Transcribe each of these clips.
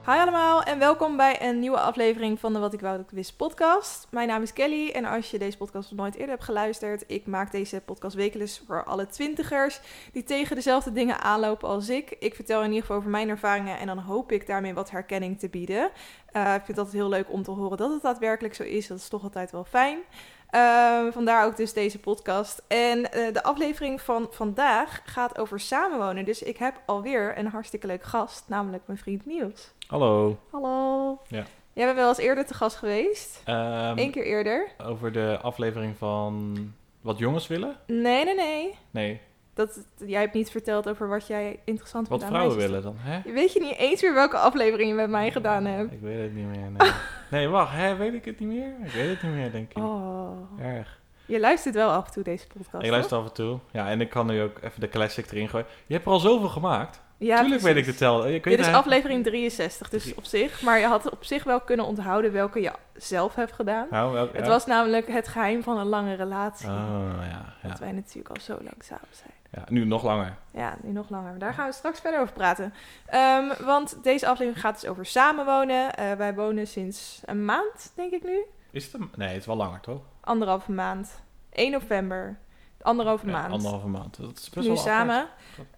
Hi allemaal en welkom bij een nieuwe aflevering van de Wat ik wou dat ik wist podcast. Mijn naam is Kelly en als je deze podcast nog nooit eerder hebt geluisterd, ik maak deze podcast wekelijks voor alle twintigers die tegen dezelfde dingen aanlopen als ik. Ik vertel in ieder geval over mijn ervaringen en dan hoop ik daarmee wat herkenning te bieden. Ik vind het altijd heel leuk om te horen dat het daadwerkelijk zo is, dat is toch altijd wel fijn. Vandaar ook dus deze podcast. En de aflevering van vandaag gaat over samenwonen. Dus ik heb alweer een hartstikke leuk gast, namelijk mijn vriend Niels. Hallo. Hallo. Ja. Jij bent wel eens eerder te gast geweest. 1 keer eerder. Over de aflevering van Wat jongens willen? Nee. Nee. Jij hebt niet verteld over wat jij interessant vindt Wat aan vrouwen meisjes. willen dan, hè? Weet je niet eens meer welke aflevering je met mij gedaan hebt? Ik weet het niet meer, nee. Nee, wacht, weet ik het niet meer? Ik weet het niet meer, denk ik. Oh. Erg. Je luistert wel af en toe deze podcast, Ik luister af en toe. Ja, en ik kan nu ook even de classic erin gooien. Je hebt er al zoveel gemaakt. Ja, Tuurlijk precies. weet ik de tel. Dit is aflevering 63, dus op zich. Maar je had op zich wel kunnen onthouden welke je zelf hebt gedaan. Nou, Het was namelijk het geheim van een lange relatie. Oh, ja. Dat wij natuurlijk al zo lang samen zijn. Ja, nu nog langer. Ja, nu nog langer. Daar gaan we straks verder over praten. Want deze aflevering gaat dus over samenwonen. Wij wonen sinds een maand, denk ik nu. Is het een... Nee, het is wel langer, toch? 1,5 maand. 1 november. 1,5 maand. 1,5 maand. Dat is best Nu wel samen.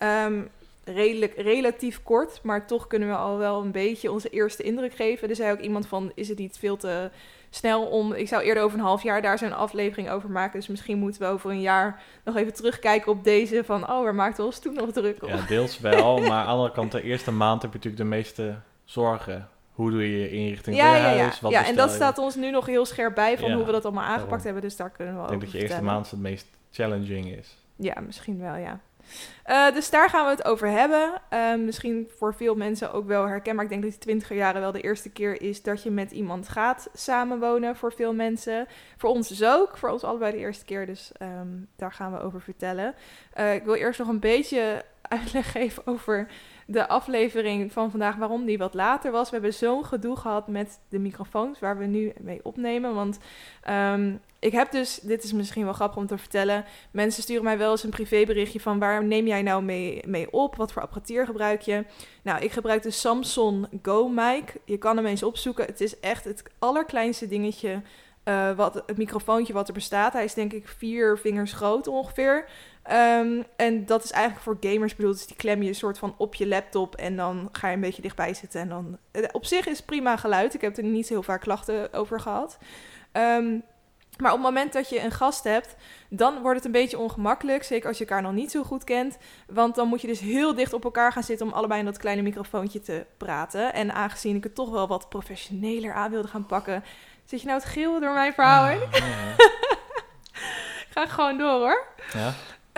Relatief kort, maar toch kunnen we al wel een beetje onze eerste indruk geven. Er zei ook iemand van, is het niet veel te snel om... Ik zou eerder over een half jaar daar zo'n aflevering over maken. Dus misschien moeten we over een jaar nog even terugkijken op deze van... waar maakten we ons toen nog druk op? Ja, deels wel. Maar aan de andere kant, de eerste maand heb je natuurlijk de meeste zorgen. Hoe doe je je inrichting van je huis? Wat en bestel dat je? staat ons nu nog heel scherp bij van Ja, hoe we dat allemaal aangepakt daarom. hebben. Dus daar kunnen we wel Ik denk over dat je eerste vertellen. maand het meest challenging is. Ja, misschien wel, ja. Dus daar gaan we het over hebben. Misschien voor veel mensen ook wel herkenbaar. Ik denk dat die 20er jaren wel de eerste keer is dat je met iemand gaat samenwonen voor veel mensen. Voor ons dus ook. Voor ons allebei de eerste keer. Dus daar gaan we over vertellen. Ik wil eerst nog een beetje uitleg geven over de aflevering van vandaag, waarom die wat later was. We hebben zo'n gedoe gehad met de microfoons waar we nu mee opnemen. Want ik heb dus, dit is misschien wel grappig om te vertellen, mensen sturen mij wel eens een privéberichtje van waar neem jij nou mee op? Wat voor apparatuur gebruik je? Nou, ik gebruik de Samsung Go Mic. Je kan hem eens opzoeken. Het is echt het allerkleinste dingetje, het microfoontje wat er bestaat. Hij is denk ik 4 vingers groot ongeveer. En dat is eigenlijk voor gamers bedoeld. Dus die klem je een soort van op je laptop en dan ga je een beetje dichtbij zitten. En dan, op zich is het prima geluid. Ik heb er niet heel vaak klachten over gehad. Maar op het moment dat je een gast hebt, dan wordt het een beetje ongemakkelijk. Zeker als je elkaar nog niet zo goed kent. Want dan moet je dus heel dicht op elkaar gaan zitten om allebei in dat kleine microfoontje te praten. En aangezien ik het toch wel wat professioneler aan wilde gaan pakken, zit je nou het gillen door mijn verhaal heen? Ik ga gewoon door hoor. Ja.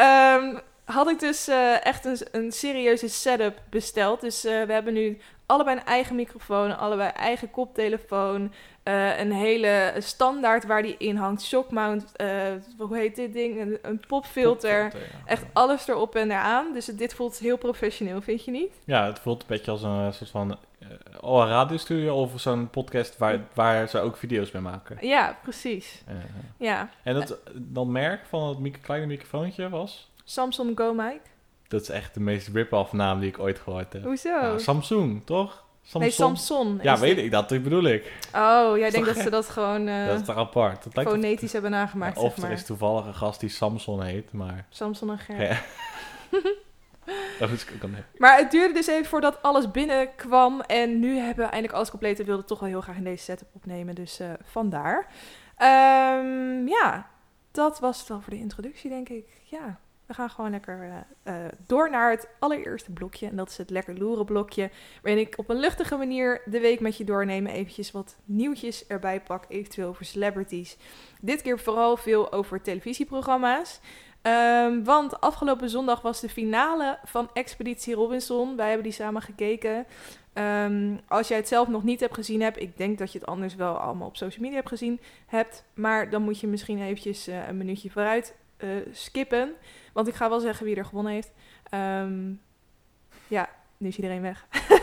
Had ik dus echt een serieuze setup besteld. Dus we hebben nu allebei een eigen microfoon, allebei eigen koptelefoon. Een hele standaard waar die in hangt. Shockmount, hoe heet dit ding? Een popfilter. Ja. Echt alles erop en eraan. Dus dit voelt heel professioneel, vind je niet? Ja, het voelt een beetje als een soort van een radiostudio of zo'n podcast waar ze ook video's mee maken. Ja, precies. Ja. En dat merk van het kleine microfoontje was? Samsung Go Mic. Dat is echt de meest rip-off naam die ik ooit gehoord heb. Hoezo? Ja, Samsung, toch? Nee, Samsung. Ja, is weet dit. ik, dat bedoel ik. Oh, jij denkt dat ze dat gewoon Dat is toch apart? Dat lijkt fonetisch hebben nagemaakt, of zeg maar. er is toevallig een gast die Samson heet, maar... Samsung en Ger. Ja. Dat is ook een... Maar het duurde dus even voordat alles binnenkwam. En nu hebben we eindelijk alles compleet. We wilden toch wel heel graag in deze setup opnemen. Dus vandaar. Ja, dat was het wel voor de introductie, denk ik. Ja, we gaan gewoon lekker door naar het allereerste blokje. En dat is het lekker loeren blokje. Waarin ik op een luchtige manier de week met je doorneem. Eventjes wat nieuwtjes erbij pak. Eventueel over celebrities. Dit keer vooral veel over televisieprogramma's. Want afgelopen zondag was de finale van Expeditie Robinson. Wij hebben die samen gekeken. Als jij het zelf nog niet hebt gezien hebt, ik denk dat je het anders wel allemaal op social media hebt gezien hebt. Maar dan moet je misschien eventjes een minuutje vooruit skippen. Want ik ga wel zeggen wie er gewonnen heeft. Ja, nu is iedereen weg.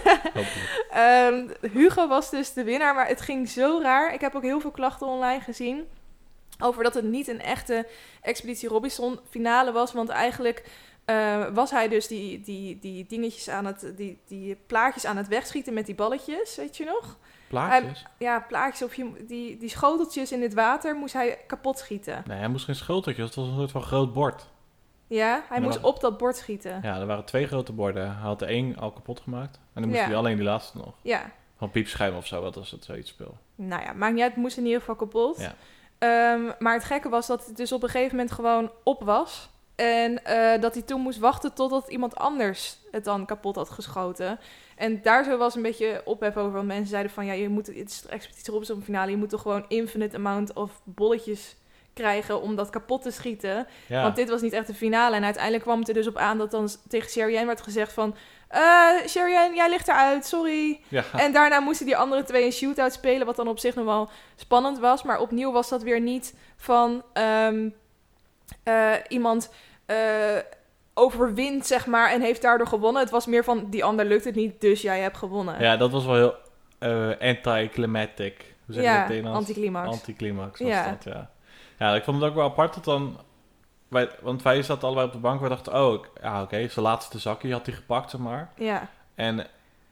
Hugo was dus de winnaar, maar het ging zo raar. Ik heb ook heel veel klachten online gezien over dat het niet een echte Expeditie Robinson finale was. Want eigenlijk was hij dus die dingetjes aan het... Die plaatjes aan het wegschieten met die balletjes, weet je nog? Plaatjes? Plaatjes. Of die schoteltjes in het water moest hij kapot schieten. Nee, hij moest geen schoteltjes. Het was een soort van groot bord. Ja, hij moest op dat bord schieten. Ja, er waren 2 grote borden. Hij had er 1 al kapot gemaakt. En dan moest hij alleen die laatste nog. Ja. Van piepschuim of zo, wat was het, zoiets speel. Nou ja, maakt niet uit. Het moest in ieder geval kapot. Ja. Maar het gekke was dat het dus op een gegeven moment gewoon op was. En dat hij toen moest wachten totdat iemand anders het dan kapot had geschoten. En daar zo was een beetje ophef over. Want mensen zeiden van, ja, het is Expeditie Robinson finale. Je moet toch gewoon infinite amount of bolletjes krijgen om dat kapot te schieten. Ja. Want dit was niet echt de finale. En uiteindelijk kwam het er dus op aan dat dan tegen Sherry-Ann werd gezegd van... Sherry-Ann, jij ligt eruit, sorry. Ja. En daarna moesten die andere 2 een shootout spelen, wat dan op zich nog wel spannend was. Maar opnieuw was dat weer niet van iemand overwint, zeg maar, en heeft daardoor gewonnen. Het was meer van, die ander lukt het niet, dus jij hebt gewonnen. Ja, dat was wel heel anticlimactic. Hoe zeg je dat in Nederlands? Anticlimax. Anticlimax was dat, ja. Ja, ik vond het ook wel apart dat dan... Want wij zaten allebei op de bank. We dachten, oké, zijn laatste zakje had hij gepakt, zeg maar. Ja. En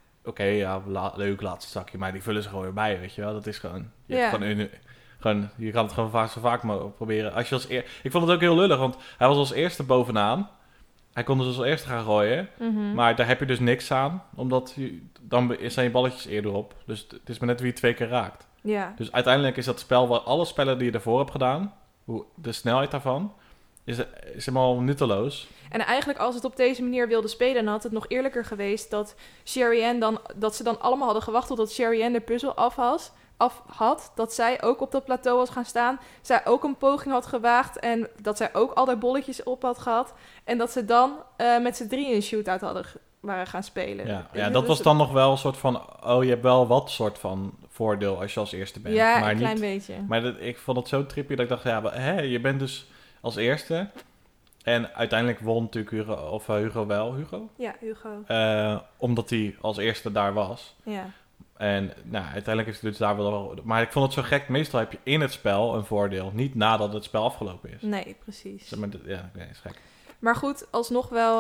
leuk laatste zakje, maar die vullen ze gewoon weer bij, weet je wel. Dat is gewoon... Je kan het gewoon zo vaak proberen. Ik vond het ook heel lullig, want hij was als eerste bovenaan. Hij kon dus als eerste gaan gooien. Mm-hmm. Maar daar heb je dus niks aan, omdat dan zijn je balletjes eerder op. Dus het is maar net wie je 2 keer raakt. Ja. Dus uiteindelijk is dat spel, alle spellen die je ervoor hebt gedaan, de snelheid daarvan, is helemaal nutteloos. En eigenlijk als het op deze manier wilde spelen, dan had het nog eerlijker geweest dat Sherry-Ann dat ze dan allemaal hadden gewacht totdat Sherry-Ann de puzzel af had, dat zij ook op dat plateau was gaan staan, zij ook een poging had gewaagd en dat zij ook al die bolletjes op had gehad en dat ze dan met z'n 3 een shootout waren gaan spelen. Ja, dat was dan nog wel een soort van, je hebt wel wat soort van voordeel als je als eerste bent. Ja, maar een klein beetje. Maar ik vond het zo trippy dat ik dacht, je bent dus als eerste. En uiteindelijk won natuurlijk Hugo wel. Hugo? Ja, Hugo. Omdat hij als eerste daar was. Ja. En uiteindelijk is het dus daar wel... Maar ik vond het zo gek. Meestal heb je in het spel een voordeel. Niet nadat het spel afgelopen is. Nee, precies. Is gek. Maar goed, alsnog wel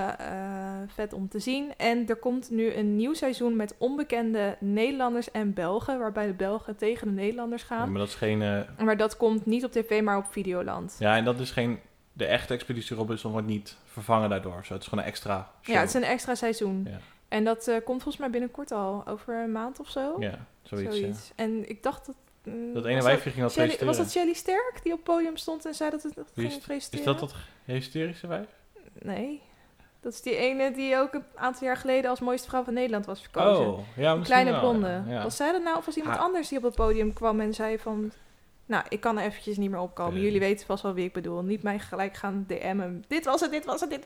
vet om te zien. En er komt nu een nieuw seizoen met onbekende Nederlanders en Belgen. Waarbij de Belgen tegen de Nederlanders gaan. Ja, maar dat is geen... Maar dat komt niet op tv, maar op Videoland. Ja, en dat is geen... De echte Expeditie Robinson wordt niet vervangen daardoor. Zo, het is gewoon een extra show. Ja, het is een extra seizoen. Ja. En dat komt volgens mij binnenkort al. Over een maand of zo. Ja, zoiets. Ja. En ik dacht dat... dat ene wijfje ging dat presenteren. Was dat Shelly Sterk die op het podium stond en zei dat het ging presenteren? Is dat hysterische wijf? Nee. Dat is die ene die ook een aantal jaar geleden als mooiste vrouw van Nederland was verkozen. Oh, ja, een kleine blonde. Ja. Was zij dat nou of was iemand anders die op het podium kwam en zei van... Nou, ik kan er eventjes niet meer opkomen. Jullie weten vast wel wie ik bedoel. Niet mij gelijk gaan DM'en. Dit was het.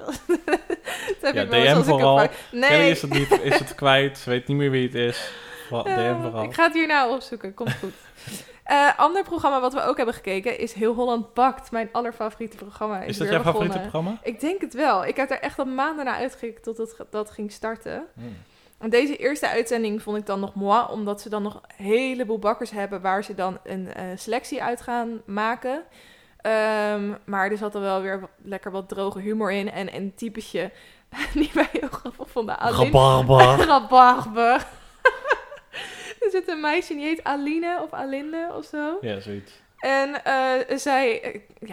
Dat heb DM vooral. Nee. Is het kwijt. Weet niet meer wie het is. DM vooral. Ik ga het hierna opzoeken. Komt goed. Ander programma wat we ook hebben gekeken is Heel Holland Bakt. Mijn allerfavoriete programma. Is dat jouw favoriete programma? Ik denk het wel. Ik heb er echt al maanden naar uitgekeken tot dat ging starten. En deze eerste uitzending vond ik dan nog moi, omdat ze dan nog een heleboel bakkers hebben waar ze dan een selectie uit gaan maken. Maar er zat er wel weer lekker wat droge humor in en een typetje die wij heel grappig vonden. Rabarber. Er zit een meisje die heet Aline of Alinde of zo. Ja, zoiets. En zij...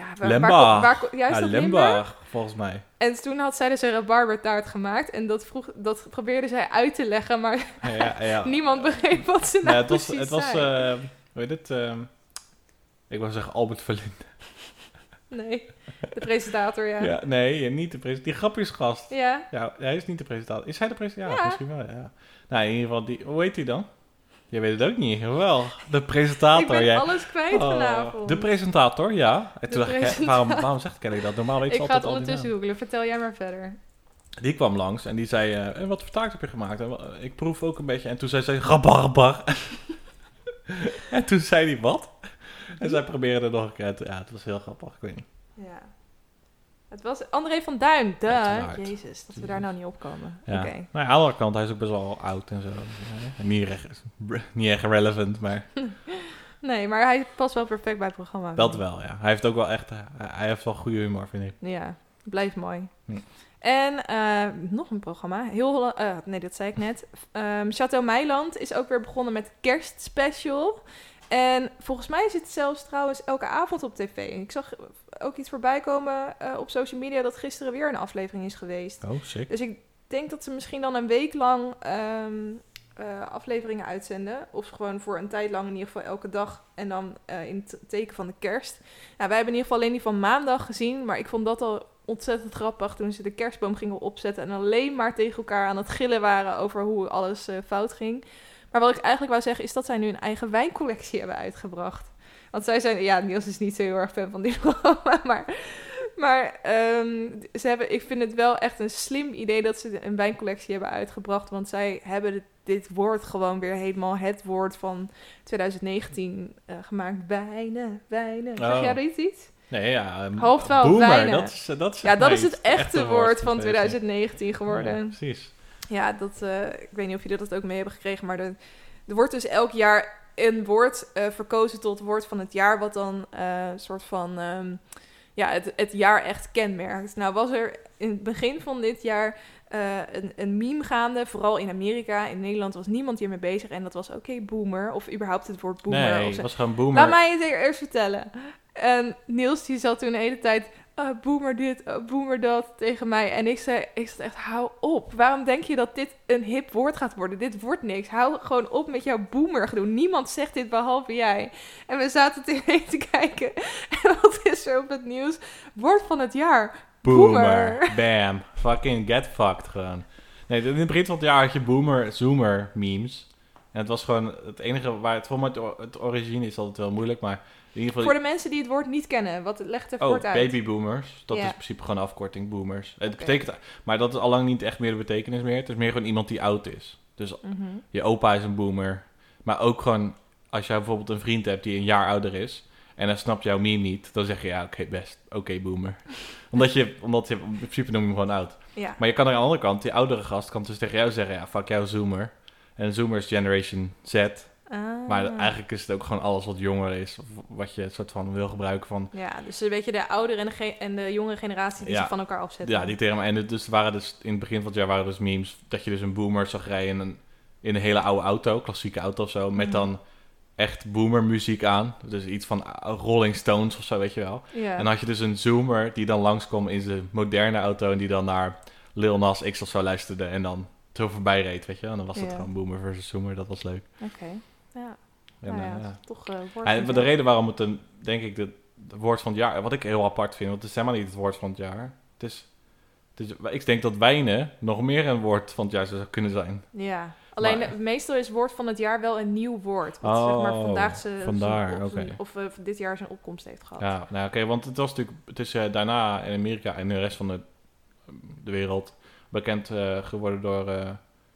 Limburg, volgens mij. En toen had zij dus een rabarbertaart gemaakt. En dat probeerde zij uit te leggen, maar niemand begreep wat ze nou precies zei. Het was, hoe heet het? Ik wou zeggen Albert Verlinde. Nee, de presentator, ja. Nee, niet de presentator. Die grapjesgast. Ja. Ja, hij is niet de presentator. Is hij de presentator? Ja, misschien wel, ja. Nou, in ieder geval, hoe heet hij dan? Je weet het ook niet. Wel, de presentator. Ik ben alles kwijt vanavond. De presentator, ja. En toen dacht ik, waarom zegt Kelly dat? Normaal weet ze altijd al. Ik ga het ondertussen googlen. Vertel jij maar verder. Die kwam langs en die zei, wat voor taart heb je gemaakt? En ik proef ook een beetje. En toen zei ze, rabarbar. En toen zei hij, wat? En zij probeerde er nog een keer. Ja, het was heel grappig. Ik weet niet. Ja. Het was André van Duin. Jezus, dat we daar nou niet op komen. Ja. Okay. Maar aan de andere kant, hij is ook best wel oud en zo. Niet echt relevant, maar... Nee, maar hij past wel perfect bij het programma. Dat wel, ja. Hij heeft ook wel echt... Hij heeft wel goede humor, vind ik. Ja. Blijft mooi. Hm. En nog een programma. Nee, dat zei ik net. Château Meiland is ook weer begonnen met kerstspecial. En volgens mij zit het zelfs trouwens elke avond op tv. Ik zag ook iets voorbij komen op social media dat gisteren weer een aflevering is geweest. Oh, sick. Dus ik denk dat ze misschien dan een week lang afleveringen uitzenden. Of gewoon voor een tijd lang in ieder geval elke dag. En dan in het teken van de kerst. Nou, wij hebben in ieder geval alleen die van maandag gezien. Maar ik vond dat al ontzettend grappig toen ze de kerstboom gingen opzetten. En alleen maar tegen elkaar aan het gillen waren over hoe alles fout ging. Maar wat ik eigenlijk wou zeggen is dat zij nu een eigen wijncollectie hebben uitgebracht. Want zij zijn... Ja, Niels is niet zo heel erg fan van die programma, maar ik vind het wel echt een slim idee dat ze een wijncollectie hebben uitgebracht. Want zij hebben dit woord gewoon weer helemaal het woord van 2019 gemaakt. Wijnen. Zeg jij er iets? Nee, ja. Half 12 boomer, wijnen. Dat is het echte woord van 2019 geworden. Ja, precies. Ja, ik weet niet of jullie dat ook mee hebben gekregen, maar er wordt dus elk jaar een woord verkozen tot woord van het jaar, wat dan een soort van het jaar echt kenmerkt. Nou was er in het begin van dit jaar een meme gaande, vooral in Amerika. In Nederland was niemand hiermee bezig en dat was oké, boomer, of überhaupt het woord boomer. Nee, het was gewoon boomer. Laat mij het eerst vertellen. En Niels die zat toen de hele tijd... boomer dit, boomer dat tegen mij. En ik zat echt, hou op. Waarom denk je dat dit een hip woord gaat worden? Dit wordt niks. Hou gewoon op met jouw boomer gedoe. Niemand zegt dit behalve jij. En we zaten tv te kijken. En wat is er op het nieuws? Woord van het jaar. Boomer. Bam. Fucking get fucked gewoon. Nee, in het begin van het jaar had je boomer, zoomer memes. En het was gewoon het enige waar het origine is altijd wel moeilijk, maar... In ieder geval, voor de mensen die het woord niet kennen, wat legt er kort uit? Babyboomers. Dat is in principe gewoon een afkorting, boomers. Het betekent, maar dat is allang niet echt meer de betekenis meer. Het is meer gewoon iemand die oud is. Dus je opa is een boomer. Maar ook gewoon, als jij bijvoorbeeld een vriend hebt die een jaar ouder is... en dan snapt jouw meme niet, dan zeg je ja, oké, boomer. omdat je in principe noem je hem gewoon oud. Ja. Maar je kan aan de andere kant, die oudere gast kan dus tegen jou zeggen... ja, fuck jou, zoomer. En zoomer is Generation Z... Maar eigenlijk is het ook gewoon alles wat jonger is. Of wat je soort van wil gebruiken van... Ja, dus een beetje de oudere en de jongere generatie die zich van elkaar afzetten. Ja, die tegen en dus waren dus in het begin van het jaar waren dus memes... dat je dus een boomer zag rijden in een hele oude auto, klassieke auto of zo... met dan echt boomer muziek aan. Dus iets van Rolling Stones of zo, weet je wel. Ja. En dan had je dus een zoomer die dan langskwam in zijn moderne auto... en die dan naar Lil Nas X of zo luisterde en dan zo voorbij reed, weet je wel. En dan was het gewoon boomer versus zoomer, dat was leuk. Oké. Ja. Toch woord de reden waarom het denk ik, het woord van het jaar... Wat ik heel apart vind, want het is helemaal niet het woord van het jaar. Ik denk dat wijnen nog meer een woord van het jaar zou kunnen zijn. Ja, alleen meestal is woord van het jaar wel een nieuw woord. Wat zeg maar vandaag dit jaar zijn opkomst heeft gehad. Ja, nou oké, want het was natuurlijk... Het is daarna in Amerika en de rest van de wereld bekend geworden door...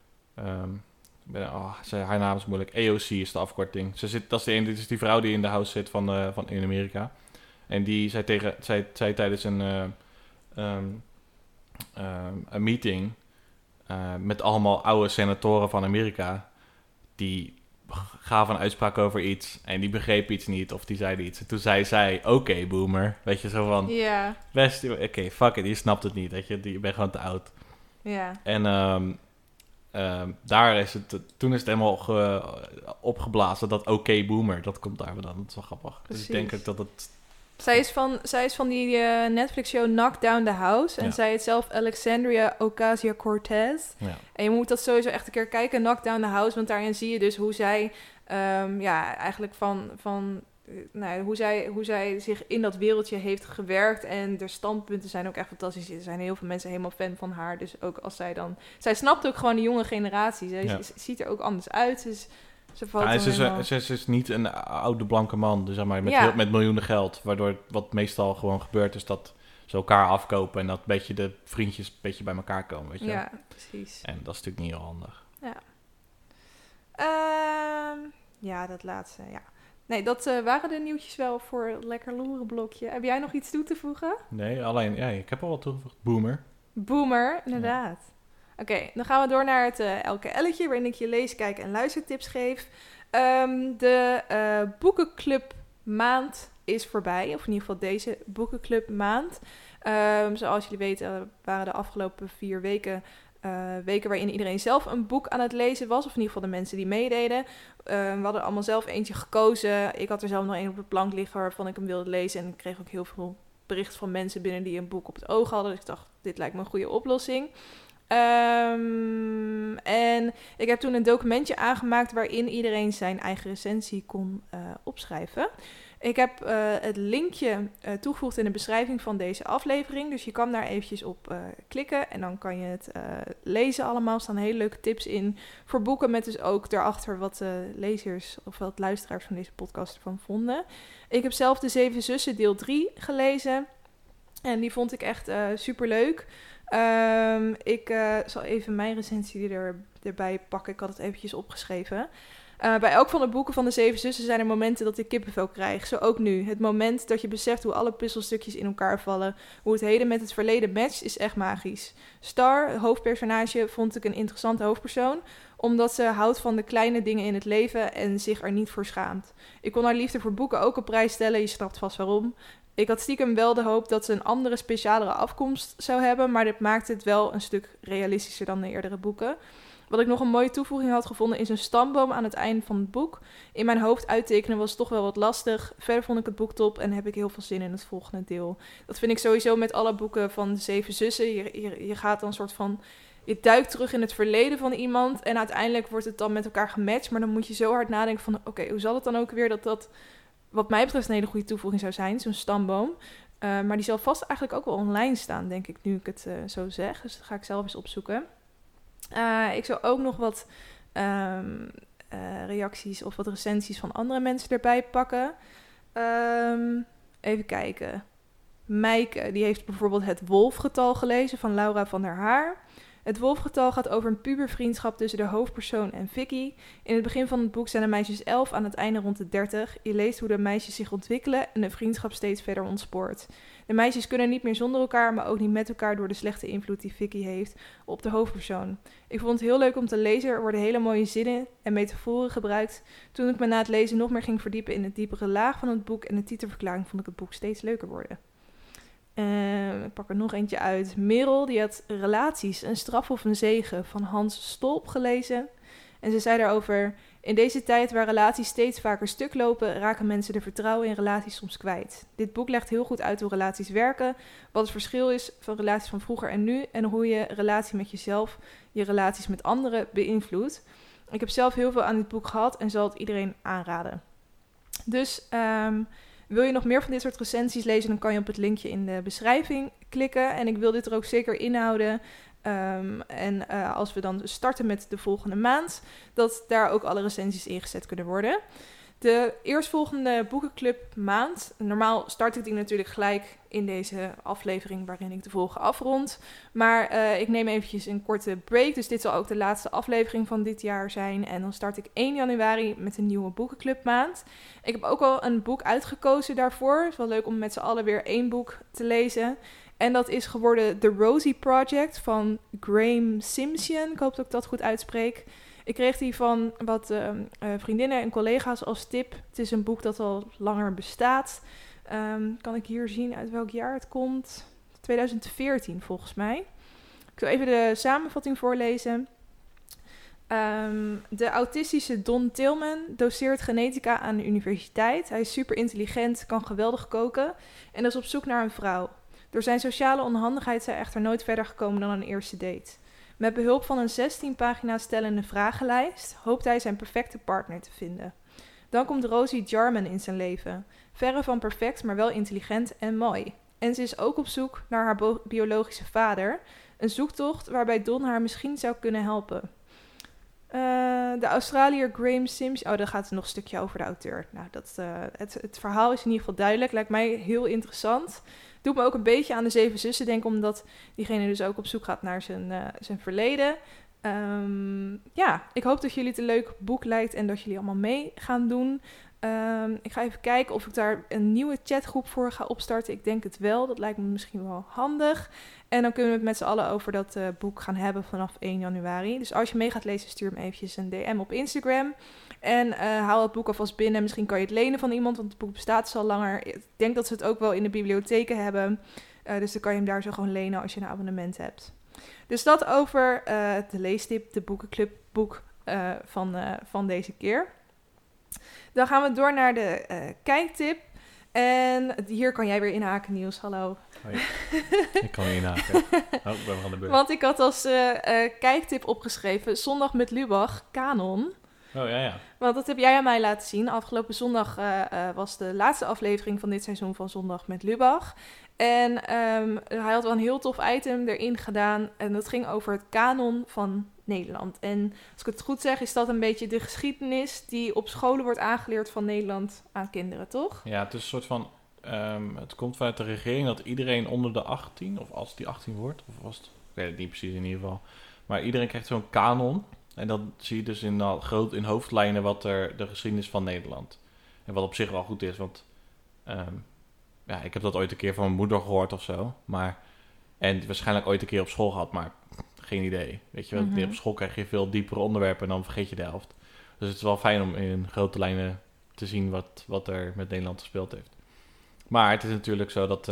haar naam is moeilijk. AOC is de afkorting. Dat is die vrouw die in de house zit van in Amerika. En die zei tijdens een meeting met allemaal oude senatoren van Amerika, die gaven een uitspraak over iets en die begreep iets niet of die zeiden iets. En toen zei zij, oké, boomer. Weet je, zo van, best, oké, fuck it, je snapt het niet. Weet je bent gewoon te oud. Ja. En toen is het helemaal opgeblazen dat oké, boomer, dat komt daar dan. Dat is wel grappig. Precies. Dus ik denk ook dat het... Zij is van die Netflix-show Knock Down the House. En zij heet zelf Alexandria Ocasio-Cortez. Ja. En je moet dat sowieso echt een keer kijken, Knock Down the House. Want daarin zie je dus hoe zij eigenlijk hoe zij zich in dat wereldje heeft gewerkt. En de standpunten zijn ook echt fantastisch. Er zijn heel veel mensen helemaal fan van haar. Dus ook als zij snapt ook gewoon de jonge generatie. Zij ziet er ook anders uit. Dus ze is niet een oude blanke man, dus zeg maar, met miljoenen geld. Waardoor wat meestal gewoon gebeurt is dat ze elkaar afkopen en dat de vriendjes een beetje bij elkaar komen, weet je. Ja, precies. En dat is natuurlijk niet heel handig. Ja. Dat laatste, ja. Nee, dat waren de nieuwtjes wel voor het lekker loeren blokje. Heb jij nog iets toe te voegen? Nee, alleen, ik heb al wat toegevoegd. Boomer, inderdaad. Ja. Oké, dan gaan we door naar het LKL'tje, waarin ik je lees, kijk en luistertips geef. De boekenclub maand is voorbij. Of in ieder geval deze boekenclub maand. Zoals jullie weten waren de afgelopen 4 weken... weken waarin iedereen zelf een boek aan het lezen was. Of in ieder geval de mensen die meededen. We hadden allemaal zelf eentje gekozen. Ik had er zelf nog één op de plank liggen waarvan ik hem wilde lezen. En ik kreeg ook heel veel berichten van mensen binnen die een boek op het oog hadden. Dus ik dacht, dit lijkt me een goede oplossing. En ik heb toen een documentje aangemaakt waarin iedereen zijn eigen recensie kon opschrijven. Ik heb het linkje toegevoegd in de beschrijving van deze aflevering. Dus je kan daar eventjes op klikken en dan kan je het lezen allemaal. Er staan hele leuke tips in voor boeken met dus ook daarachter wat lezers of wat luisteraars van deze podcast ervan vonden. Ik heb zelf De 7 Zussen deel 3 gelezen en die vond ik echt superleuk. Ik zal even mijn recensie erbij pakken. Ik had het eventjes opgeschreven. Bij elk van de boeken van De 7 Zussen zijn er momenten dat ik kippenvel krijg. Zo ook nu. Het moment dat je beseft hoe alle puzzelstukjes in elkaar vallen. Hoe het heden met het verleden matcht, is echt magisch. Star, het hoofdpersonage, vond ik een interessante hoofdpersoon. Omdat ze houdt van de kleine dingen in het leven en zich er niet voor schaamt. Ik kon haar liefde voor boeken ook op prijs stellen. Je snapt vast waarom. Ik had stiekem wel de hoop dat ze een andere, specialere afkomst zou hebben. Maar dit maakte het wel een stuk realistischer dan de eerdere boeken. Wat ik nog een mooie toevoeging had gevonden is een stamboom aan het eind van het boek. In mijn hoofd uittekenen was toch wel wat lastig. Verder vond ik het boek top en heb ik heel veel zin in het volgende deel. Dat vind ik sowieso met alle boeken van De 7 Zussen. Je gaat dan een soort van... Je duikt terug in het verleden van iemand en uiteindelijk wordt het dan met elkaar gematcht. Maar dan moet je zo hard nadenken van oké, hoe zal het dan ook weer dat wat mij betreft een hele goede toevoeging zou zijn, zo'n stamboom. Maar die zal vast eigenlijk ook wel online staan, denk ik, nu ik het zo zeg. Dus dat ga ik zelf eens opzoeken. Ik zal ook nog wat reacties of wat recensies van andere mensen erbij pakken. Even kijken. Meike, die heeft bijvoorbeeld Het Wolfgetal gelezen van Laura van der Haar. Het Wolfgetal gaat over een pubervriendschap tussen de hoofdpersoon en Vicky. In het begin van het boek zijn de meisjes 11, aan het einde rond de 30. Je leest hoe de meisjes zich ontwikkelen en de vriendschap steeds verder ontspoort. De meisjes kunnen niet meer zonder elkaar, maar ook niet met elkaar door de slechte invloed die Vicky heeft op de hoofdpersoon. Ik vond het heel leuk om te lezen. Er worden hele mooie zinnen en metaforen gebruikt. Toen ik me na het lezen nog meer ging verdiepen in het diepere laag van het boek en de titelverklaring, vond ik het boek steeds leuker worden. Ik pak er nog eentje uit. Merel, die had Relaties, een straf of een zegen van Hans Stolp gelezen. En ze zei daarover: in deze tijd waar relaties steeds vaker stuk lopen, raken mensen de vertrouwen in relaties soms kwijt. Dit boek legt heel goed uit hoe relaties werken, wat het verschil is van relaties van vroeger en nu en hoe je relatie met jezelf, je relaties met anderen beïnvloedt. Ik heb zelf heel veel aan dit boek gehad en zal het iedereen aanraden. Dus wil je nog meer van dit soort recensies lezen, dan kan je op het linkje in de beschrijving klikken. En ik wil dit er ook zeker inhouden. Als we dan starten met de volgende maand, dat daar ook alle recensies ingezet kunnen worden. De eerstvolgende boekenclub maand. Normaal start ik die natuurlijk gelijk in deze aflevering waarin ik de vorige afrond. Maar ik neem eventjes een korte break. Dus dit zal ook de laatste aflevering van dit jaar zijn. En dan start ik 1 januari met een nieuwe boekenclub maand. Ik heb ook al een boek uitgekozen daarvoor. Het is wel leuk om met z'n allen weer 1 boek te lezen. En dat is geworden The Rosie Project van Graham Simpson. Ik hoop dat ik dat goed uitspreek. Ik kreeg die van wat vriendinnen en collega's als tip. Het is een boek dat al langer bestaat. Kan ik hier zien uit welk jaar het komt? 2014 volgens mij. Ik zal even de samenvatting voorlezen. De autistische Don Tillman doseert genetica aan de universiteit. Hij is super intelligent, kan geweldig koken en is op zoek naar een vrouw. Door zijn sociale onhandigheid is hij echter nooit verder gekomen dan een eerste date. Met behulp van een 16 pagina's tellende vragenlijst hoopt hij zijn perfecte partner te vinden. Dan komt Rosie Jarman in zijn leven. Verre van perfect, maar wel intelligent en mooi. En ze is ook op zoek naar haar biologische vader. Een zoektocht waarbij Don haar misschien zou kunnen helpen. De Australiër Graham Simpson... Oh, daar gaat het nog een stukje over de auteur. Nou, het verhaal is in ieder geval duidelijk. Lijkt mij heel interessant. Doet me ook een beetje aan de 7 Zussen denken, omdat diegene dus ook op zoek gaat naar zijn verleden. Ik hoop dat jullie het een leuk boek lijkt en dat jullie allemaal mee gaan doen. Ik ga even kijken of ik daar een nieuwe chatgroep voor ga opstarten. Ik denk het wel. Dat lijkt me misschien wel handig. En dan kunnen we het met z'n allen over dat boek gaan hebben vanaf 1 januari. Dus als je mee gaat lezen, stuur me eventjes een DM op Instagram. En haal het boek alvast binnen. Misschien kan je het lenen van iemand, want het boek bestaat dus al langer. Ik denk dat ze het ook wel in de bibliotheken hebben. Dus dan kan je hem daar zo gewoon lenen als je een abonnement hebt. Dus dat over de leestip, de boekenclubboek van deze keer. Dan gaan we door naar de kijktip. En hier kan jij weer inhaken, Niels. Hallo. Hoi. Ik kan niet inhaken. Oh, ik ben van de beurt. Want ik had als kijktip opgeschreven Zondag met Lubach, Kanon. Oh, ja. Want dat heb jij aan mij laten zien. Afgelopen zondag was de laatste aflevering van dit seizoen van Zondag met Lubach. En hij had wel een heel tof item erin gedaan. En dat ging over het kanon van Nederland. En als ik het goed zeg, is dat een beetje de geschiedenis die op scholen wordt aangeleerd van Nederland aan kinderen, toch? Ja, het is een soort van... het komt vanuit de regering dat iedereen onder de 18, of als die 18 wordt, of was het... Ik weet het niet precies in ieder geval. Maar iedereen krijgt zo'n kanon. En dan zie je dus in hoofdlijnen wat de geschiedenis van Nederland. En wat op zich wel goed is, want... ik heb dat ooit een keer van mijn moeder gehoord of zo. En waarschijnlijk ooit een keer op school gehad, maar geen idee. Weet je wel, op school krijg je veel diepere onderwerpen en dan vergeet je de helft. Dus het is wel fijn om in grote lijnen te zien wat er met Nederland gespeeld heeft. Maar het is natuurlijk zo dat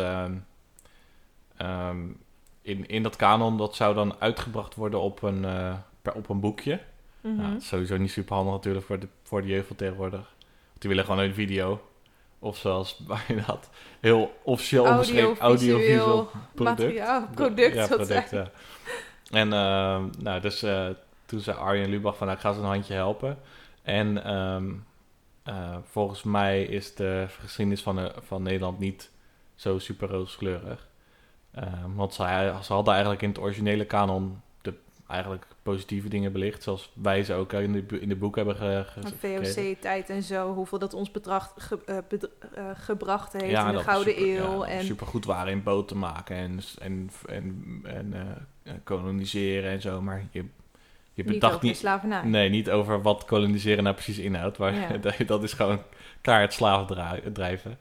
in dat kanon, dat zou dan uitgebracht worden op een boekje. Mm-hmm. Nou, dat is sowieso niet super handig natuurlijk voor de jeugd van tegenwoordig. Want die willen gewoon een video. Of zoals inderdaad heel officieel omschreven audiovisueel product. Ja, product, ja. En toen zei Arjen Lubach van, ik ga ze een handje helpen. En volgens mij is de geschiedenis van Nederland niet zo super rooskleurig. Want ze hadden eigenlijk in het originele kanon eigenlijk positieve dingen belicht, zoals wij ze ook in de boek hebben VOC-tijd en zo, hoeveel dat ons gebracht heeft in de Gouden Eeuw. En super goed waren in boten maken en koloniseren en zo, maar je bedacht niet slavernij. Nee, niet over wat koloniseren nou precies inhoudt, maar dat is gewoon kaart slavendrijven.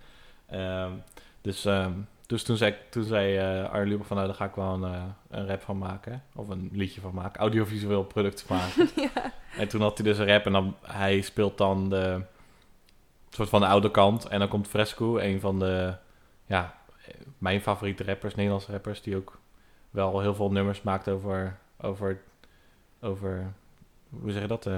Dus toen zei Arjen Lubach van, daar ga ik wel een rap van maken. Of een liedje van maken. Audiovisueel product maken. Ja. En toen had hij dus een rap en hij speelt dan de soort van de oude kant. En dan komt Fresco, een van de, mijn favoriete rappers, Nederlandse rappers, die ook wel heel veel nummers maakt over hoe zeg je dat?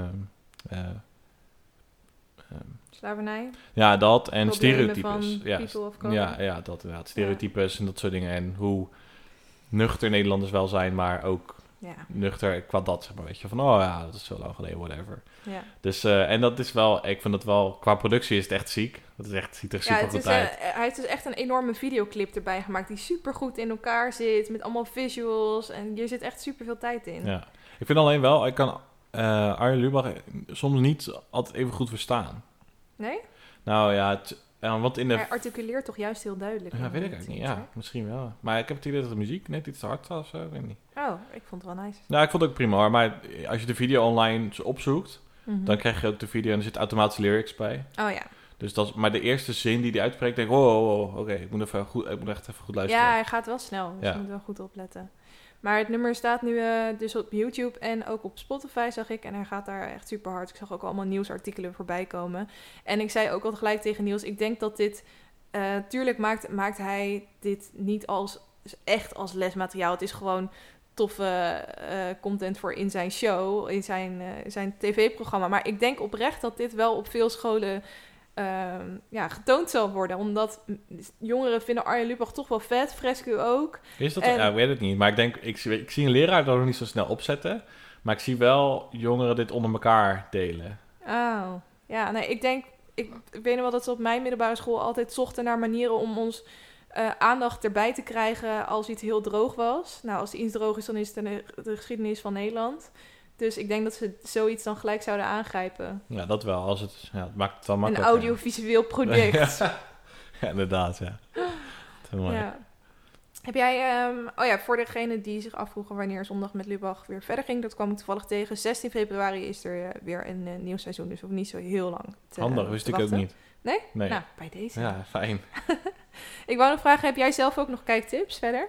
Slavernij? Ja, dat en problemen stereotypes. Ja, dat inderdaad. Stereotypes en dat soort dingen. En hoe nuchter Nederlanders wel zijn, maar ook nuchter qua dat, zeg maar. Weet je, van dat is zo lang geleden, whatever. Ja. Dus, en dat is wel, ik vind dat wel, qua productie is het echt ziek. Dat is echt, ziet er super goed uit. Hij heeft dus echt een enorme videoclip erbij gemaakt, die super goed in elkaar zit, met allemaal visuals. En hier zit echt super veel tijd in. Ja. Ik vind alleen wel, ik kan Arjen Lubach soms niet altijd even goed verstaan. Nee? Nou ja, want hij articuleert toch juist heel duidelijk. Ja, weet ik eigenlijk niet. Ja, misschien wel. Maar ik heb het idee dat de muziek net iets te hard was of zo. Ik weet niet. Oh, ik vond het wel nice. Nou, ik vond het ook prima hoor. Maar als je de video online opzoekt, dan krijg je ook de video en er zit automatisch lyrics bij. Oh ja. Dus maar de eerste zin die hij uitspreekt, denk ik, oké, ik moet echt even goed luisteren. Ja, hij gaat wel snel. Dus je moet wel goed opletten. Maar het nummer staat nu dus op YouTube en ook op Spotify, zag ik. En hij gaat daar echt super hard. Ik zag ook allemaal nieuwsartikelen voorbij komen. En ik zei ook al gelijk tegen Niels, ik denk dat dit... tuurlijk maakt hij dit niet echt als lesmateriaal. Het is gewoon toffe content voor in zijn show, in zijn tv-programma. Maar ik denk oprecht dat dit wel op veel scholen... getoond zal worden. Omdat jongeren vinden Arjen Lubach toch wel vet. Fresco ook. Is dat? Ik weet het niet. Maar ik denk, ik zie een leraar dat nog niet zo snel opzetten. Maar ik zie wel jongeren dit onder elkaar delen. Oh. Ja, nee, ik denk... Ik weet nog wel dat ze op mijn middelbare school altijd zochten naar manieren om ons aandacht erbij te krijgen als iets heel droog was. Nou, als iets droog is, dan is het de geschiedenis van Nederland. Dus ik denk dat ze zoiets dan gelijk zouden aangrijpen. Ja, dat wel. Het maakt het wel makkelijk. Een audiovisueel product. Ja, inderdaad, ja. Ja. Heb jij, voor degene die zich afvroegen wanneer Zondag met Lubach weer verder ging, dat kwam ik toevallig tegen. 16 februari is er weer een nieuw seizoen, dus ook niet zo heel lang Handig, wist ik ook niet. Nee? Nee. Nou, bij deze. Ja, fijn. Ik wou nog vragen, heb jij zelf ook nog kijktips verder?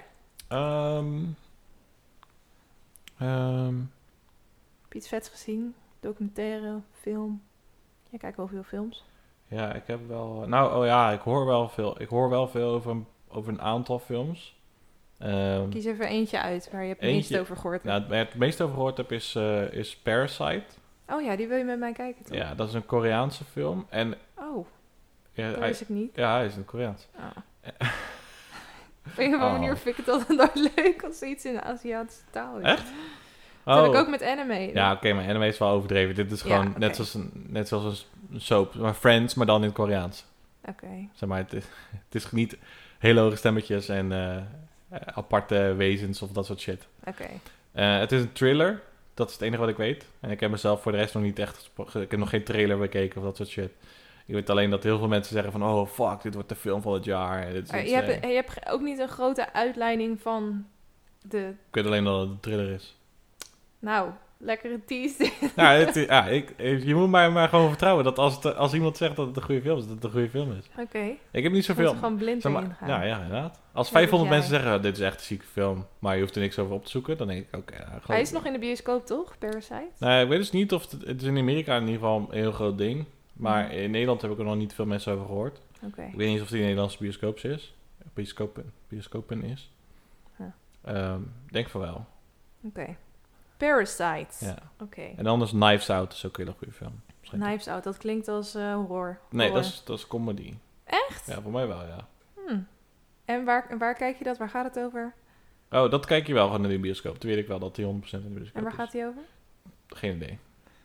Heb je iets vets gezien? Documentaire, film? Jij kijkt wel veel films. Ja, ik heb wel... ik hoor wel veel over een aantal films. Kies even eentje uit waar je het meest over gehoord hebt. Nou, waar ik het meest over gehoord heb is Parasite. Oh ja, die wil je met mij kijken, toch? Ja, dat is een Koreaanse film. En, dat wist ik niet. Ja, hij is in het Koreaans. Oh. Op een of andere manier vind ik het altijd nooit leuk als iets in de Aziatische taal is. Echt? Dat heb ik ook met anime. Ja, oké, maar anime is wel overdreven. Dit is gewoon net zoals een soap. Maar Friends, maar dan in het Koreaans. Oké. Zeg maar, het is niet hele hoge stemmetjes en aparte wezens of dat soort shit. Oké. Het is een thriller. Dat is het enige wat ik weet. En ik heb mezelf voor de rest nog niet echt... Ik heb nog geen trailer bekeken of dat soort shit. Ik weet alleen dat heel veel mensen zeggen van... Oh, fuck, dit wordt de film van het jaar. Je hebt ook niet een grote uitleiding van de... Ik weet alleen dat het een thriller is. Nou, lekkere tease. Je moet mij maar gewoon vertrouwen dat als iemand zegt dat het een goede film is, dat het een goede film is. Oké. Ik heb niet zoveel... Moet gewoon blind in gaan. Ja, inderdaad. Als 500 mensen zeggen, dit is echt een zieke film, maar je hoeft er niks over op te zoeken, dan denk ik, oké. Hij is nog in de bioscoop, toch? Parasite? Nee, ik weet dus niet of... Het is in Amerika in ieder geval een heel groot ding, maar in Nederland heb ik er nog niet veel mensen over gehoord. Oké. Ik weet niet of die in Nederlandse bioscopen is. Denk van wel. Oké. Parasite. Ja. Oké. En anders Knives Out is ook een hele goede film. Knives Out, dat klinkt als horror. Nee, dat is comedy. Echt? Ja, voor mij wel, ja. En waar kijk je dat? Waar gaat het over? Oh, dat kijk je wel gewoon in de bioscoop. Toen weet ik wel dat die 100% in de bioscoop is. En waar gaat die over? Geen idee.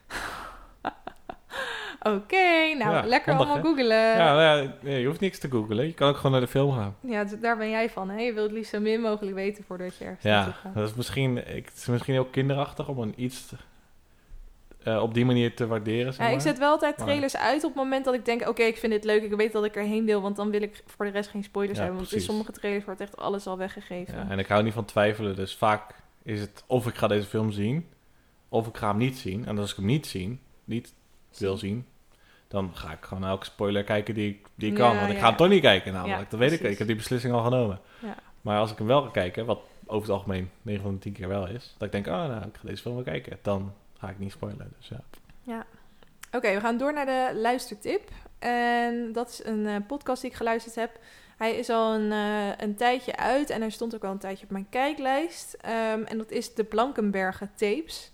Oké, lekker handig, allemaal googlen. Ja, je hoeft niks te googlen. Je kan ook gewoon naar de film gaan. Ja, daar ben jij van. Hè? Je wilt het liefst zo min mogelijk weten voordat je ergens naartoe gaat. Dat is misschien heel kinderachtig om iets op die manier te waarderen. Zeg maar. Ik zet wel altijd trailers uit op het moment dat ik denk... Oké, ik vind dit leuk, ik weet dat ik erheen wil... want dan wil ik voor de rest geen spoilers hebben. Want in sommige trailers wordt echt alles al weggegeven. Ja, en ik hou niet van twijfelen. Dus vaak is het of ik ga deze film zien... of ik ga hem niet zien. En als ik hem niet wil zien... dan ga ik gewoon elke spoiler kijken die ik kan. Want ik ga hem toch niet kijken namelijk. Dat weet ik. Ik heb die beslissing al genomen. Ja. Maar als ik hem wel ga kijken... wat over het algemeen 9 van de 10 keer wel is... dat ik denk, ik ga deze film wel kijken. Dan ga ik niet spoileren. Dus ja. Oké, we gaan door naar de luistertip. En dat is een podcast die ik geluisterd heb. Hij is al een tijdje uit... en hij stond ook al een tijdje op mijn kijklijst. En dat is de Blankenbergen Tapes.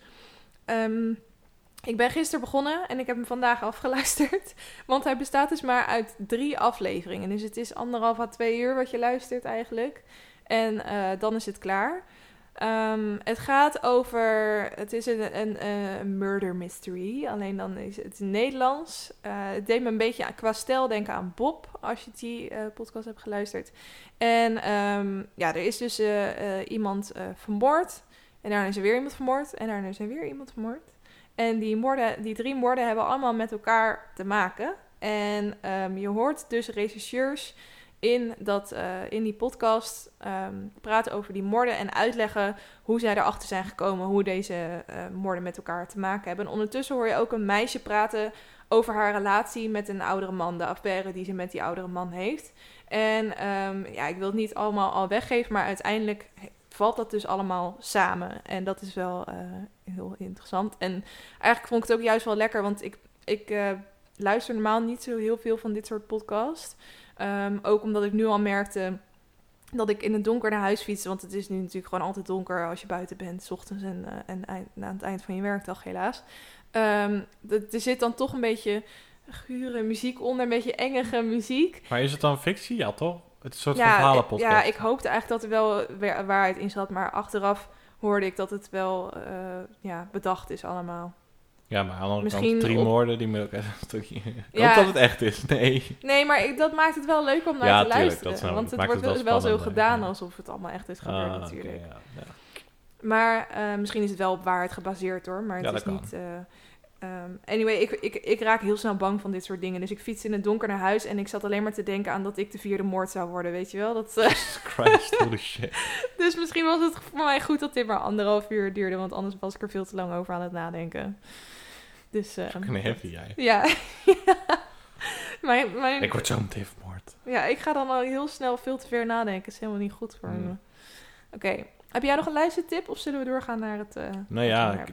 Ik ben gisteren begonnen en ik heb hem vandaag afgeluisterd. Want hij bestaat dus maar uit 3 afleveringen. Dus het is 1,5 à 2 uur wat je luistert eigenlijk. En dan is het klaar. Het gaat over... Het is een murder mystery. Alleen dan is het Nederlands. Het deed me een beetje qua stijl denken aan Bob. Als je die podcast hebt geluisterd. En er is dus iemand vermoord. En daarna is er weer iemand vermoord. En daarna is er weer iemand vermoord. En die 3 moorden hebben allemaal met elkaar te maken. En je hoort dus rechercheurs in die podcast praten over die moorden... en uitleggen hoe zij erachter zijn gekomen... hoe deze moorden met elkaar te maken hebben. En ondertussen hoor je ook een meisje praten over haar relatie met een oudere man. De affaire die ze met die oudere man heeft. En ik wil het niet allemaal al weggeven... maar uiteindelijk valt dat dus allemaal samen. En dat is wel heel interessant. En eigenlijk vond ik het ook juist wel lekker... want ik luister normaal niet zo heel veel van dit soort podcasts... ook omdat ik nu al merkte dat ik in het donker naar huis fiets... want het is nu natuurlijk gewoon altijd donker als je buiten bent... 's ochtends en aan het eind van je werkdag helaas. Er zit dan toch een beetje gure muziek onder, een beetje engige muziek. Maar is het dan fictie? Ja, toch? Het is een soort verhalenpodcast. Ja, ik hoopte eigenlijk dat er wel waarheid in zat... maar achteraf hoorde ik dat het wel bedacht is allemaal. Ja, maar aan de andere kant 3 moorden die me ook echt een stukje... Ik hoop dat het echt is. Nee, maar dat maakt het wel leuk om naar te luisteren. Dat want het wordt wel zo gedaan alsof het allemaal echt is gebeurd natuurlijk. Okay, ja. Maar misschien is het wel op waarheid gebaseerd hoor. Maar het is niet... Anyway, ik raak heel snel bang van dit soort dingen. Dus ik fiets in het donker naar huis en ik zat alleen maar te denken aan dat ik de 4e moord zou worden, weet je wel? Jesus Christ, holy shit. Dus misschien was het voor mij goed dat dit maar 1,5 uur duurde, want anders was ik er veel te lang over aan het nadenken. Dus, een heavy, jij. Ja. mijn... Ik word zo meteen vermoord. Ja, ik ga dan al heel snel veel te ver nadenken. Dat is helemaal niet goed voor me. Oké. Heb jij nog een luistertip of zullen we doorgaan naar het... nou ja,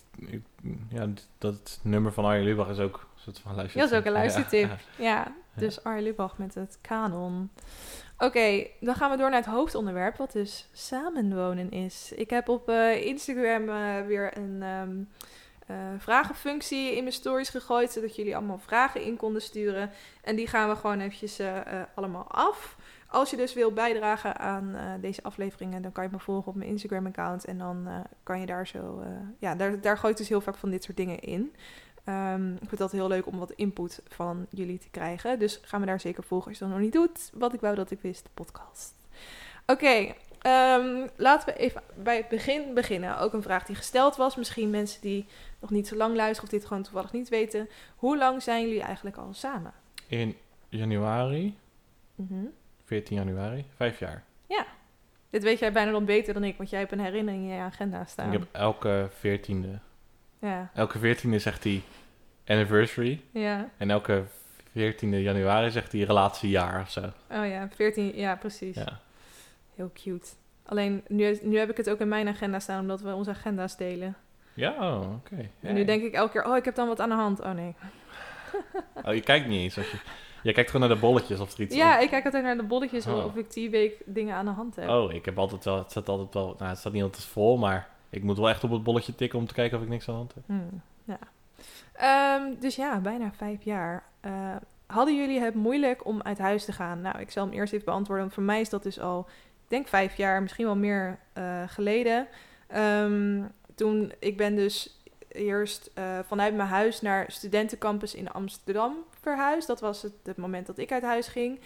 dat nummer van Arjen Lubach is ook een soort van luistertip. Ja, dat is ook een luistertip. Ja. Ja, dus Arjen Lubach met het kanon. Oké, dan gaan we door naar het hoofdonderwerp, wat dus samenwonen is. Ik heb op Instagram weer een vragenfunctie in mijn stories gegooid, zodat jullie allemaal vragen in konden sturen. En die gaan we gewoon eventjes allemaal af. Als je dus wil bijdragen aan deze afleveringen, dan kan je me volgen op mijn Instagram-account. En dan kan je daar zo... daar gooi ik dus heel vaak van dit soort dingen in. Ik vind dat heel leuk om wat input van jullie te krijgen. Dus ga me daar zeker volgen als je dat nog niet doet. Wat ik wou dat ik wist, de podcast. Oké, laten we even bij het begin beginnen. Ook een vraag die gesteld was. Misschien mensen die nog niet zo lang luisteren of dit gewoon toevallig niet weten. Hoe lang zijn jullie eigenlijk al samen? In januari... 14 januari, 5 jaar. Ja, dit weet jij bijna dan beter dan ik, want jij hebt een herinnering in je agenda staan. Ik heb elke 14e. Ja. Elke 14e zegt hij anniversary. Ja. En elke 14e januari zegt hij relatiejaar of zo. Oh ja, 14, ja precies. Ja. Heel cute. Alleen, nu heb ik het ook in mijn agenda staan, omdat we onze agenda's delen. Ja, oké. En Ja. nu denk ik elke keer, ik heb dan wat aan de hand. Oh nee. Oh, je kijkt niet eens. Je kijkt gewoon naar de bolletjes of er iets... Ja, ik kijk altijd naar de bolletjes Oh. of ik die week dingen aan de hand heb. Oh, ik heb altijd wel... Het staat altijd wel... Nou, het staat niet altijd vol, maar... Ik moet wel echt op het bolletje tikken om te kijken of ik niks aan de hand heb. Ja. Dus ja, bijna 5 jaar. Hadden jullie het moeilijk om uit huis te gaan? Nou, ik zal hem eerst even beantwoorden. Want voor mij is dat dus al, ik denk 5 jaar, misschien wel meer geleden. Toen, ik ben dus eerst vanuit mijn huis naar studentencampus in Amsterdam verhuisd. Dat was het moment dat ik uit huis ging.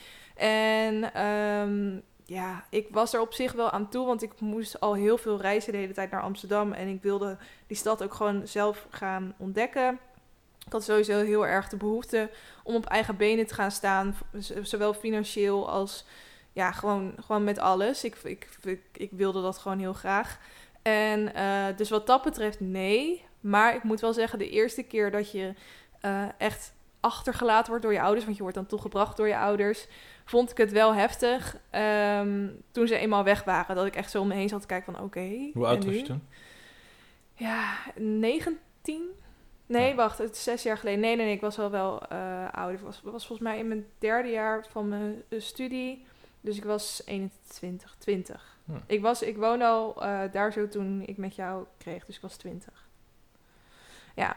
En ik was er op zich wel aan toe, want ik moest al heel veel reizen de hele tijd naar Amsterdam. En ik wilde die stad ook gewoon zelf gaan ontdekken. Ik had sowieso heel erg de behoefte om op eigen benen te gaan staan. Zowel financieel als gewoon met alles. Ik wilde dat gewoon heel graag. En dus wat dat betreft, nee. Maar ik moet wel zeggen, de eerste keer dat je echt achtergelaten wordt door je ouders, want je wordt dan toch gebracht door je ouders, vond ik het wel heftig. Toen ze eenmaal weg waren, dat ik echt zo om me heen zat te kijken van oké. Hoe oud was je toen? Ja, 19. Nee, wacht, het is 6 jaar geleden. Nee, ik was wel ouder. Ik was volgens mij in mijn 3e jaar van mijn studie. Dus ik was 21, 20. Ik woonde al daar zo toen ik met jou kreeg, dus ik was 20. Ja,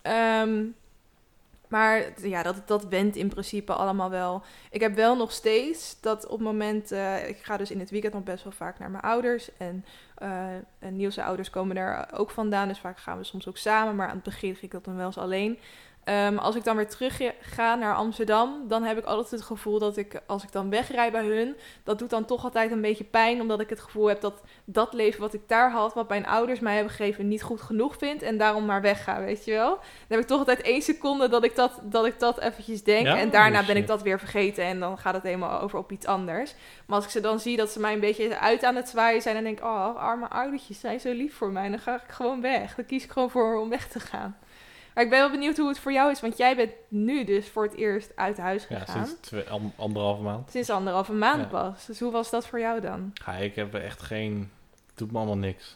maar ja, dat went in principe allemaal wel. Ik heb wel nog steeds dat op het moment... ik ga dus in het weekend nog best wel vaak naar mijn ouders. En Niels' ouders komen daar ook vandaan. Dus vaak gaan we soms ook samen. Maar aan het begin ging ik dat dan wel eens alleen. Als ik dan weer terug ga naar Amsterdam, dan heb ik altijd het gevoel dat als ik dan wegrij bij hun, dat doet dan toch altijd een beetje pijn, omdat ik het gevoel heb dat dat leven wat ik daar had, wat mijn ouders mij hebben gegeven, niet goed genoeg vind en daarom maar wegga, weet je wel. Dan heb ik toch altijd 1 seconde dat ik dat eventjes denk en daarna ben ik dat weer vergeten en dan gaat het helemaal over op iets anders. Maar als ik ze dan zie dat ze mij een beetje uit aan het zwaaien zijn, dan denk ik, arme oudertjes zijn zo lief voor mij en dan ga ik gewoon weg. Dan kies ik gewoon voor om weg te gaan. Maar ik ben wel benieuwd hoe het voor jou is, want jij bent nu dus voor het eerst uit huis gegaan. Ja, sinds 1,5 maand. Sinds 1,5 maand pas. Dus hoe was dat voor jou dan? Ja, ik heb echt het doet me allemaal niks.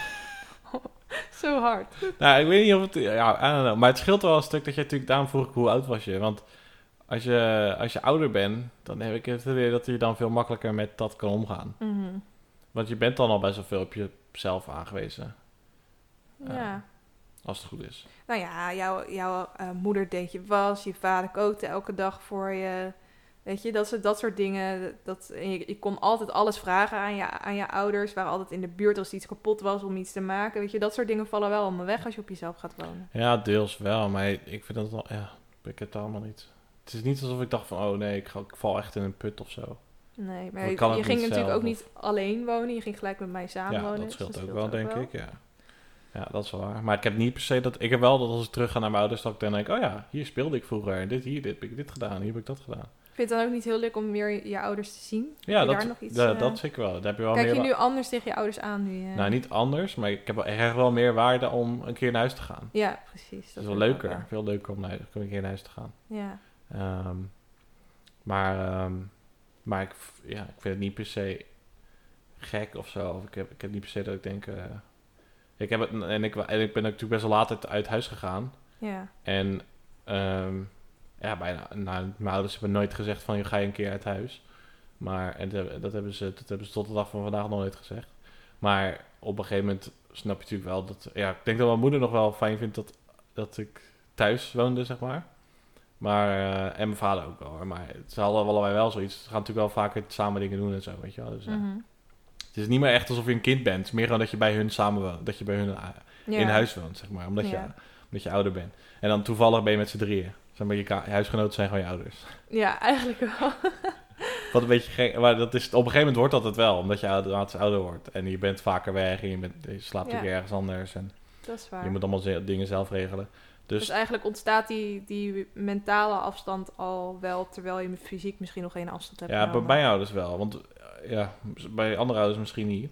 Zo hard. Nou, ik weet niet of het... Ja, I don't know. Maar het scheelt wel een stuk dat jij natuurlijk... Daarom vroeg ik hoe oud was je. Want als je ouder bent, dan heb ik het idee dat je dan veel makkelijker met dat kan omgaan. Mm-hmm. Want je bent dan al best wel veel op jezelf aangewezen. Ja. Als het goed is. Nou ja, jouw moeder deed je was, je vader kookte elke dag voor je. Weet je, dat soort dingen. Je kon altijd alles vragen aan je ouders. Waren altijd in de buurt als iets kapot was om iets te maken. Weet je, dat soort dingen vallen wel allemaal weg als je op jezelf gaat wonen. Ja, deels wel. Maar ik vind dat wel... Ja, ik heb het allemaal niet. Het is niet alsof ik dacht van... Oh nee, ik val echt in een put of zo. Nee, maar je ging natuurlijk ook niet alleen wonen. Je ging gelijk met mij samen wonen. Ja, dat scheelt ook wel, denk ik. Ja. Ja, dat is wel waar. Maar ik heb niet per se dat... Ik heb wel dat als ik terug ga naar mijn ouders, dat ik dan denk... Oh ja, hier speelde ik vroeger. En dit heb ik dit gedaan. Hier heb ik dat gedaan. Vind je het dan ook niet heel leuk om weer je ouders te zien? Ja, daar nog iets, dat zeker wel. Daar heb je wel kijk meer je nu anders tegen je ouders aan nu? Nou, niet anders. Maar ik heb echt wel meer waarde om een keer naar huis te gaan. Ja, precies. Dat is wel leuker. Veel leuker om een keer naar huis te gaan. Ja. Maar ik vind het niet per se gek of zo. Of ik heb niet per se dat ik denk... ik ben natuurlijk best wel laat uit huis gegaan. Ja. En mijn ouders hebben nooit gezegd van... ga je een keer uit huis. Maar dat hebben ze tot de dag van vandaag nog nooit gezegd. Maar op een gegeven moment snap je natuurlijk wel dat... Ja, ik denk dat mijn moeder nog wel fijn vindt dat ik thuis woonde, zeg maar. Maar, en mijn vader ook wel hoor. Maar ze hadden allebei wel zoiets. Ze gaan natuurlijk wel vaker samen dingen doen en zo, weet je wel. Dus, het is niet meer echt alsof je een kind bent. Het is meer gewoon dat je bij hun samen woont. Dat je bij hun in huis woont, zeg maar. Omdat je ouder bent. En dan toevallig ben je met z'n drieën. Zeg maar, je huisgenoten zijn gewoon je ouders. Ja, eigenlijk wel. Wat een beetje gek. Maar dat is, op een gegeven moment wordt dat het wel. Omdat je ouder wordt. En je bent vaker weg. En je slaapt ook ergens anders. En dat is waar. je moet allemaal dingen zelf regelen. Dus eigenlijk ontstaat die mentale afstand al wel, terwijl je fysiek misschien nog geen afstand hebt. Ja, bij mijn ouders wel. Want bij andere ouders misschien niet.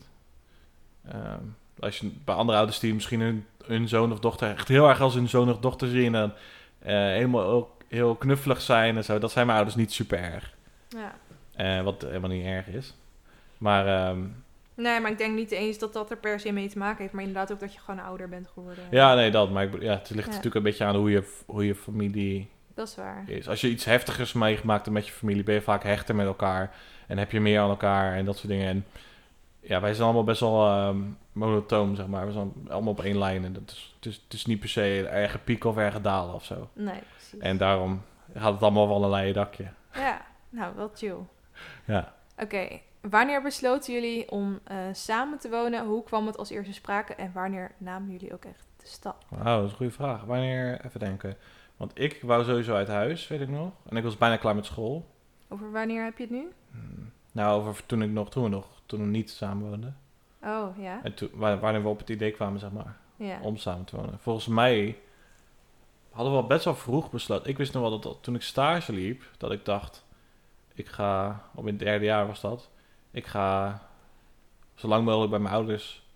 Als je bij andere ouders die misschien hun zoon of dochter echt heel erg als hun zoon of dochter zien en helemaal ook heel knuffelig zijn en zo, dat zijn mijn ouders niet super erg. Ja. Wat helemaal niet erg is. Maar nee, maar ik denk niet eens dat er per se mee te maken heeft, maar inderdaad ook dat je gewoon ouder bent geworden. Ja, nee, dat. Maar het ligt natuurlijk een beetje aan hoe je familie dat is waar. is. Als je iets heftigers meegemaakt hebt met je familie, ben je vaak hechter met elkaar en heb je meer aan elkaar en dat soort dingen. En ja, wij zijn allemaal best wel monotoom, zeg maar. We zijn allemaal op één lijn en het is niet per se een erge piek of erge dalen of zo. Nee, precies. En daarom gaat het allemaal van een leien dakje. Ja, nou, wel chill. Ja. Oké. Wanneer besloten jullie om samen te wonen? Hoe kwam het als eerste sprake? En wanneer namen jullie ook echt de stap? Wauw, dat is een goede vraag. Wanneer, even denken. Want ik wou sowieso uit huis, weet ik nog. En ik was bijna klaar met school. Over wanneer heb je het nu? Nou, over toen we niet samen woonden. Oh, ja. En wanneer we op het idee kwamen, zeg maar, om samen te wonen. Volgens mij hadden we al best wel vroeg besloten. Ik wist nog wel dat toen ik stage liep, dat ik dacht, ik ga, in het derde jaar was dat, ik ga zo lang mogelijk bij mijn ouders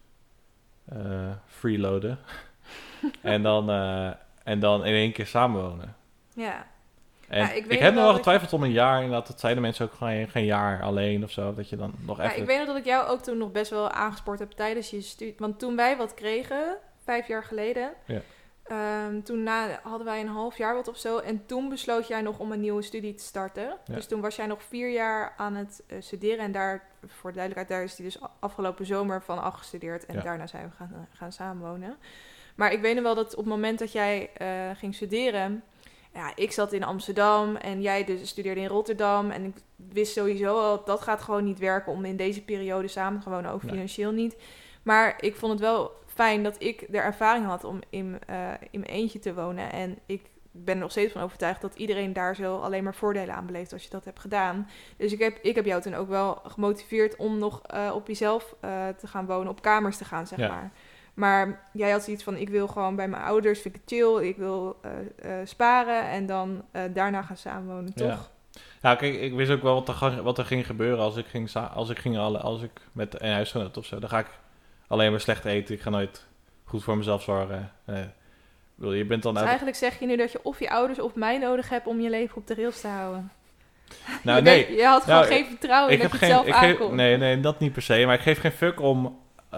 freeloaden. en dan in één keer samenwonen. Ja. En ik heb nog wel getwijfeld om een jaar, inderdaad, dat zeiden mensen ook geen jaar alleen of zo, dat je dan nog even... Ik weet nog dat ik jou ook toen nog best wel aangespoord heb tijdens je studie. Want toen wij wat kregen, 5 jaar geleden, toen hadden wij een half jaar wat of zo. En toen besloot jij nog om een nieuwe studie te starten. Ja. Dus toen was jij nog 4 jaar aan het studeren. En daar, voor de duidelijkheid, daar is hij dus afgelopen zomer van afgestudeerd. En daarna zijn we gaan samenwonen. Maar ik weet nog wel dat op het moment dat jij ging studeren... Ja, ik zat in Amsterdam en jij dus studeerde in Rotterdam. En ik wist sowieso al, dat gaat gewoon niet werken om in deze periode samen te gaan wonen, ook financieel niet. Maar ik vond het wel fijn dat ik de ervaring had om in mijn eentje te wonen. En ik ben er nog steeds van overtuigd dat iedereen daar zo alleen maar voordelen aan beleeft als je dat hebt gedaan. Dus ik heb jou toen ook wel gemotiveerd om nog op jezelf te gaan wonen, op kamers te gaan, zeg maar. Maar jij had zoiets van, ik wil gewoon bij mijn ouders, vind ik het chill, ik wil sparen en dan daarna gaan samenwonen, toch? Ja, kijk, ik wist ook wel wat er ging gebeuren als ik met een huisgenoot of zo. Dan ga ik alleen maar slecht eten, ik ga nooit goed voor mezelf zorgen. Je bent dan dus eigenlijk zeg je nu dat je of je ouders of mij nodig hebt om je leven op de rails te houden. Nou, je had gewoon geen vertrouwen in dat je het zelf aankomt. Nee, dat niet per se, maar ik geef geen fuck om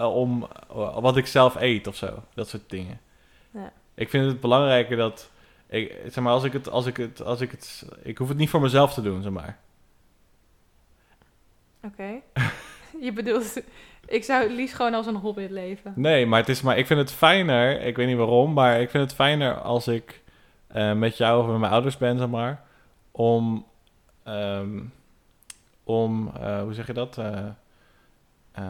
wat ik zelf eet of zo. Dat soort dingen. Ja. Ik vind het belangrijker dat... zeg maar, ik hoef het niet voor mezelf te doen, zeg maar. Oké. Je bedoelt... Ik zou het liefst gewoon als een hobbit leven. Nee, maar ik vind het fijner... Ik weet niet waarom, maar ik vind het fijner als ik met jou of met mijn ouders ben, zeg maar. Om hoe zeg je dat?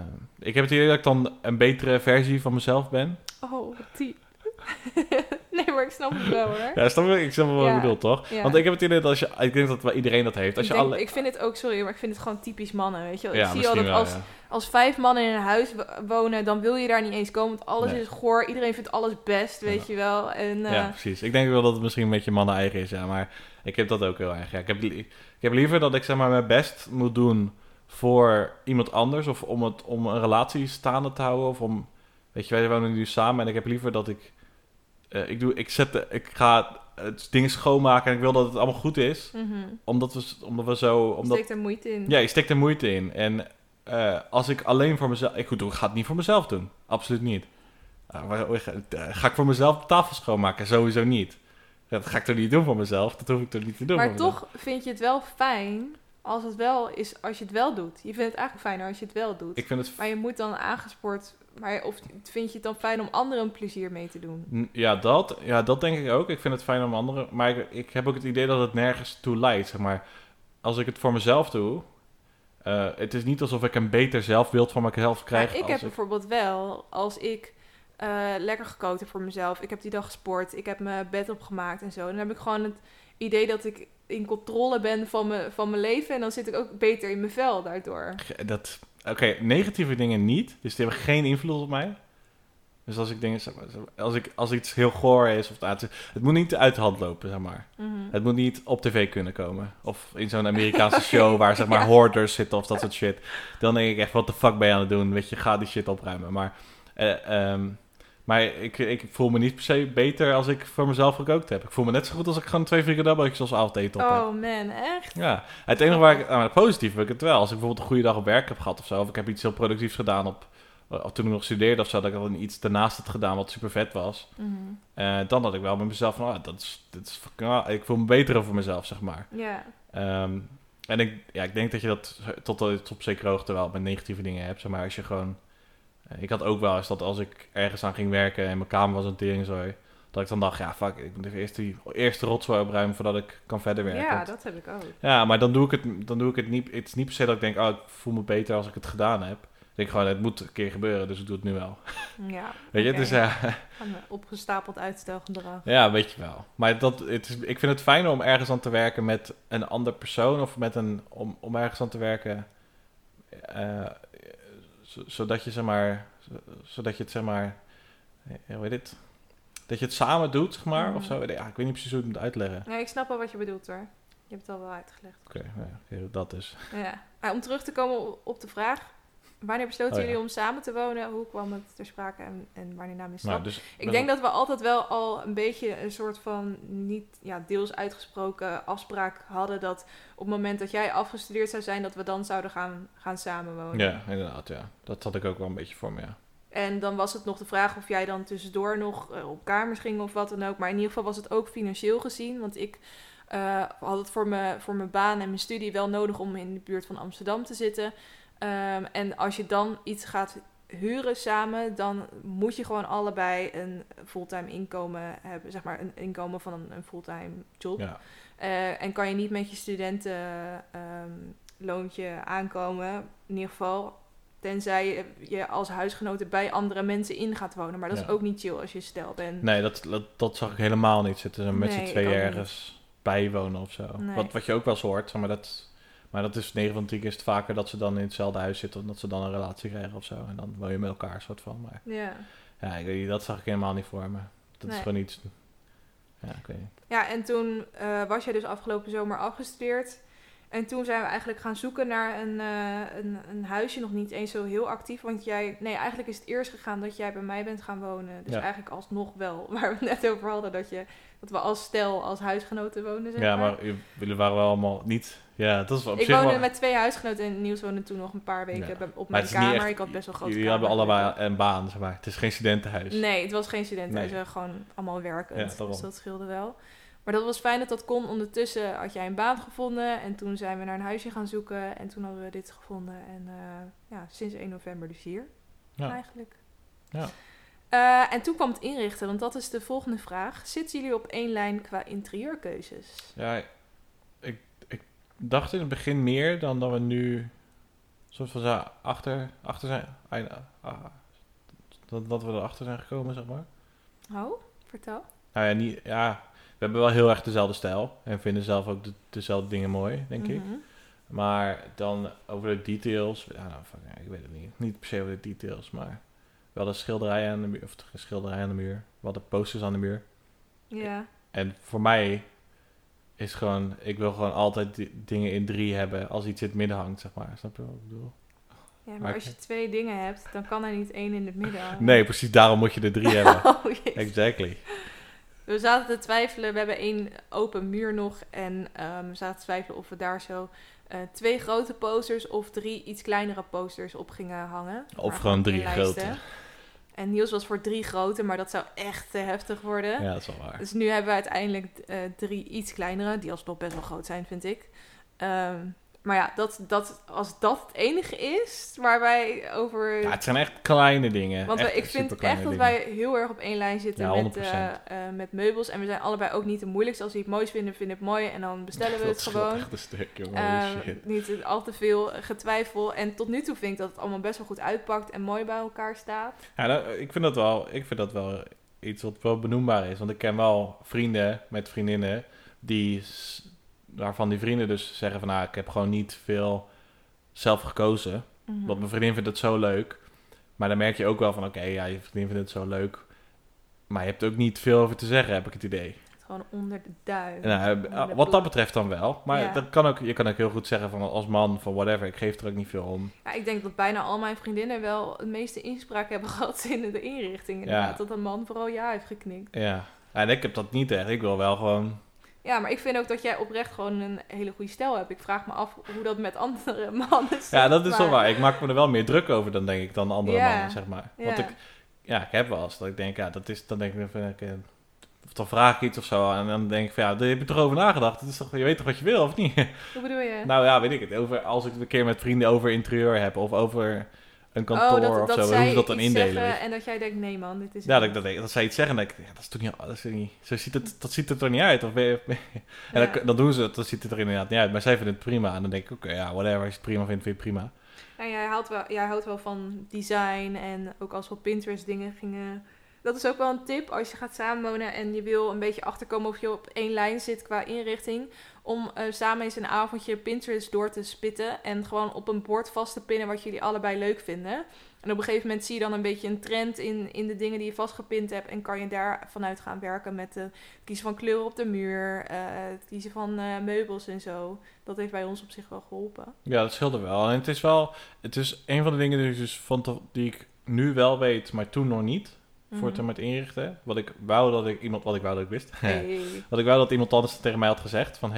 Ik heb het idee dat ik dan een betere versie van mezelf ben. Oh, die... Nee, maar ik snap het wel hoor. Ja, ik snap wel wat je bedoelt, toch? Ja. Want ik heb het idee dat ik denk dat iedereen dat heeft. Ik vind het ook, sorry, maar ik vind het gewoon typisch mannen, weet je wel. Ja, Ik zie al dat wel, als 5 mannen in een huis wonen, dan wil je daar niet eens komen, want alles is goor. Iedereen vindt alles best, weet je wel. En, ja, precies. Ik denk wel dat het misschien een beetje mannen eigen is, ja, maar ik heb dat ook heel erg. Ja, ik heb liever dat ik zeg maar mijn best moet doen voor iemand anders, of om een relatie staande te houden, of om, weet je, wij wonen nu samen en ik heb liever dat ik ga het ding schoonmaken en ik wil dat het allemaal goed is. Mm-hmm. Omdat we zo... Je steekt er moeite in. Ja, je steekt er moeite in. En als ik alleen voor mezelf... Ik ga het niet voor mezelf doen. Absoluut niet. Ga ik voor mezelf de tafel schoonmaken? Sowieso niet. Dat ga ik toch niet doen voor mezelf? Dat hoef ik toch niet te doen. Maar toch vind je het wel fijn als je het wel doet. Je vindt het eigenlijk fijner als je het wel doet. Maar je moet dan aangespoord... Of vind je het dan fijn om anderen een plezier mee te doen? Ja, dat denk ik ook. Ik vind het fijn om anderen... Maar ik heb ook het idee dat het nergens toe leidt, zeg maar. Als ik het voor mezelf doe... het is niet alsof ik een beter zelfbeeld van mezelf krijg. Ik heb bijvoorbeeld wel, als ik lekker gekookt heb voor mezelf... Ik heb die dag gesport, ik heb mijn bed opgemaakt en zo... Dan heb ik gewoon het idee dat ik in controle ben van mijn leven... En dan zit ik ook beter in mijn vel daardoor. Oké, negatieve dingen niet. Dus die hebben geen invloed op mij. Dus als ik dingen... Als iets heel goor is... Het moet niet uit de hand lopen, zeg maar. Mm-hmm. Het moet niet op tv kunnen komen. Of in zo'n Amerikaanse show waar zeg maar hoarders zitten of dat soort shit. Dan denk ik echt, wat de fuck ben je aan het doen? Weet je, ga die shit opruimen. Maar ik voel me niet per se beter als ik voor mezelf gekookt heb. Ik voel me net zo goed als ik gewoon 2 frikandelletje als avondeten op heb. Oh man, echt? Ja, het enige waar ik... positief heb ik het wel. Als ik bijvoorbeeld een goede dag op werk heb gehad of zo... of ik heb iets heel productiefs gedaan toen ik nog studeerde of zo... dat ik dan iets daarnaast had gedaan wat super vet was... Mm-hmm. Dan had ik wel met mezelf van... ik voel me beter over mezelf, zeg maar. Ja. En ik denk dat je dat tot op zekere hoogte wel met negatieve dingen hebt. Zeg maar als je gewoon... ik had ook wel eens dat als ik ergens aan ging werken... en mijn kamer was een teringzooi... dat ik dan dacht, ja fuck, ik moet even eerst de rotzooi opruimen... voordat ik kan verder werken. Ja, dat heb ik ook. Ja, maar dan doe ik het niet... Het is niet per se dat ik denk... ik voel me beter als ik het gedaan heb. Ik denk gewoon, het moet een keer gebeuren... dus ik doe het nu wel. Ja, weet je, okay. dus opgestapeld uitstelgedrag. Ja, weet je wel. Maar ik vind het fijner om ergens aan te werken met een ander persoon... of om ergens aan te werken... zodat je zeg maar... hoe heet het? Dat je het samen doet, zeg maar, of zo. Ja, ik weet niet precies hoe ik het moet uitleggen. Nee, ik snap wel wat je bedoelt, hoor. Je hebt het al wel uitgelegd. Oké, dat dus. Ja. Om terug te komen op de vraag... Wanneer besloten jullie om samen te wonen? Hoe kwam het ter sprake en wanneer nam je stap? Nou, dus, ik denk dat we altijd wel al een beetje een soort van niet deels uitgesproken afspraak hadden... dat op het moment dat jij afgestudeerd zou zijn... dat we dan zouden gaan samenwonen. Ja, inderdaad, ja. Dat had ik ook wel een beetje voor me, ja. En dan was het nog de vraag of jij dan tussendoor nog op kamers ging of wat dan ook. Maar in ieder geval was het ook financieel gezien. Want ik had het voor mijn baan en mijn studie wel nodig om in de buurt van Amsterdam te zitten... En als je dan iets gaat huren samen, dan moet je gewoon allebei een fulltime inkomen hebben. Zeg maar een inkomen van een fulltime job. Ja. En kan je niet met je studentenloontje aankomen. In ieder geval, tenzij je als huisgenoten bij andere mensen in gaat wonen. Maar dat is ook niet chill als je stel bent. Nee, dat zag ik helemaal niet zitten. Met z'n tweeën ergens bijwonen of zo. Nee. Wat je ook wel eens hoort, maar dat is 9 van de 10 keer is het vaker dat ze dan in hetzelfde huis zitten... of dat ze dan een relatie krijgen of zo. En dan woon je met elkaar soort van. Maar ja, ik weet niet, dat zag ik helemaal niet voor me. Dat is gewoon iets... Ja, ik weet niet. Ja, en toen was jij dus afgelopen zomer afgestudeerd... En toen zijn we eigenlijk gaan zoeken naar een huisje, nog niet eens zo heel actief. Want eigenlijk is het eerst gegaan dat jij bij mij bent gaan wonen. Dus eigenlijk alsnog wel, waar we het net over hadden, dat we als stel, als huisgenoten woonden. Zeg maar jullie waren wel allemaal niet... Ja, dat is op ik zich woonde met 2 huisgenoten en Niels woonde toen nog een paar weken op mijn kamer. Echt, ik had best wel grote jullie kamer. Jullie hebben allebei een baan, zeg maar. Het is geen studentenhuis. Nee, het was geen studentenhuis. We gewoon allemaal werkend. Ja, dus dat scheelde wel. Maar dat was fijn dat dat kon. Ondertussen had jij een baan gevonden. En toen zijn we naar een huisje gaan zoeken. En toen hadden we dit gevonden. En sinds 1 november dus hier. Eigenlijk. Ja. En toen kwam het inrichten. Want dat is de volgende vraag. Zitten jullie op één lijn qua interieurkeuzes? Ja, ik dacht in het begin meer dan dat we nu... soort van achter zijn... dat we erachter zijn gekomen, zeg maar. Oh, vertel. Nou ja, niet, ja, we hebben wel heel erg dezelfde stijl. En vinden zelf ook dezelfde dingen mooi, denk ik. Maar dan over de details. Ja, nou, ik weet het niet. Niet per se over de details, maar wel de schilderijen aan de muur. Of de schilderij aan de muur. Wel de posters aan de muur. Ja. En voor mij is gewoon... Ik wil gewoon altijd dingen in 3 hebben als iets in het midden hangt, zeg maar. Snap je wat ik bedoel? Ja, maar als je 2 dingen hebt, dan kan er niet 1 in het midden hangen. Nee, precies. Daarom moet je er 3 hebben. Oh, jezus. Exactly. We zaten te twijfelen. We hebben 1 open muur nog. En we zaten te twijfelen of we daar zo 2 grote posters of 3 iets kleinere posters op gingen hangen. Of gewoon 3 grote. En Niels was voor 3 grote, maar dat zou echt te heftig worden. Ja, dat is wel waar. Dus nu hebben we uiteindelijk 3 iets kleinere, die alsnog best wel groot zijn, vind ik. Maar ja, als dat het enige is waar wij over... Ja, het zijn echt kleine dingen. Want ik vind echt dat wij heel erg op één lijn zitten met meubels. En we zijn allebei ook niet de moeilijkste. Als we het moois vinden, vinden we het mooi. En dan bestellen we het gewoon. Dat is echt een stuk, jongen. Shit. Niet al te veel getwijfel. En tot nu toe vind ik dat het allemaal best wel goed uitpakt en mooi bij elkaar staat. Ja, ik vind dat wel iets wat wel benoembaar is. Want ik ken wel vrienden met vriendinnen waarvan die vrienden dus zeggen van... ik heb gewoon niet veel zelf gekozen. Mm-hmm. Want mijn vriendin vindt het zo leuk. Maar dan merk je ook wel van... Oké, ja, je vriendin vindt het zo leuk. Maar je hebt ook niet veel over te zeggen, heb ik het idee. Gewoon onder de duim. Nou, wat dat betreft dan wel. Maar ja. Je kan ook heel goed zeggen van als man van whatever. Ik geef er ook niet veel om. Ja, ik denk dat bijna al mijn vriendinnen wel het meeste inspraak hebben gehad in de inrichting. Inderdaad. Ja. Dat een man vooral ja heeft geknikt. Ja, en ik heb dat niet echt. Ik wil wel gewoon... Ja, maar ik vind ook dat jij oprecht gewoon een hele goede stijl hebt. Ik vraag me af hoe dat met andere mannen zit. Ja, dat is wel waar. Ik maak me er wel meer druk over dan denk ik dan andere mannen, zeg maar. Want ik heb wel eens dat ik denk, dan denk ik, of dan vraag ik iets of zo en dan denk ik van, daar heb je toch over nagedacht? Het is toch, je weet toch wat je wil, of niet? Hoe bedoel je? Nou ja, weet ik het. Als ik het een keer met vrienden over interieur heb of over een kantoor of zo, hoe ze dat dan indelen. En dat jij denkt, nee man, dit is... Ja, dat zij iets zeggen en dan denk ik, dat is toch niet... Dat ziet het er niet uit. En dan doen ze het, dan ziet het er inderdaad niet uit. Maar zij vinden het prima en dan denk ik, oké, whatever, als je het prima vindt, vind je het prima. En jij houdt wel van design en ook als we op Pinterest dingen gingen... Dat is ook wel een tip als je gaat samenwonen en je wil een beetje achterkomen of je op één lijn zit qua inrichting. Om samen eens een avondje Pinterest door te spitten en gewoon op een bord vast te pinnen wat jullie allebei leuk vinden. En op een gegeven moment zie je dan een beetje een trend in de dingen die je vastgepind hebt. En kan je daar vanuit gaan werken met het kiezen van kleuren op de muur, het kiezen van meubels en zo. Dat heeft bij ons op zich wel geholpen. Ja, dat scheelde wel. En het is een van de dingen die ik dus die ik nu wel weet, maar toen nog niet. Voor het met inrichten. Wat ik wou dat ik wist. Hey. Wat ik wou dat iemand anders tegen mij had gezegd. Van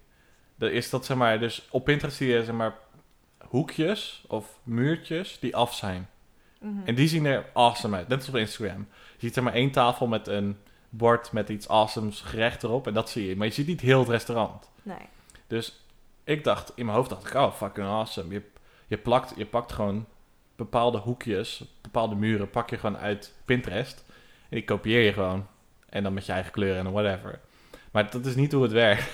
is dat zeg maar... Dus op Pinterest zie je zeg maar hoekjes of muurtjes die af zijn. Mm-hmm. En die zien er awesome uit. Net als op Instagram. Je ziet zeg maar 1 tafel met een bord met iets awesomes gerecht erop. En dat zie je. Maar je ziet niet heel het restaurant. Nee. Dus in mijn hoofd dacht ik, oh fucking awesome. Je pakt gewoon... bepaalde hoekjes, bepaalde muren pak je gewoon uit Pinterest. En die kopieer je gewoon. En dan met je eigen kleuren en whatever. Maar dat is niet hoe het werkt.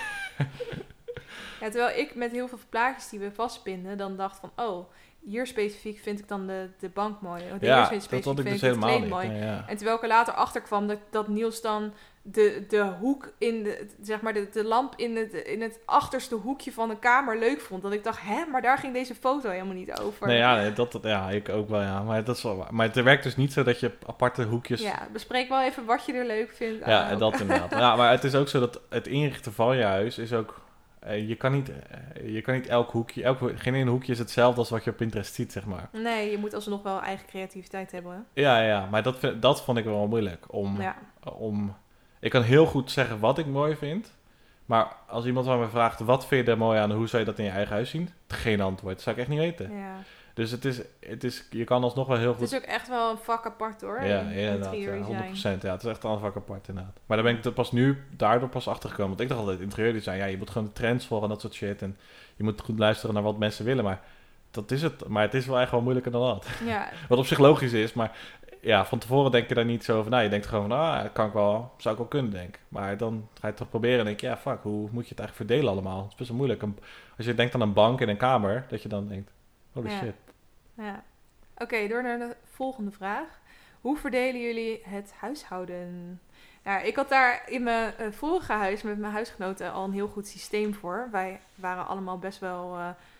Ja, terwijl ik met heel veel plaatjes die we vastpinnen, dan dacht van, hier specifiek vind ik dan de bank mooi. Ja, dat had ik dus helemaal niet. Mooi. Ja. En terwijl ik er later achter kwam dat Niels dan de hoek in de lamp in het achterste hoekje van de kamer leuk vond. Dat ik dacht, maar daar ging deze foto helemaal niet over. Nee, ik ook wel, ja. Maar dat is wel waar. Maar het werkt dus niet zo dat je aparte hoekjes... Ja, bespreek wel even wat je er leuk vindt. Ja, en dat inderdaad. Ja, maar het is ook zo dat het inrichten van je huis is ook... Je kan niet elk hoekje... Geen één hoekje is hetzelfde als wat je op Pinterest ziet, zeg maar. Nee, je moet alsnog wel eigen creativiteit hebben. Hè? Ja, maar dat vond ik wel moeilijk. Ik kan heel goed zeggen wat ik mooi vind. Maar als iemand van me vraagt, wat vind je er mooi aan? Hoe zou je dat in je eigen huis zien? Geen antwoord. Dat zou ik echt niet weten. Ja. Dus je kan alsnog wel heel goed... Het is ook echt wel een vak apart hoor. Ja, inderdaad. 100%. Ja, het is echt wel een vak apart inderdaad. Maar daar ben ik er daardoor pas achter gekomen. Want ik dacht altijd, interieurdesign, je moet gewoon de trends volgen en dat soort shit. En je moet goed luisteren naar wat mensen willen. Maar dat is het. Maar het is wel echt wel moeilijker dan dat. Ja. Wat op zich logisch is, maar... Ja, van tevoren denk je daar niet zo over na. Je denkt gewoon van, zou ik wel kunnen, denk ik. Maar dan ga je het toch proberen en denk je, hoe moet je het eigenlijk verdelen allemaal? Het is best wel moeilijk. Als je denkt aan een bank en een kamer, dat je dan denkt, holy shit. Ja. Oké, door naar de volgende vraag. Hoe verdelen jullie het huishouden? Ja, ik had daar in mijn vorige huis met mijn huisgenoten al een heel goed systeem voor. Wij waren allemaal best wel...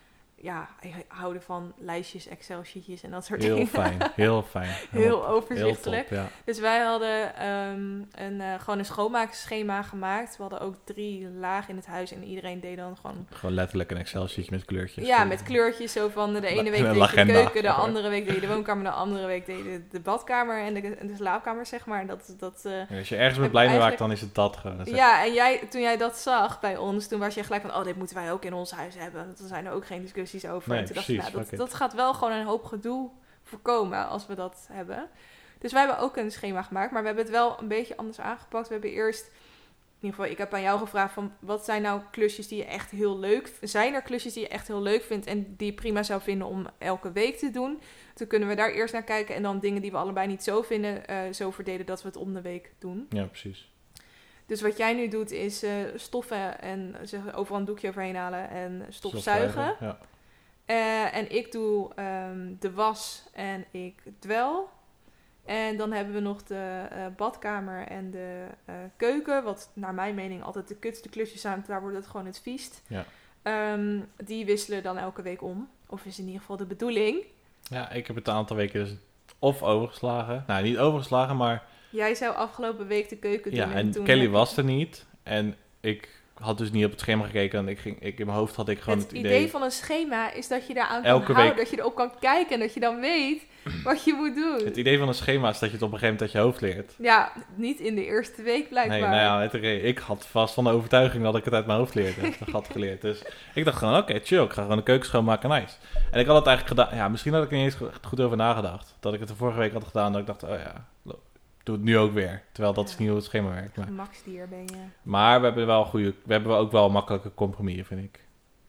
houden van lijstjes, Excel-sheetjes en dat soort dingen. Heel fijn. Heel overzichtelijk. Heel top, ja. Dus wij hadden gewoon een schoonmaakschema gemaakt. We hadden ook 3 lagen in het huis en iedereen deed dan gewoon... Gewoon letterlijk een Excel-sheetje met kleurtjes. Ja, met kleurtjes. Zo van de ene week deed je de keuken, de andere week deed je de woonkamer, de andere week deed je de badkamer en de slaapkamer, zeg maar. Als je ergens met blij mee maakt, dan is het dat gewoon. Ja, en toen jij dat zag bij ons, toen was je gelijk van, dit moeten wij ook in ons huis hebben. Want er zijn er ook geen discussies over. Nee, en toen precies, dacht ik, dat gaat wel gewoon een hoop gedoe voorkomen als we dat hebben. Dus wij hebben ook een schema gemaakt, maar we hebben het wel een beetje anders aangepakt. We hebben eerst, in ieder geval, ik heb aan jou gevraagd van, wat zijn nou klusjes die je echt heel leuk... Zijn er klusjes die je echt heel leuk vindt en die je prima zou vinden om elke week te doen? Toen kunnen we daar eerst naar kijken en dan dingen die we allebei niet zo vinden, zo verdelen dat we het om de week doen. Ja, precies. Dus wat jij nu doet is stoffen en overal een doekje overheen halen en stofzuigen. Ja. En ik doe de was en ik dwel. En dan hebben we nog de badkamer en de keuken. Wat naar mijn mening altijd de kutste klusjes zijn. Daar wordt het gewoon het viest. Ja. Die wisselen dan elke week om. Of is in ieder geval de bedoeling. Ja, ik heb het een aantal weken dus of overgeslagen. Nou, niet overgeslagen, maar... Jij zou afgelopen week de keuken doen. Ja, en toen Kelly was er niet. En ik had dus niet op het schema gekeken. En ik in mijn hoofd had ik gewoon het idee... Het idee van een schema is dat je daaraan kan Elke houden. week. Dat je erop kan kijken en dat je dan weet wat je moet doen. Het idee van een schema is dat je het op een gegeven moment uit je hoofd leert. Ja, niet in de eerste week blijkbaar. Nee, nou ja, ik had vast van de overtuiging dat ik het uit mijn hoofd leerde. Dat had geleerd. Dus ik dacht gewoon, oké, chill. Ik ga gewoon de keuken schoonmaken, nice. En ik had het eigenlijk gedaan... Ja, misschien had ik er niet eens goed over nagedacht. Dat ik het de vorige week had gedaan. Dat ik dacht, oh ja, doe het nu ook weer. Terwijl dat is niet hoe het schema werkt. Maar, Gemaksdier ben je. maar we hebben ook wel makkelijke compromissen, vind ik.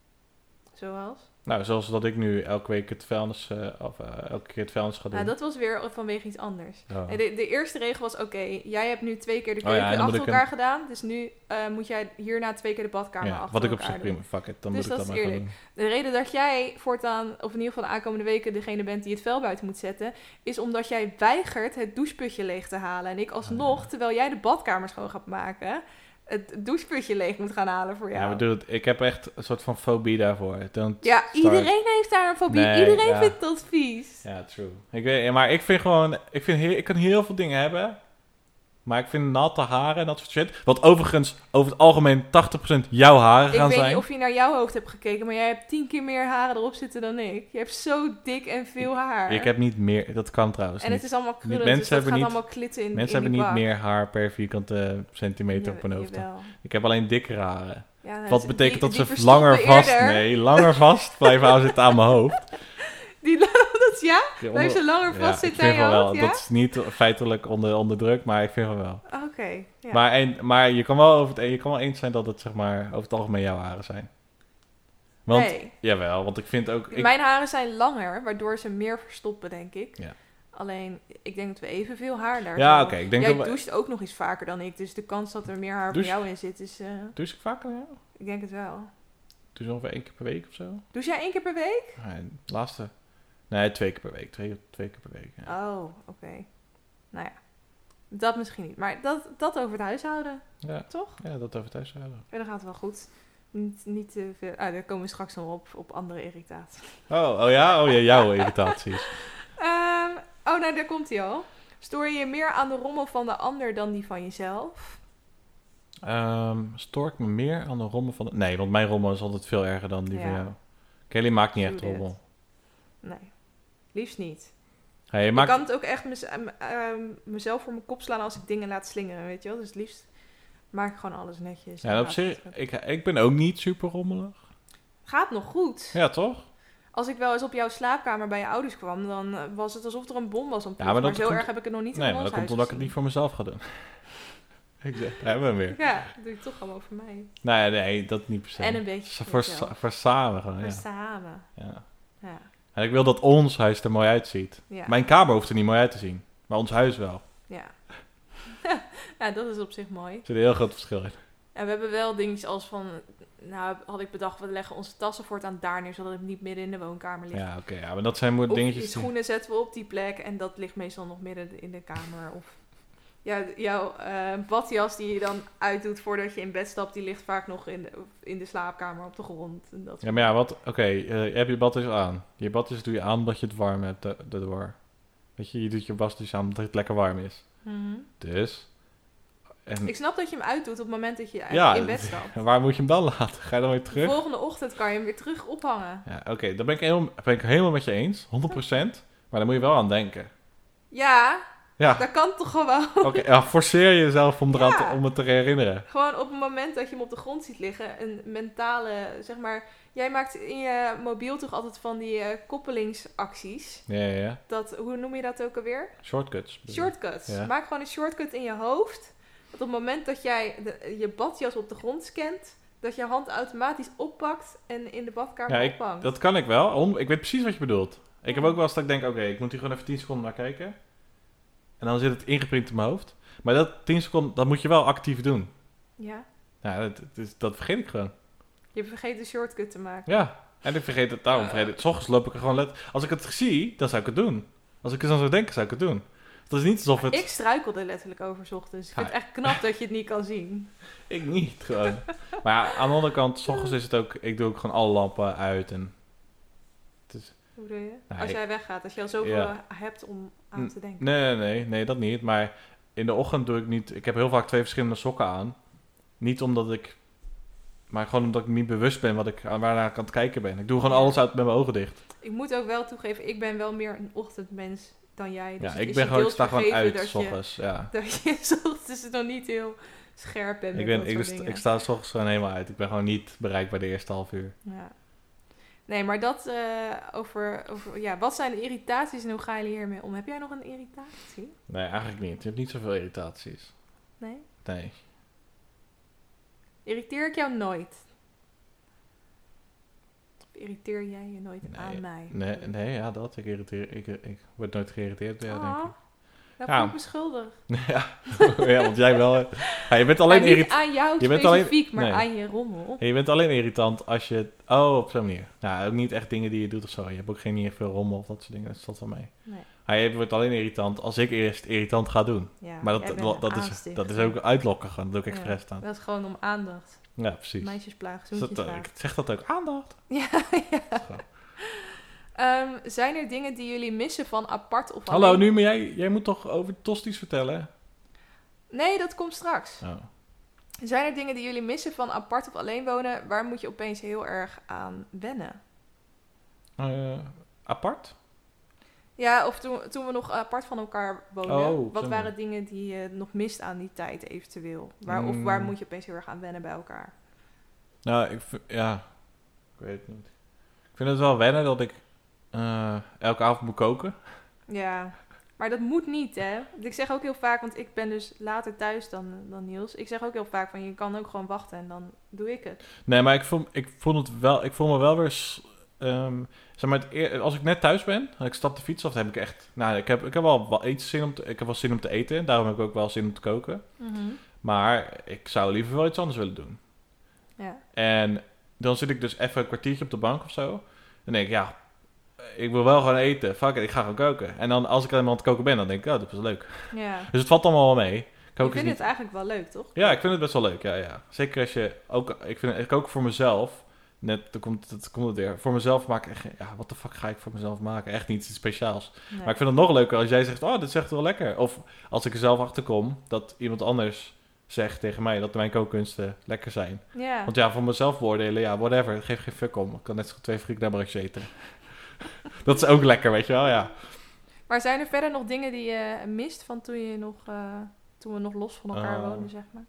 Zoals? Nou, zoals dat ik nu elke week het vuilnis, elke keer het vuilnis ga doen. Nou, dat was weer vanwege iets anders. Oh. De eerste regel was, oké, jij hebt nu 2 keer de Oh ja, keuken en dan achter moet ik elkaar gedaan. Dus nu moet jij hierna 2 keer de badkamer Ja, achter wat ik op elkaar zich doen. prima, fuck it, dan Dus moet ik dat dat is maar gaan eerlijk. doen. De reden dat jij voortaan, of in ieder geval de aankomende weken, degene bent die het vuil buiten moet zetten, is omdat jij weigert het doucheputje leeg te halen. En ik alsnog, terwijl jij de badkamer schoon gaat maken, het doucheputje leeg moet gaan halen voor jou. Ja, maar dude, ik heb echt een soort van fobie daarvoor. Iedereen heeft daar een fobie. Nee, Iedereen vindt dat vies. Ja, true. Ik weet, maar ik vind gewoon, ik kan heel veel dingen hebben, maar ik vind natte haren en dat soort shit, wat overigens over het algemeen 80% jouw haren gaan zijn. Ik weet niet of je naar jouw hoofd hebt gekeken, maar jij hebt 10 keer meer haren erop zitten dan ik. Je hebt zo dik en veel haar. Ik heb niet meer, dat kan trouwens en niet. het is allemaal krullend, Mensen dus dat hebben gaat niet- allemaal klitten in Mensen in hebben die niet bak. meer haar per vierkante centimeter op hun hoofd. Jawel. Ik heb alleen dikkere haren. Ja, nou, Wat betekent dat die ze verstoppen langer vast, eerder. langer vast blijven aan zitten aan mijn hoofd. Dat is ja? Ja, Blijf ze langer ja, vast ik zitten aan vind je van wel. hoofd, ja? Dat is niet feitelijk onder druk, maar ik vind van wel. Oké, ja. Maar je kan wel eens zijn dat het zeg maar over het algemeen jouw haren zijn. Want, nee, jawel, want ik vind ook... mijn haren zijn langer, waardoor ze meer verstoppen, denk ik. Ja. Alleen, ik denk dat we evenveel haar daar Ja, zo- oké, ik denk Jij dat we- doucht ook nog eens vaker dan ik, dus de kans dat er meer haar Douche- bij jou in zit is... Douche ik vaker, ja? ik denk het wel. Douche ongeveer 1 keer per week of zo. Douche jij 1 keer per week? Ja, laatste... Nee, 2 keer per week. Twee keer per week, ja. Oh, oké. Nou ja, dat misschien niet. Maar dat over het huishouden, Ja, toch? ja, dat over thuis houden. En dan gaat het wel goed. Niet te veel... daar komen we straks nog op andere irritatie. Oh ja, jouw irritaties. Nou, daar komt hij al. Stoor je je meer aan de rommel van de ander dan die van jezelf? Stoor ik me meer aan de rommel van... Nee, want mijn rommel is altijd veel erger dan die Ja. van jou. Kelly maakt niet echt True rommel. Nee, liefst niet. Hey, Ik maakt... kan het ook echt mezelf voor mijn kop slaan als ik dingen laat slingeren, weet je wel. Dus het liefst maak ik gewoon alles netjes. en Ja, op laat zich, het- ik ben ook niet super rommelig. Gaat nog goed. Ja, toch? Als ik wel eens op jouw slaapkamer bij je ouders kwam, dan was het alsof er een bom was ontploft. Ja, maar maar dat zo komt- erg heb ik het nog niet Nee, in maar ons dat komt huis omdat ik het niet gezien. voor mezelf ga doen. Ik zeg, daar hebben we hem weer. Ja, dat doe je toch allemaal voor mij. Nee, dat niet per se. En een beetje Voor voor jezelf. voor samen gewoon, Voor ja. samen. Ja. Ja. En ik wil dat ons huis er mooi uitziet. Ja. Mijn kamer hoeft er niet mooi uit te zien. Maar ons huis wel. Ja. Ja, dat is op zich mooi. Er zit een heel groot verschil in. En we hebben wel dingetjes als van... Nou, had ik bedacht, we leggen onze tassen voortaan daar neer, zodat het niet midden in de woonkamer ligt. Ja, oké. Ja, maar dat zijn Of dingetjes... die schoenen zetten we op die plek en dat ligt meestal nog midden in de kamer. Of Ja, jouw badjas die je dan uitdoet voordat je in bed stapt, die ligt vaak nog in de slaapkamer op de grond. En dat Ja, maar ja, je hebt je badjas aan. Je badjas doe je aan omdat je het warm hebt erdoor. Weet je doet je badjas aan omdat het lekker warm is. Mm-hmm. Dus... En, ik snap dat je hem uitdoet op het moment dat je in bed stapt. En waar moet je hem dan laten? Ga je dan weer terug? De volgende ochtend kan je hem weer terug ophangen. Ja, oké, daar ben ik helemaal met je eens. 100%. Maar daar moet je wel aan denken. Ja, ja. Dat kan toch gewoon? Oké, forceer jezelf om het te herinneren. Gewoon op het moment dat je hem op de grond ziet liggen, een mentale, zeg maar... Jij maakt in je mobiel toch altijd van die koppelingsacties. Ja. Hoe noem je dat ook alweer? Shortcuts. Ja. Maak gewoon een shortcut in je hoofd. Dat op het moment dat jij je badjas op de grond scant, dat je hand automatisch oppakt en in de badkamer ophangt. Dat kan ik wel. Ik weet precies wat je bedoelt. Ik heb ook wel eens dat ik denk, ik moet hier gewoon even 10 seconden naar kijken. En dan zit het ingeprint in mijn hoofd. Maar dat 10 seconden, dat moet je wel actief doen. Ja. Ja, dat vergeet ik gewoon. Je vergeet een shortcut te maken. Ja, en ik vergeet het daarom. 's ochtends loop ik er gewoon Als ik het zie, dan zou ik het doen. Als ik er dan zou denken, zou ik het doen. Het is niet alsof het... Ik struikelde letterlijk over 's ochtends. Ik vind het echt knap dat je het niet kan zien. Ik niet, gewoon. Maar ja, aan de andere kant, 's ochtends is het ook... Ik doe ook gewoon alle lampen uit en... Het is... Hoe doe je? Als jij weggaat, als je al zoveel hebt om aan te denken. Nee, dat niet. Maar in de ochtend doe ik niet... Ik heb heel vaak 2 verschillende sokken aan. Niet omdat ik... Maar gewoon omdat ik niet bewust ben waarnaar ik aan het kijken ben. Ik doe gewoon alles uit met mijn ogen dicht. Ik moet ook wel toegeven, ik ben wel meer een ochtendmens dan jij. Dus ja, ik sta gewoon uit 's ochtends. Dat je 's ochtends nog niet heel scherp bent ik sta 's ochtends gewoon helemaal uit. Ik ben gewoon niet bereikbaar de eerste half uur. Ja. Nee, maar dat over wat zijn de irritaties en hoe gaan jullie hiermee om? Heb jij nog een irritatie? Nee, eigenlijk niet. Je hebt niet zoveel irritaties. Nee? Nee. Irriteer ik jou nooit? Of irriteer jij je nooit aan mij? Nee, ja, dat. Ik word nooit geïrriteerd door jou, denk ik. Dat voel ik me schuldig. Ja, want jij wel... Ja, je bent alleen irritant. Niet aan jou specifiek, maar aan je rommel. Ja, je bent alleen irritant als je... op zo'n manier. Nou, ook niet echt dingen die je doet of zo. Je hebt ook niet veel rommel of dat soort dingen. Dat valt wel mee. Nee. Je wordt alleen irritant als ik eerst irritant ga doen. Ja, maar dat is ook uitlokken gewoon. Dat doe ik expres dan. Dat is gewoon om aandacht. Ja, precies. Meisjesplaag, zoentjesplaag. Ik zeg dat ook, aandacht. Ja. Zijn er dingen die jullie missen van apart of Hallo, alleen? maar jij moet toch over tosties vertellen? Nee, dat komt straks. Oh. Zijn er dingen die jullie missen van apart of alleen wonen? Waar moet je opeens heel erg aan wennen? Apart? Ja, of toen we nog apart van elkaar woonden. Wat waren dingen die je nog mist aan die tijd eventueel? Of waar moet je opeens heel erg aan wennen bij elkaar? Nou, ik weet het niet. Ik vind het wel wennen dat ik elke avond moet koken. Ja, maar dat moet niet, hè? Ik zeg ook heel vaak, want ik ben dus later thuis dan Niels. Ik zeg ook heel vaak van, je kan ook gewoon wachten en dan doe ik het. Nee, maar ik voel me wel weer... zeg maar, als ik net thuis ben en ik stap de fiets af, dan heb ik echt... Nou, ik heb wel iets zin om te eten. Daarom heb ik ook wel zin om te koken. Mm-hmm. Maar ik zou liever wel iets anders willen doen. Ja. En dan zit ik dus even een kwartiertje op de bank of zo. Dan denk ik, ik wil wel gewoon eten. Fuck it, ik ga gewoon koken. En dan als ik helemaal aan het koken ben, dan denk ik, dat is leuk. Ja. Dus het valt allemaal wel mee. Ik vind het eigenlijk wel leuk, toch? Ja, ik vind het best wel leuk, ja. Zeker als je ook... Ik kook voor mezelf... Net, dan komt het weer. Voor mezelf maak ik echt... Ja, wat de fuck ga ik voor mezelf maken? Echt niet iets speciaals. Nee. Maar ik vind het nog leuker als jij zegt... dit is echt wel lekker. Of als ik er zelf achter kom... dat iemand anders zegt tegen mij... dat mijn kookkunsten lekker zijn. Ja. Want voor mezelf beoordelen... whatever. Het geeft geen fuck om. Ik kan net zo 2 frikandellebroodjes eten. Dat is ook lekker, weet je wel, ja. Maar zijn er verder nog dingen die je mist... van toen we nog los van elkaar woonden, zeg maar?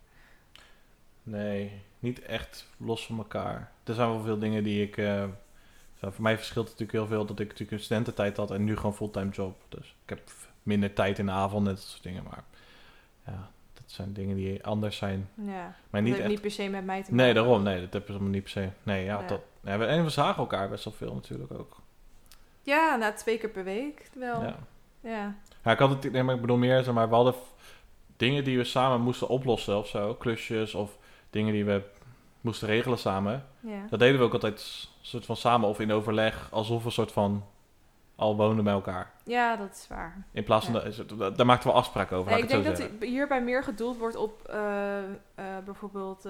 Nee, niet echt los van elkaar. Er zijn wel veel dingen die ik... voor mij verschilt het natuurlijk heel veel dat ik natuurlijk een studententijd had en nu gewoon fulltime job. Dus ik heb minder tijd in de avond en dat soort dingen. Maar ja, dat zijn dingen die anders zijn. Ja, maar dat heeft niet per se met mij te maken. Nee, daarom. Nee, dat heb je niet per se. Nee, ja, dat... En we zagen elkaar best wel veel natuurlijk ook. Ja, 2 keer per week wel. Ja. Ja, ik had het... Nee, maar ik bedoel meer, zeg maar, we hadden dingen die we samen moesten oplossen of zo. Klusjes of dingen die we moesten regelen samen. Ja. Dat deden we ook altijd soort van samen of in overleg, alsof we een soort van al woonden bij elkaar. Ja, dat is waar. In plaats van, daar maakten we afspraken over. Nee, ik denk dat hierbij meer gedoeld wordt op bijvoorbeeld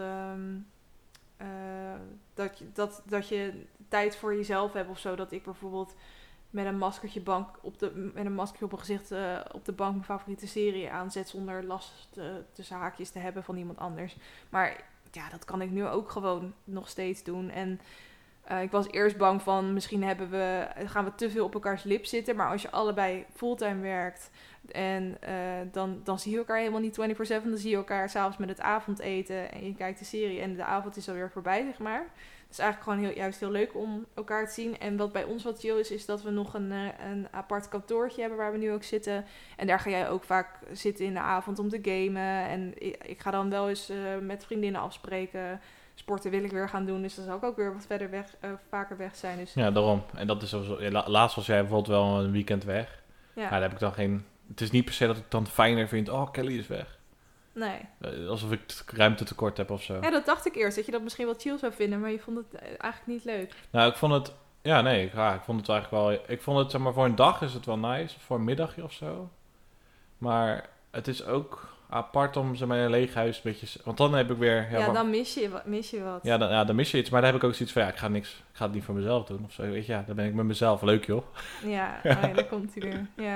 dat je tijd voor jezelf hebt of zo. Dat ik bijvoorbeeld met een maskertje met een maskertje op mijn gezicht op de bank mijn favoriete serie aanzet zonder last tussen haakjes te hebben van iemand anders. Maar ja, dat kan ik nu ook gewoon nog steeds doen. En ik was eerst bang van misschien gaan we te veel op elkaars lip zitten. Maar als je allebei fulltime werkt en dan zie je elkaar helemaal niet 24/7. Dan zie je elkaar s'avonds met het avondeten en je kijkt de serie en de avond is alweer voorbij, zeg maar. Het is eigenlijk gewoon juist heel leuk om elkaar te zien. En wat bij ons wat chill is dat we nog een apart kantoortje hebben waar we nu ook zitten. En daar ga jij ook vaak zitten in de avond om te gamen. En ik ga dan wel eens met vriendinnen afspreken. Sporten wil ik weer gaan doen, dus dan zal ik ook weer wat verder weg, vaker weg zijn. Dus. Ja, daarom. En dat is sowieso. Laatst was jij bijvoorbeeld wel een weekend weg. Ja. Maar daar heb ik dan geen. Het is niet per se dat ik dan fijner vind. Oh, Kelly is weg. Nee. Alsof ik ruimte tekort heb of zo. Ja, dat dacht ik eerst. Dat je dat misschien wel chill zou vinden, maar je vond het eigenlijk niet leuk. Nou, ik vond het. Ja, nee. Ik vond het eigenlijk wel. Ik vond het, zeg maar, voor een dag is het wel nice. Voor een middagje of zo. Maar het is ook apart om ze met een leeg huis een beetje. Want dan heb ik weer. Ja, dan mis je wat. Ja, dan mis je iets. Maar dan heb ik ook zoiets van. Ja, ik ga het niet voor mezelf doen of zo. Weet je, ja, dan ben ik met mezelf. Leuk, joh. Ja, daar komt hij weer. Ja.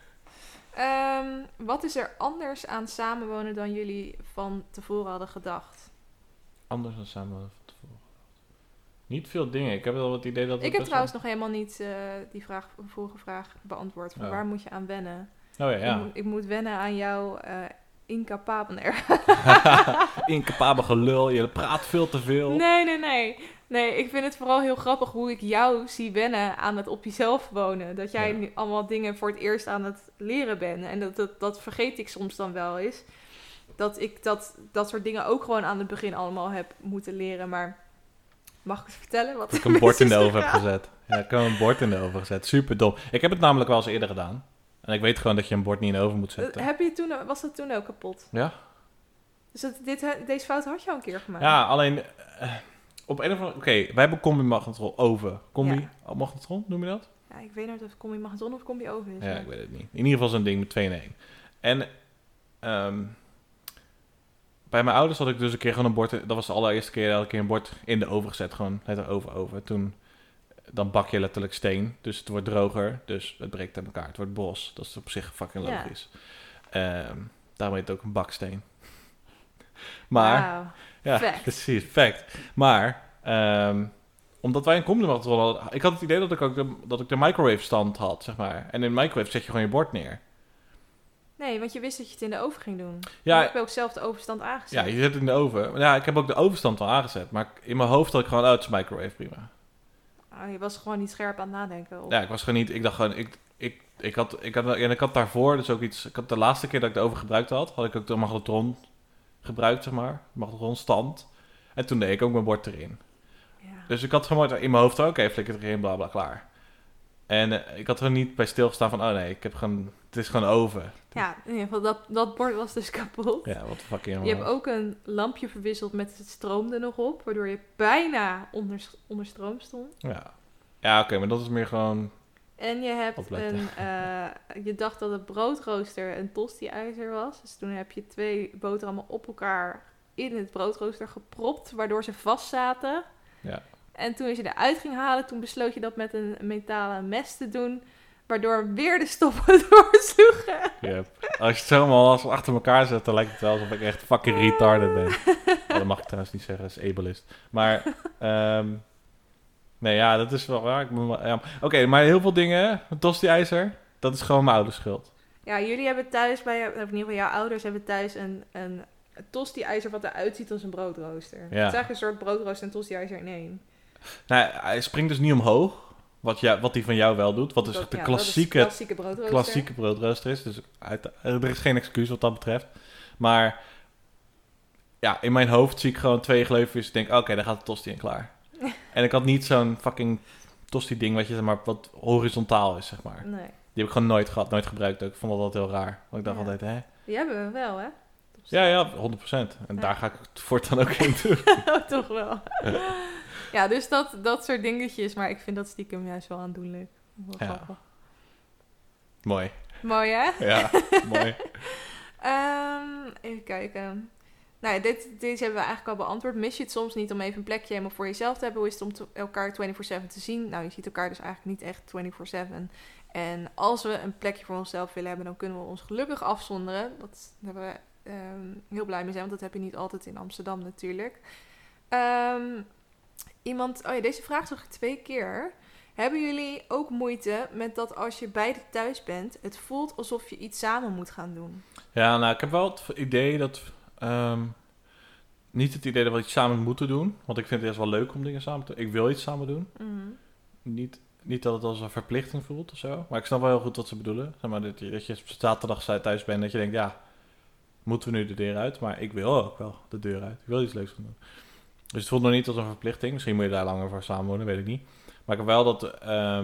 Wat is er anders aan samenwonen dan jullie van tevoren hadden gedacht? Anders dan samenwonen van tevoren? Niet veel dingen. Ik heb wel het idee dat... Ik heb trouwens nog helemaal niet die vorige vraag beantwoord. Van waar moet je aan wennen? Oh ja. Ik moet wennen aan jouw incapabel... Incapabel gelul. Je praat veel te veel. Nee, ik vind het vooral heel grappig hoe ik jou zie wennen aan het op jezelf wonen. Dat jij nu allemaal dingen voor het eerst aan het leren bent. En dat vergeet ik soms dan wel eens. Dat ik dat soort dingen ook gewoon aan het begin allemaal heb moeten leren. Maar mag ik het vertellen? Wat ik een bord in de oven heb gezet. Ja, ik heb een bord in de oven gezet. Super dom. Ik heb het namelijk wel eens eerder gedaan. En ik weet gewoon dat je een bord niet in de oven moet zetten. Was dat toen ook kapot? Ja. Dus deze fout had je al een keer gemaakt? Ja, alleen... op een of andere... Oké, wij hebben combi-magnetron oven. Combi-magnetron, noem je dat? Ja, ik weet niet of het combi-magnetron of combi-oven is. Ja, ik weet het niet. In ieder geval zo'n ding met 2 in 1. En bij mijn ouders had ik dus een keer gewoon een bord... Dat was de allereerste keer dat ik een bord in de oven gezet. Gewoon net over. Toen... Dan bak je letterlijk steen. Dus het wordt droger. Dus het breekt uit elkaar. Het wordt bos. Dat is op zich fucking logisch. Daarom heet het ook een baksteen. Maar... Wow. Ja, fact. Precies. Fact. Maar... omdat wij een combi-magnetron hadden... Ik had het idee dat ik de microwave stand had, zeg maar. En in de microwave zet je gewoon je bord neer. Nee, want je wist dat je het in de oven ging doen. Ja, ik heb ook zelf de ovenstand aangezet. Ja, je zet het in de oven. Ja, ik heb ook de ovenstand al aangezet. Maar in mijn hoofd had ik gewoon... het is microwave, prima. Je was gewoon niet scherp aan het nadenken. Of? Ja, ik was gewoon niet... Ik dacht gewoon... Ik had daarvoor dus ook iets... Ik had de laatste keer dat ik de oven gebruikt had ik ook de magnetron gebruikt, zeg maar. Magnetronstand. En toen deed ik ook mijn bord erin. Ja. Dus ik had gewoon in mijn hoofd... Oké, flikker erin, bla bla, klaar. En ik had er niet bij stilgestaan van... Oh nee, ik heb gewoon... Het is gewoon oven. Ja, in ieder geval, dat bord was dus kapot. Ja, wat de fuck. Je hebt ook een lampje verwisseld met het stroom er nog op. Waardoor je bijna onder stroom stond. Ja, oké, maar dat is meer gewoon... En je hebt je dacht dat het broodrooster een tosti-ijzer was. Dus toen heb je 2 boterhammen op elkaar in het broodrooster gepropt. Waardoor ze vast zaten. Ja. En toen je eruit ging halen, toen besloot je dat met een metalen mes te doen... Waardoor weer de stoppen doorsloegen. Yep. Als je het zo allemaal achter elkaar zet, dan lijkt het wel alsof ik echt fucking retarded ben. Dat mag ik trouwens niet zeggen, dat is ableist. Maar, nee, ja, dat is wel raar. Oké, maar heel veel dingen, een tosti-ijzer, dat is gewoon mijn ouders schuld. Ja, jullie hebben thuis, of in ieder geval jouw ouders hebben thuis een tosti-ijzer wat eruit ziet als een broodrooster. Ja. Het is eigenlijk een soort broodrooster en tosti-ijzer in één. Nou, hij springt dus niet omhoog. Wat die van jou wel doet. Wat dus de klassieke broodrooster is. Dus er is geen excuus wat dat betreft. Maar ja, in mijn hoofd zie ik gewoon 2 gleufjes. Ik denk, oké, daar gaat de tosti in klaar. En ik had niet zo'n fucking tosti ding wat horizontaal is, zeg maar. Nee. Die heb ik gewoon nooit gehad, nooit gebruikt ook. Ik vond dat altijd heel raar. Want ik dacht altijd, hè? Die hebben we wel, hè? Ja, 100%. En daar ga ik het voortaan ook in doen. Toch wel. Ja, dus dat soort dingetjes. Maar ik vind dat stiekem juist wel aandoenlijk. Wel grappig. Mooi. Mooi, hè? Ja, mooi. Even kijken. Nou ja, deze hebben we eigenlijk al beantwoord. Mis je het soms niet om even een plekje helemaal voor jezelf te hebben? Hoe is het om elkaar 24/7 te zien? Nou, je ziet elkaar dus eigenlijk niet echt 24/7. En als we een plekje voor onszelf willen hebben, dan kunnen we ons gelukkig afzonderen. Dat hebben we heel blij mee zijn, want dat heb je niet altijd in Amsterdam natuurlijk. Deze vraag zag ik 2 keer. Hebben jullie ook moeite met dat als je beide thuis bent, het voelt alsof je iets samen moet gaan doen? Ja, nou, ik heb wel het idee dat... niet het idee dat we iets samen moeten doen. Want ik vind het eerst wel leuk om dingen samen te doen. Ik wil iets samen doen. Mm. Niet dat het als een verplichting voelt of zo. Maar ik snap wel heel goed wat ze bedoelen. Zeg maar, dat je zaterdag thuis bent en dat je denkt... Ja, moeten we nu de deur uit? Maar ik wil ook wel de deur uit. Ik wil iets leuks gaan doen. Dus het voelt nog niet als een verplichting. Misschien moet je daar langer voor samenwonen, weet ik niet. Maar ik heb wel dat...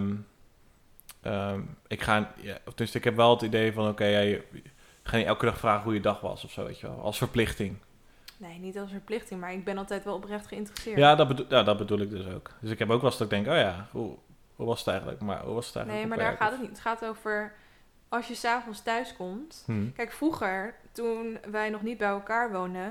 ik heb wel het idee van... Oké, ga niet elke dag vragen hoe je dag was of zo, weet je wel. Als verplichting. Nee, niet als verplichting, maar ik ben altijd wel oprecht geïnteresseerd. Ja, dat bedoel ik dus ook. Dus ik heb ook wel eens dat ik denk... Oh ja, hoe was het eigenlijk? Maar hoe was het eigenlijk? Nee, maar daar gaat het niet. Het gaat over... Als je s'avonds thuis komt... Kijk, vroeger, toen wij nog niet bij elkaar woonden...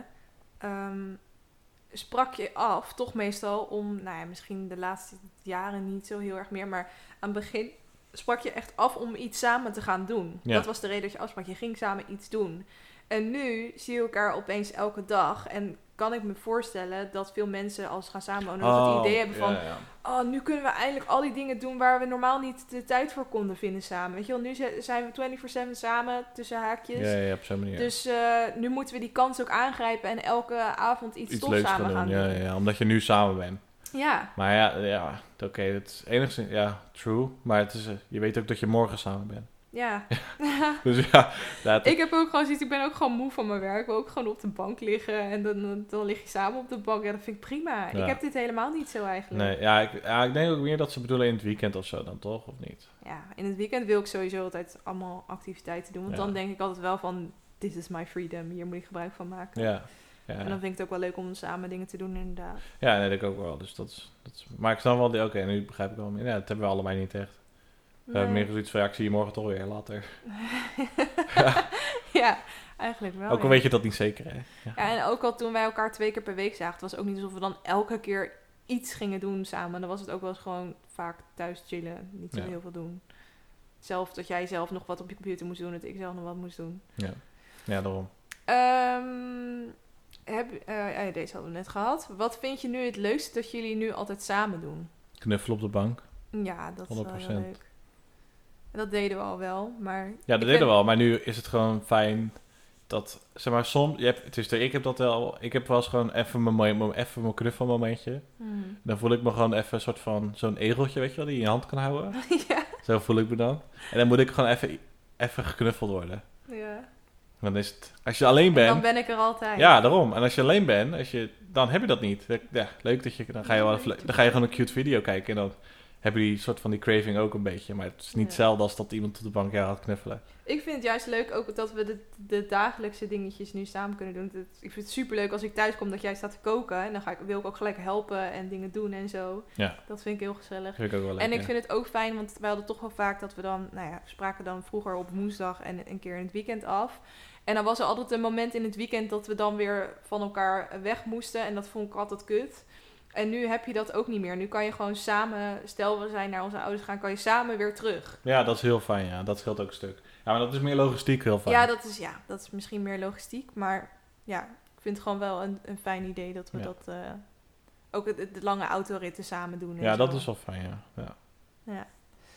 sprak je af, toch meestal om... Nou ja, misschien de laatste jaren niet zo heel erg meer... Maar aan het begin sprak je echt af om iets samen te gaan doen. Ja. Dat was de reden dat je afsprak. Je ging samen iets doen. En nu zie je elkaar opeens elke dag. En kan ik me voorstellen dat veel mensen als ze gaan samenwonen... dat het idee hebben van... Ja. Oh, nu kunnen we eindelijk al die dingen doen... waar we normaal niet de tijd voor konden vinden samen. Weet je wel, nu zijn we 24/7 samen, tussen haakjes. Ja, op zo'n manier. Dus nu moeten we die kans ook aangrijpen... en elke avond iets tofs samen gaan doen. Ja, omdat je nu samen bent. Ja. Maar oké, het is enigszins... Ja, true. Maar het is, je weet ook dat je morgen samen bent. Ja. Dus ja. Ik heb ook gewoon zoiets, ik ben ook gewoon moe van mijn werk. Ik wil ook gewoon op de bank liggen en dan lig je samen op de bank. Ja, dat vind ik prima. Ja. Ik heb dit helemaal niet zo eigenlijk. Nee, ik denk ook meer dat ze bedoelen in het weekend of zo dan, toch? Of niet? Ja, in het weekend wil ik sowieso altijd allemaal activiteiten doen. Want dan denk ik altijd wel van, this is my freedom. Hier moet ik gebruik van maken. Ja. En dan vind ik het ook wel leuk om samen dingen te doen, inderdaad. Ja, nee, dat ik ook wel. Dus dat is, maar ik snap wel, oké, nu begrijp ik wel meer. Ja, dat hebben we allebei niet echt. We hebben meer zoiets van, ik zie je morgen toch weer later. Ja, eigenlijk wel. Ook al weet je dat niet zeker, hè? Ja, en ook al toen wij elkaar 2 keer per week zagen, het was ook niet alsof we dan elke keer iets gingen doen samen. Dan was het ook wel eens gewoon vaak thuis chillen, niet zo heel veel doen. Zelf dat jij zelf nog wat op je computer moest doen, dat ik zelf nog wat moest doen. Ja, daarom. Deze hadden we net gehad. Wat vind je nu het leukste dat jullie nu altijd samen doen? Knuffelen op de bank. Ja, dat is wel heel leuk. Dat deden we al wel, maar... Ja, dat deden we al, maar nu is het gewoon fijn dat... Zeg maar, soms... ik heb dat wel... Ik heb wel eens gewoon even mijn knuffelmomentje. Dan voel ik me gewoon even een soort van... Zo'n egeltje, weet je wel, die je in je hand kan houden. Ja. Zo voel ik me dan. En dan moet ik gewoon even geknuffeld worden. Ja. Dan is het... Als je alleen bent... Dan ben ik er altijd. Ja, daarom. En als je alleen bent, dan heb je dat niet. Ja, leuk dat je... Dan ga je gewoon een cute video kijken en dan... Hebben die soort van die craving ook een beetje. Maar het is niet hetzelfde als dat iemand op de bank gaat knuffelen. Ik vind het juist leuk ook dat we de dagelijkse dingetjes nu samen kunnen doen. Ik vind het superleuk als ik thuis kom dat jij staat te koken. En dan wil ik ook gelijk helpen en dingen doen en zo. Ja. Dat vind ik heel gezellig. Vind ik ook wel leuk, en ik vind het ook fijn, want wij hadden toch wel vaak dat we dan... Nou ja, we spraken dan vroeger op woensdag en een keer in het weekend af. En dan was er altijd een moment in het weekend dat we dan weer van elkaar weg moesten. En dat vond ik altijd kut. En nu heb je dat ook niet meer. Nu kan je gewoon samen, stel we zijn naar onze ouders gaan, kan je samen weer terug. Ja, dat is heel fijn, ja. Dat scheelt ook een stuk. Ja, maar dat is meer logistiek heel fijn. Ja, dat is misschien meer logistiek. Maar ja, ik vind het gewoon wel een fijn idee dat we dat... ook de lange autoritten samen doen. Ja, dat is wel fijn, ja.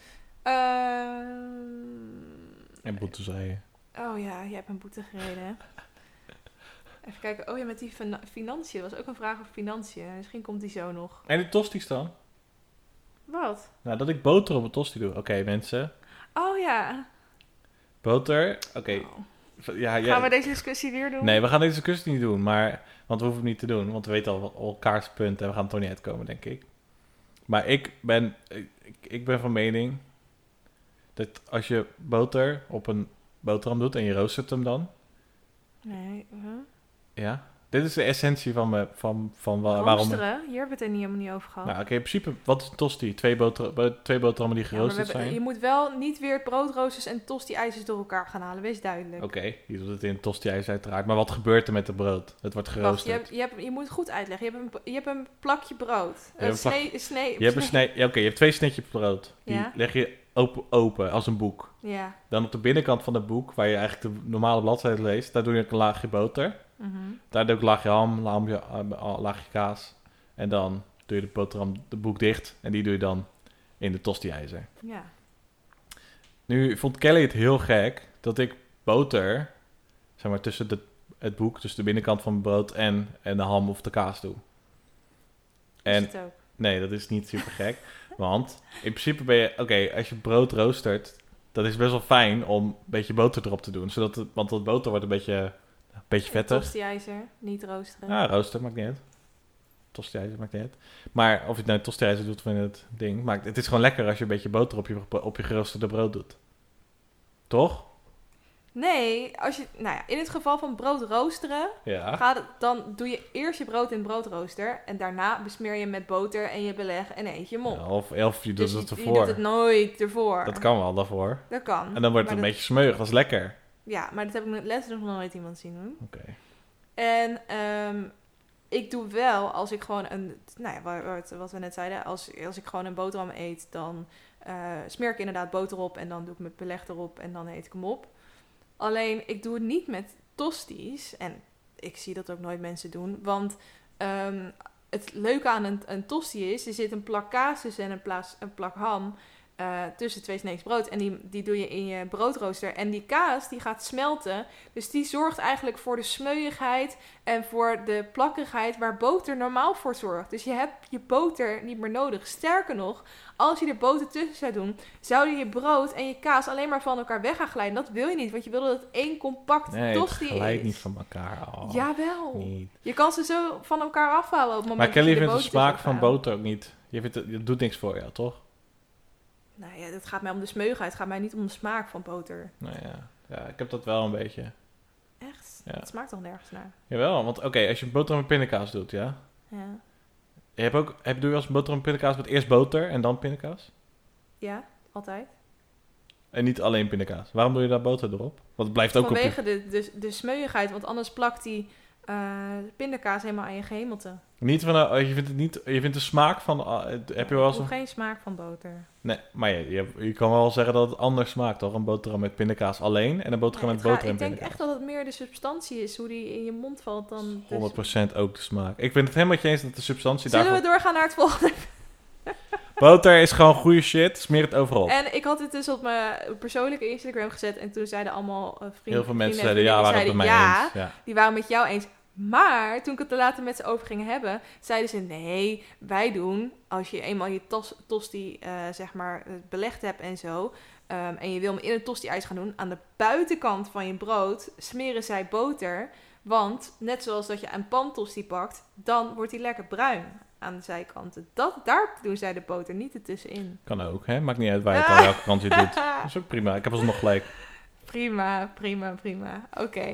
En boetes rijden. Oh ja, je hebt een boete gereden, hè? Even kijken. Oh ja, met die financiën. Dat was ook een vraag over financiën. Misschien komt die zo nog. En die tosti's dan? Wat? Nou, dat ik boter op een tosti doe. Oké, mensen. Oh ja. Boter. Oké. Oh. Ja, gaan we deze discussie weer doen? Nee, we gaan deze discussie niet doen. Want we hoeven het niet te doen. Want we weten al elkaars punten. En we gaan er toch niet uitkomen, denk ik. Maar ik ben van mening... dat als je boter op een boterham doet... en je roostert hem dan... Nee, Ja? Dit is de essentie van waarom... Roosteren, hier hebben we het er helemaal niet over gehad. Nou, oké, in principe, wat is een tosti? Twee boterhammen die geroosterd zijn? Je moet wel niet weer broodroosters en tosti-ijzers door elkaar gaan halen, wees duidelijk. Oké, je doet het in tosti-ijs uiteraard. Maar wat gebeurt er met het brood? Het wordt geroosterd. Wacht, je moet het goed uitleggen. Je hebt een plakje brood. Je hebt twee snitjes brood. Die Ja. leg je open als een boek. Ja. Dan op de binnenkant van het boek, waar je eigenlijk de normale bladzijde leest, daar doe je een laagje boter. Mhm. Daar doe ik een laagje ham, laagje kaas. En dan doe je de boek dicht. En die doe je dan in de tosti-ijzer. Ja. Nu vond Kelly het heel gek dat ik boter, zeg maar, tussen het boek, tussen de binnenkant van het brood en de ham of de kaas doe. Is het ook? Nee, dat is niet super gek. Want in principe ben je... Oké, als je brood roostert, dat is best wel fijn om een beetje boter erop te doen. Want dat boter wordt een beetje vettig. Tosti-ijzer, niet roosteren. Ja, rooster, maakt niet uit. Tosti-ijzer, maakt niet uit. Maar of je het nou tosti-ijzer doet of in het ding... Maar het is gewoon lekker als je een beetje boter op je geroosterde brood doet. Toch? Nee, in het geval van brood roosteren, Ja. dan doe je eerst je brood in de broodrooster en daarna besmeer je met boter en je beleg en eet je hem op. Ja, of je doet Dus het je ervoor. doet het nooit ervoor. Dat kan wel daarvoor. Dat kan. En dan wordt het een beetje smeuig, dat is lekker. Ja, maar dat heb ik letterlijk nog nooit iemand zien doen. Oké. En ik doe wel, als ik gewoon wat we net zeiden, als ik gewoon een boterham eet, dan smeer ik inderdaad boter op en dan doe ik mijn beleg erop en dan eet ik hem op. Alleen, ik doe het niet met tosties. En ik zie dat ook nooit mensen doen. Want het leuke aan een tosti is... er zit een plak kaas tussen en een plak ham... tussen twee sneetjes brood. En die doe je in je broodrooster. En die kaas, die gaat smelten. Dus die zorgt eigenlijk voor de smeuïgheid... en voor de plakkerigheid waar boter normaal voor zorgt. Dus je hebt je boter niet meer nodig. Sterker nog, als je er boter tussen zou doen... zou je brood en je kaas alleen maar van elkaar weg gaan glijden. Dat wil je niet, want je wil dat het één compact tosti is. Nee, het glijdt niet van elkaar. Oh, jawel. niet. Je kan ze zo van elkaar afhalen op het moment Maar Kelly dat je vindt de smaak van boter boter ook niet... Dat doet niks voor jou, toch? Nou ja, het gaat mij om de smeuigheid. Het gaat mij niet om de smaak van boter. Nou ja, ik heb dat wel een beetje. Echt? Ja. Het smaakt toch nergens naar? Jawel, want als je boterham met pindakaas doet, ja? Ja. Doe je als boterham met pindakaas met eerst boter en dan pindakaas? Ja, altijd. En niet alleen pindakaas. Waarom doe je daar boter erop? Want het blijft ook vanwege de smeuigheid, want anders plakt die pindakaas helemaal aan je gehemelte. Niet van, je vindt de smaak van... heb je wel eens Ik hoef geen smaak van boter. Nee, maar je kan wel zeggen dat het anders smaakt, toch? Een boterham met pindakaas alleen en een boterham met boter en pindakaas. Ik denk echt dat het meer de substantie is, hoe die in je mond valt dan... 100% ook de smaak. Ik vind het helemaal met je eens dat de substantie Zullen we doorgaan naar het volgende? Boter is gewoon goede shit, smeer het overal. En ik had het dus op mijn persoonlijke Instagram gezet en toen zeiden allemaal vrienden... Heel veel mensen zeiden waren het met mij eens. Ja. Die waren met jou eens. Maar toen ik het er later met ze over ging hebben, zeiden ze... Nee, wij doen, als je eenmaal je tosti belegd hebt en zo... en je wil hem in een tosti-ijs gaan doen... aan de buitenkant van je brood smeren zij boter... Want net zoals dat je een pantosti pakt... dan wordt hij lekker bruin aan de zijkanten. Daar doen zij de boter niet ertussenin. Kan ook, hè? Maakt niet uit waar je het aan welke kant je doet. Dat is ook prima. Ik heb alsnog gelijk. Prima. Oké.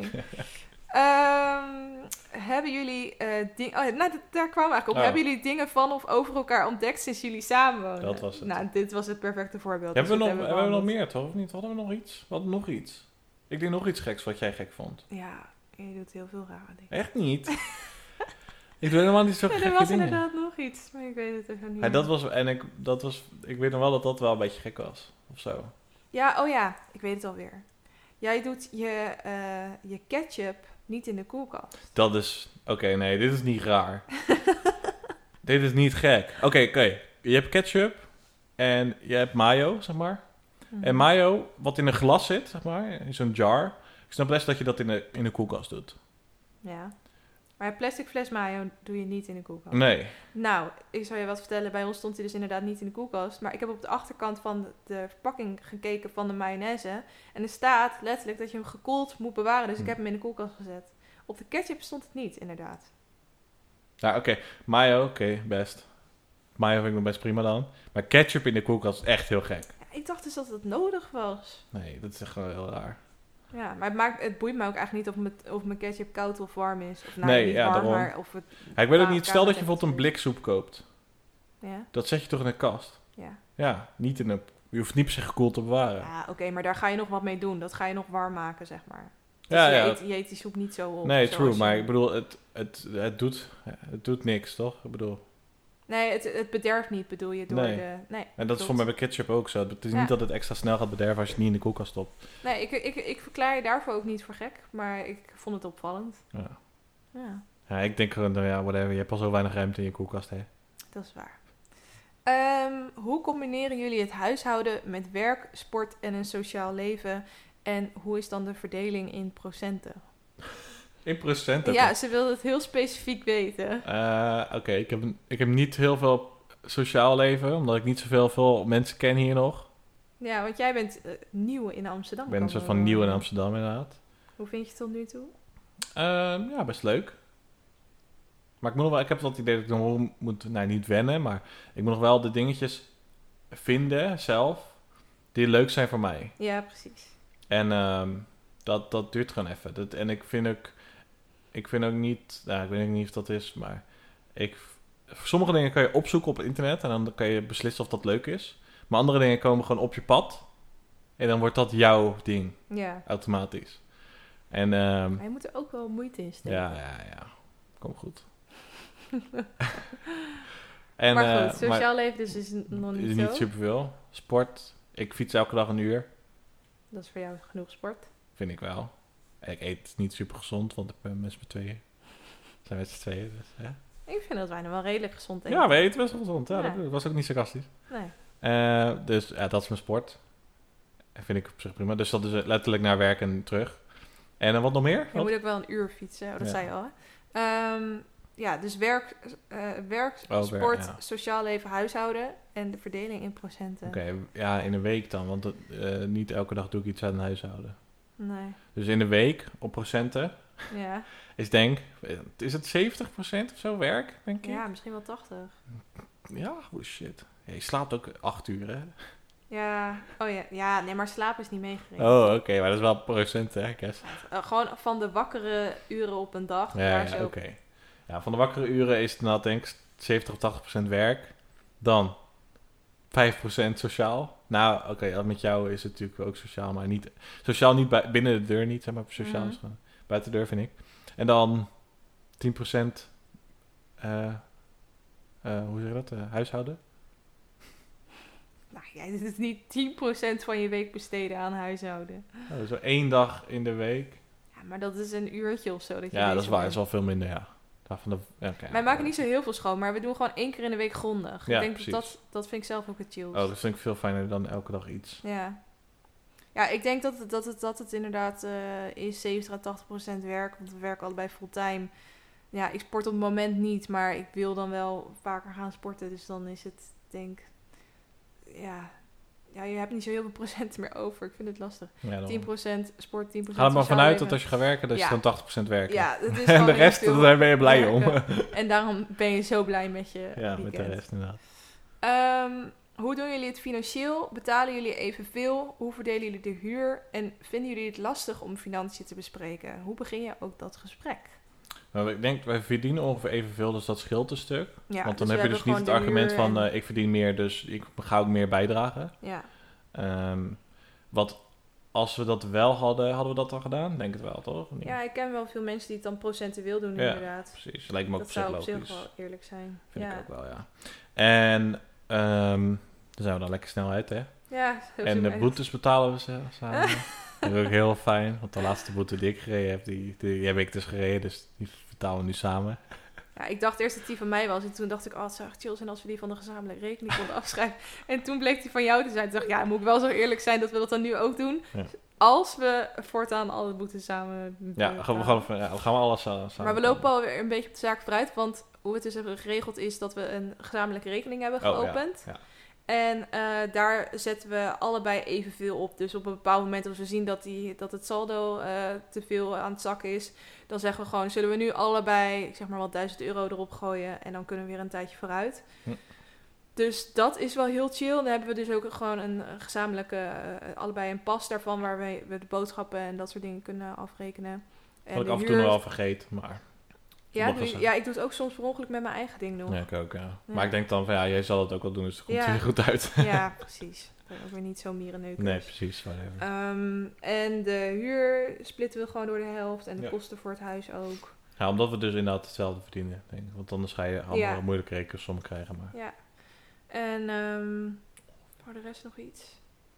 Hebben jullie dingen... daar kwamen we eigenlijk op. Hebben jullie dingen van of over elkaar ontdekt sinds jullie samenwonen? Dat was het. Nou, dit was het perfecte voorbeeld. Hebben we nog meer, toch? Of niet? Hadden we nog iets? We hadden nog iets. Ik denk nog iets geks wat jij gek vond. Ja, je doet heel veel rare dingen. Echt niet? Ik doe helemaal niet zo gekke dingen. Er was inderdaad nog iets, maar ik weet het even niet. Ik weet nog wel dat dat wel een beetje gek was. Of zo. Ja, ik weet het alweer. Jij doet je ketchup niet in de koelkast. Dat is... Oké, nee, dit is niet raar. Dit is niet gek. Oké. Je hebt ketchup en je hebt mayo, zeg maar. Mm. En mayo, wat in een glas zit, zeg maar, in zo'n jar. Ik snap best dat je dat in de koelkast doet. Ja. Maar een plastic fles mayo doe je niet in de koelkast. Nee. Nou, ik zal je wat vertellen. Bij ons stond hij dus inderdaad niet in de koelkast. Maar ik heb op de achterkant van de verpakking gekeken van de mayonaise. En er staat letterlijk dat je hem gekoeld moet bewaren. Dus ik heb hem in de koelkast gezet. Op de ketchup stond het niet, inderdaad. Ja, oké. Mayo, best. Mayo vind ik nog best prima dan. Maar ketchup in de koelkast is echt heel gek. Ja, ik dacht dus dat het nodig was. Nee, dat is echt wel heel raar. Ja, maar het boeit me ook eigenlijk niet of mijn ketchup koud of warm is. Of Nee, niet ja, warm, daarom. maar of het... Ja, ik weet ook niet, stel dat je bijvoorbeeld een blik soep koopt. Ja? Dat zet je toch in een kast? Ja. Ja, niet in een... Je hoeft niet per se gekoeld te bewaren. Ja, oké, maar daar ga je nog wat mee doen. Dat ga je nog warm maken, zeg maar. Dus Ja, je eet die soep niet zo op. Nee, true, je... maar ik bedoel, het doet niks, toch? Ik bedoel... Nee, het bederft niet, bedoel je, door Nee. de... Nee, En dat is voor mij bij ketchup ook zo. Het is niet dat het extra snel gaat bederven als je het niet in de koelkast stopt. Nee, ik verklaar je daarvoor ook niet voor gek, maar ik vond het opvallend. Ja. Ja, Ja, ik denk gewoon, ja, whatever. Je hebt al zo weinig ruimte in je koelkast, hè. dat is waar. Hoe combineren jullie het huishouden met werk, sport en een sociaal leven? En hoe is dan de verdeling in procenten? In procent? Ja, ze wilde het heel specifiek weten. Oké, ik heb niet heel veel sociaal leven, omdat ik niet veel mensen ken hier nog. Ja, want jij bent nieuw in Amsterdam. Ik ben een soort van nieuw in Amsterdam, inderdaad. Hoe vind je het tot nu toe? Ja, best leuk. Maar ik heb wel het idee dat ik nog moet, niet wennen, maar ik moet nog wel de dingetjes vinden zelf die leuk zijn voor mij. Ja, precies. En dat duurt gewoon even. En ik vind ook niet, ik weet niet of dat is, maar sommige dingen kan je opzoeken op het internet en dan kan je beslissen of dat leuk is. Maar andere dingen komen gewoon op je pad en dan wordt dat jouw ding, automatisch. En, maar je moet er ook wel moeite in steken. Ja. Kom goed. Maar goed, sociaal leven dus is nog niet zo. Niet superveel. Sport, ik fiets elke dag 1 uur. Dat is voor jou genoeg sport. Vind ik wel. En ik eet niet super gezond, want ik ben met z'n tweeën. We zijn met z'n tweeën, dus ja. Ik vind dat wij nog wel redelijk gezond eten. Ja, we eten best wel gezond. Ja, dat was ook niet sarcastisch. Nee. Dus dat is mijn sport. Dat vind ik op zich prima. Dus dat is letterlijk naar werk en terug. En wat nog meer? Je moet ook wel 1 uur fietsen, dat zei je al. Hè? Dus werk, sport, sociaal leven, huishouden en de verdeling in procenten. Oké, in een week dan, want niet elke dag doe ik iets aan het huishouden. Nee. Dus in de week, op procenten, is het 70% of zo werk, denk ik? Ja, misschien wel 80. Ja, holy shit. Je slaapt ook 8 uur, hè? Ja, ja, nee, maar slaap is niet meegerekend. Oh, oké, maar dat is wel procent, hè, Kes? Gewoon van de wakkere uren op een dag. Ja, oké. Ja, van de wakkere uren is het nou, denk ik, 70 of 80% werk. Dan 5% sociaal. Nou, oké, met jou is het natuurlijk ook sociaal, maar niet... Sociaal niet binnen de deur niet, zeg maar. Sociaal is gewoon buiten de deur, vind ik. En dan 10%... hoe zeg je dat? Huishouden? Nou, dit is niet 10% van je week besteden aan huishouden. Zo 1 dag in de week. Ja, maar dat is een uurtje of zo. Dat je dat is waar. Dat is wel veel minder, ja. Wij maken niet zo heel veel schoon, maar we doen gewoon 1 keer in de week grondig. Ja, ik denk dat vind ik zelf ook het chills. Oh, dat vind ik veel fijner dan elke dag iets. Ja, ik denk dat het inderdaad is 70 à 80% werk, want we werken allebei fulltime. Ja, ik sport op het moment niet, maar ik wil dan wel vaker gaan sporten, dus dan is het, denk ja, je hebt niet zo heel veel procenten meer over. Ik vind het lastig. Ja, 10% sport, 10% ga er maar vanuit dat als je gaat werken, dat je dan 80% werkt. Ja, dat is en de rest, daar ben je blij om. En daarom ben je zo blij met je weekend. Met de rest inderdaad. Hoe doen jullie het financieel? Betalen jullie evenveel? Hoe verdelen jullie de huur? En vinden jullie het lastig om financiën te bespreken? Hoe begin je ook dat gesprek? Nou, ik denk, wij verdienen ongeveer evenveel, dus dat scheelt een stuk. Ja, want dan heb je dus niet het argument van ik verdien meer, dus ik ga ook meer bijdragen. Ja. Als we dat wel hadden we dat al gedaan? Denk het wel, toch? Nee. Ja, ik ken wel veel mensen die het dan procentueel doen, inderdaad. Precies. Lijkt me ook dat zou logisch. op zich wel eerlijk zijn. Vind ik ook wel, ja. En dan zijn we dan lekker snel uit, hè? Ja. En de boetes betalen we samen. Dat is ook heel fijn, want de laatste boete die ik gereden heb, die heb ik dus gereden, dus die betalen we nu samen. Ja, ik dacht eerst dat die van mij was. En toen dacht ik, het zou echt chill zijn als we die van de gezamenlijke rekening konden afschrijven. En toen bleek die van jou te zijn. Toen dacht ik, moet ik wel zo eerlijk zijn dat we dat dan nu ook doen. Ja. Als we voortaan alle boetes samen we gaan alles samen. Maar we lopen alweer een beetje op de zaak vooruit. Want hoe het dus geregeld is dat we een gezamenlijke rekening hebben geopend. Ja. En daar zetten we allebei evenveel op. Dus op een bepaald moment als we zien dat het saldo te veel aan het zakken is, dan zeggen we gewoon, zullen we nu allebei, ik zeg maar wat €1000 erop gooien en dan kunnen we weer een tijdje vooruit. Dus dat is wel heel chill. Dan hebben we dus ook gewoon een gezamenlijke, allebei een pas daarvan, waar we de boodschappen en dat soort dingen kunnen afrekenen. En Wat ik de af en toe huur- nog wel vergeet, maar... Ja, ik doe het ook soms per ongeluk met mijn eigen ding nog. Ja, ik ook, ja. Ja. Maar ik denk dan van, ja, jij zal het ook wel doen, dus het komt Ja. weer goed uit. Ja, precies. Dat ook weer niet zo mierenneukers. Nee, precies. Whatever. En de huur splitten we gewoon door de helft. En de Ja. kosten voor het huis ook. Ja, omdat we dus inderdaad hetzelfde verdienen, denk ik. Want anders ga je allemaal Ja. moeilijke rekensommen krijgen, maar... Ja. En voor de rest nog iets?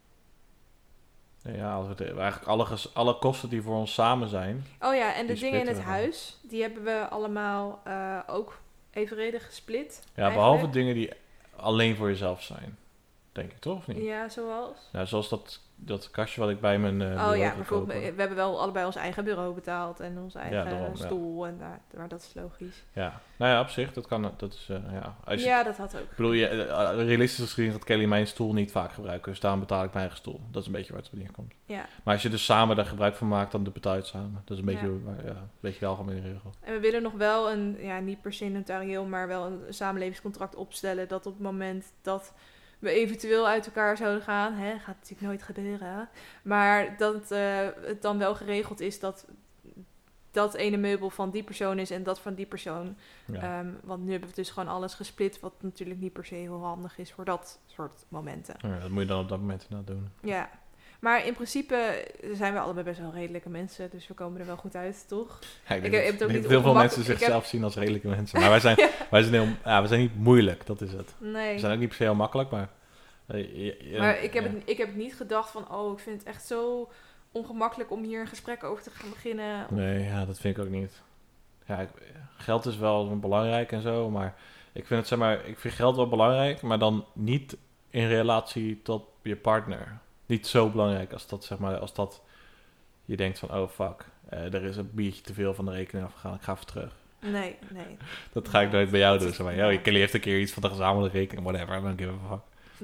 Ja, als we eigenlijk alle kosten die voor ons samen zijn... Oh ja, en de Die dingen in splitten het we dan. huis, die hebben we allemaal ook evenredig gesplit. Ja, eigenlijk. behalve dingen die alleen voor jezelf zijn. Denk ik, toch? Of niet? Ja, zoals? Nou, zoals dat kastje wat ik bij mijn bureau Oh ja, ga bijvoorbeeld, kopen. we hebben wel allebei ons eigen bureau betaald en ons eigen daarom, ja. stoel. En maar dat is logisch. Ja, nou ja, op zich, dat kan... Dat is, ja. Als je, Ja, dat had ook. Ik bedoel, realistisch gezien gaat Kelly mijn stoel niet vaak gebruiken. Dus daarom betaal ik mijn eigen stoel. Dat is een beetje waar het op neerkomt. Ja. Maar als je dus samen daar gebruik van maakt, dan betaal je het samen. Dat is een beetje, Ja. een beetje de algemene regel. En we willen nog wel niet per se notarieel, maar wel een samenlevingscontract opstellen. Dat op het moment dat we eventueel uit elkaar zouden gaan, gaat natuurlijk nooit gebeuren. Maar dat het dan wel geregeld is dat ene meubel van die persoon is en dat van die persoon. Ja. Want nu hebben we dus gewoon alles gesplit, wat natuurlijk niet per se heel handig is voor dat soort momenten. Ja, dat moet je dan op dat moment inderdaad doen. Ja, maar in principe zijn we allebei best wel redelijke mensen, dus we komen er wel goed uit, toch? Ja, Ik denk heb dat- het ook ik niet denk dat heel veel ongemak- mensen ik heb- zichzelf zien als redelijke mensen. Maar wij zijn niet moeilijk, dat is het. Nee. We zijn ook niet per se heel makkelijk, maar... Maar ik heb het niet gedacht van, ik vind het echt zo ongemakkelijk om hier een gesprek over te gaan beginnen. Nee, ja, dat vind ik ook niet. Ja, geld is wel belangrijk en zo, maar ik vind ik vind geld wel belangrijk, maar dan niet in relatie tot je partner. Niet zo belangrijk als dat je denkt van, oh fuck, er is een biertje te veel van de rekening afgegaan, ik ga even terug. Nee. Dat ga ik nooit bij jou doen. Zeg maar, Kelly heeft een keer iets van de gezamenlijke rekening, whatever, dan give a fuck.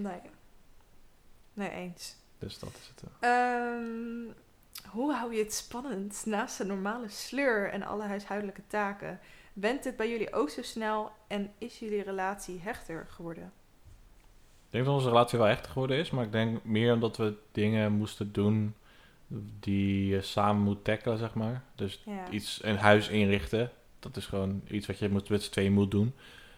Nee, eens. Dus dat is het. Hoe hou je het spannend naast de normale sleur en alle huishoudelijke taken? Wendt het bij jullie ook zo snel en is jullie relatie hechter geworden? Ik denk dat onze relatie wel echt geworden is, maar ik denk meer omdat we dingen moesten doen die je samen moet tackelen, zeg maar. Dus Ja. een huis inrichten, dat is gewoon iets wat je met z'n tweeën moet doen.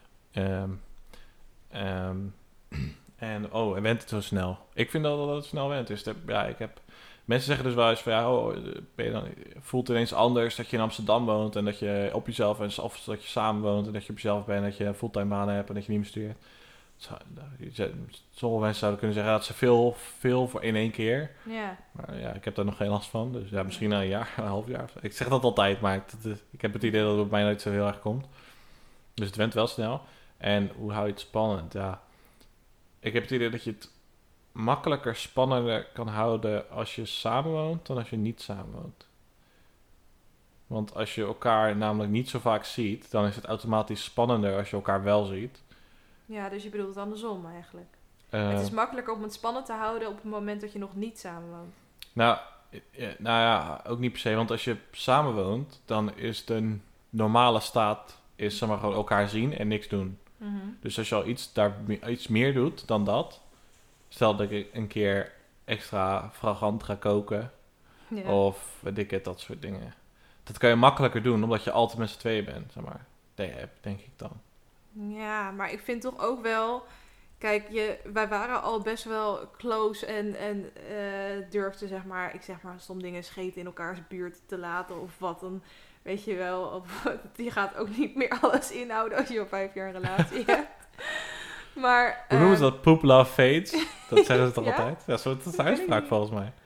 En went het zo snel? Ik vind dat het snel went. Dus mensen zeggen dus wel eens van, voelt het ineens anders dat je in Amsterdam woont en dat je op jezelf bent, of dat je samen woont en dat je op jezelf bent, dat je een fulltime baan hebt en dat je niet meer studeert. Sommige mensen zouden kunnen zeggen dat ze veel voor in één keer. Ja. Maar ja, ik heb daar nog geen last van. Dus ja, misschien na een jaar, een half jaar. Ik zeg dat altijd, maar ik heb het idee dat het op mij nooit zo heel erg komt. Dus het went wel snel. En hoe hou je het spannend? Ja, ik heb het idee dat je het makkelijker spannender kan houden als je samenwoont dan als je niet samenwoont. Want als je elkaar namelijk niet zo vaak ziet, dan is het automatisch spannender als je elkaar wel ziet. Ja, dus je bedoelt het andersom eigenlijk. Het is makkelijker om het spannend te houden op het moment dat je nog niet samenwoont. Nou ja, ook niet per se. Want als je samenwoont, dan is de normale staat zeg maar gewoon elkaar zien en niks doen. Mm-hmm. Dus als je al iets meer doet dan dat, stel dat ik een keer extra fragant ga koken, Ja. of weet ik het, dat soort dingen. Dat kan je makkelijker doen, omdat je altijd met z'n tweeën bent, zeg maar. Denk ik dan. Ja, maar ik vind toch ook wel... Kijk, wij waren al best wel close en durfden, zeg maar stom dingen scheten in elkaars buurt te laten of wat dan, weet je wel. Of, die gaat ook niet meer alles inhouden als je al 5 jaar een relatie hebt. Maar... Hoe noemen ze dat? Poop, love, fades? Dat zeggen ze toch Ja? altijd? Ja, dat is een weet ik uitspraak niet. volgens mij.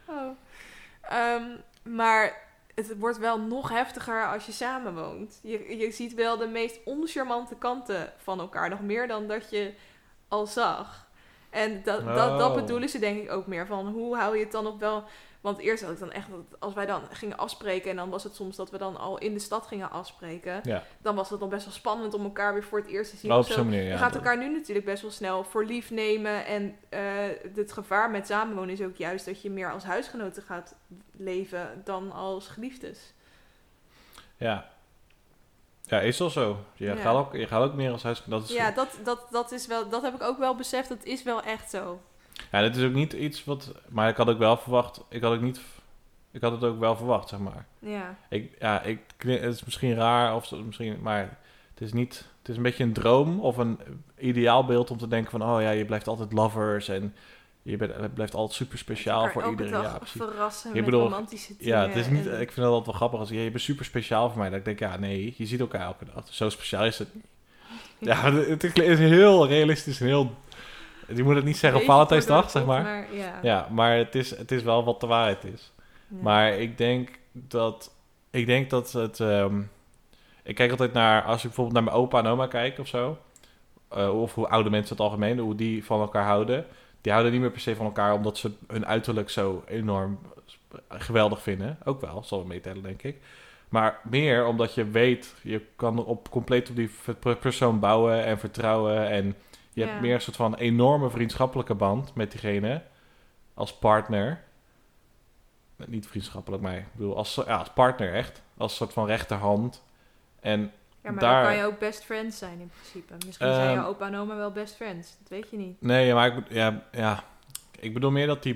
Maar het wordt wel nog heftiger als je samenwoont. Je ziet wel de meest oncharmante kanten van elkaar. Nog meer dan dat je al zag. En dat bedoelen ze denk ik ook meer van. Hoe hou je het dan op wel... Want eerst had ik dan echt... Als wij dan gingen afspreken... En dan was het soms dat we dan al in de stad gingen afspreken. Ja. Dan was het dan best wel spannend om elkaar weer voor het eerst te zien. Op of zo. zo'n manier, Je ja. gaat elkaar nu natuurlijk best wel snel voor lief nemen. En het gevaar met samenwonen is ook juist dat je meer als huisgenoten gaat leven dan als geliefdes. Ja. Ja, is wel zo. Je gaat ook meer als huisgenoot. Ja, dat is wel... Dat heb ik ook wel beseft. Dat is wel echt zo. Ja, dat is ook niet iets wat... Maar ik had ook wel verwacht... Ik had het ook wel verwacht, zeg maar. Ja. Het is misschien raar, maar het is niet... Het is een beetje een droom of een ideaalbeeld om te denken van... Oh ja, je blijft altijd lovers en blijft altijd super speciaal voor iedereen. Ja, precies. Verrassen met romantische dingen. Ja, het is niet... Ik vind het altijd wel grappig als je bent super speciaal voor mij. Dat ik denk, ja, nee, je ziet elkaar elke dag. Zo speciaal is het niet. Ja, het is heel realistisch en heel... Je moet het niet zeggen op Valentijnsdag, zeg maar. Ja, maar het is wel wat de waarheid is. Ja. Maar ik denk dat het... ik kijk altijd naar... Als ik bijvoorbeeld naar mijn opa en oma kijk of zo... of hoe oude mensen het algemeen... Hoe die van elkaar houden... Die houden niet meer per se van elkaar... omdat ze hun uiterlijk zo enorm geweldig vinden. Ook wel, zal wel meetellen, denk ik. Maar meer omdat je weet... Je kan compleet op die persoon bouwen en vertrouwen... en je hebt meer een soort van enorme vriendschappelijke band... met diegene als partner... Niet vriendschappelijk, maar ik bedoel als partner echt. Als soort van rechterhand. En ja, maar dan kan je ook best friends zijn in principe. Misschien zijn je opa en oma wel best friends. Dat weet je niet. Nee, maar ik bedoel meer dat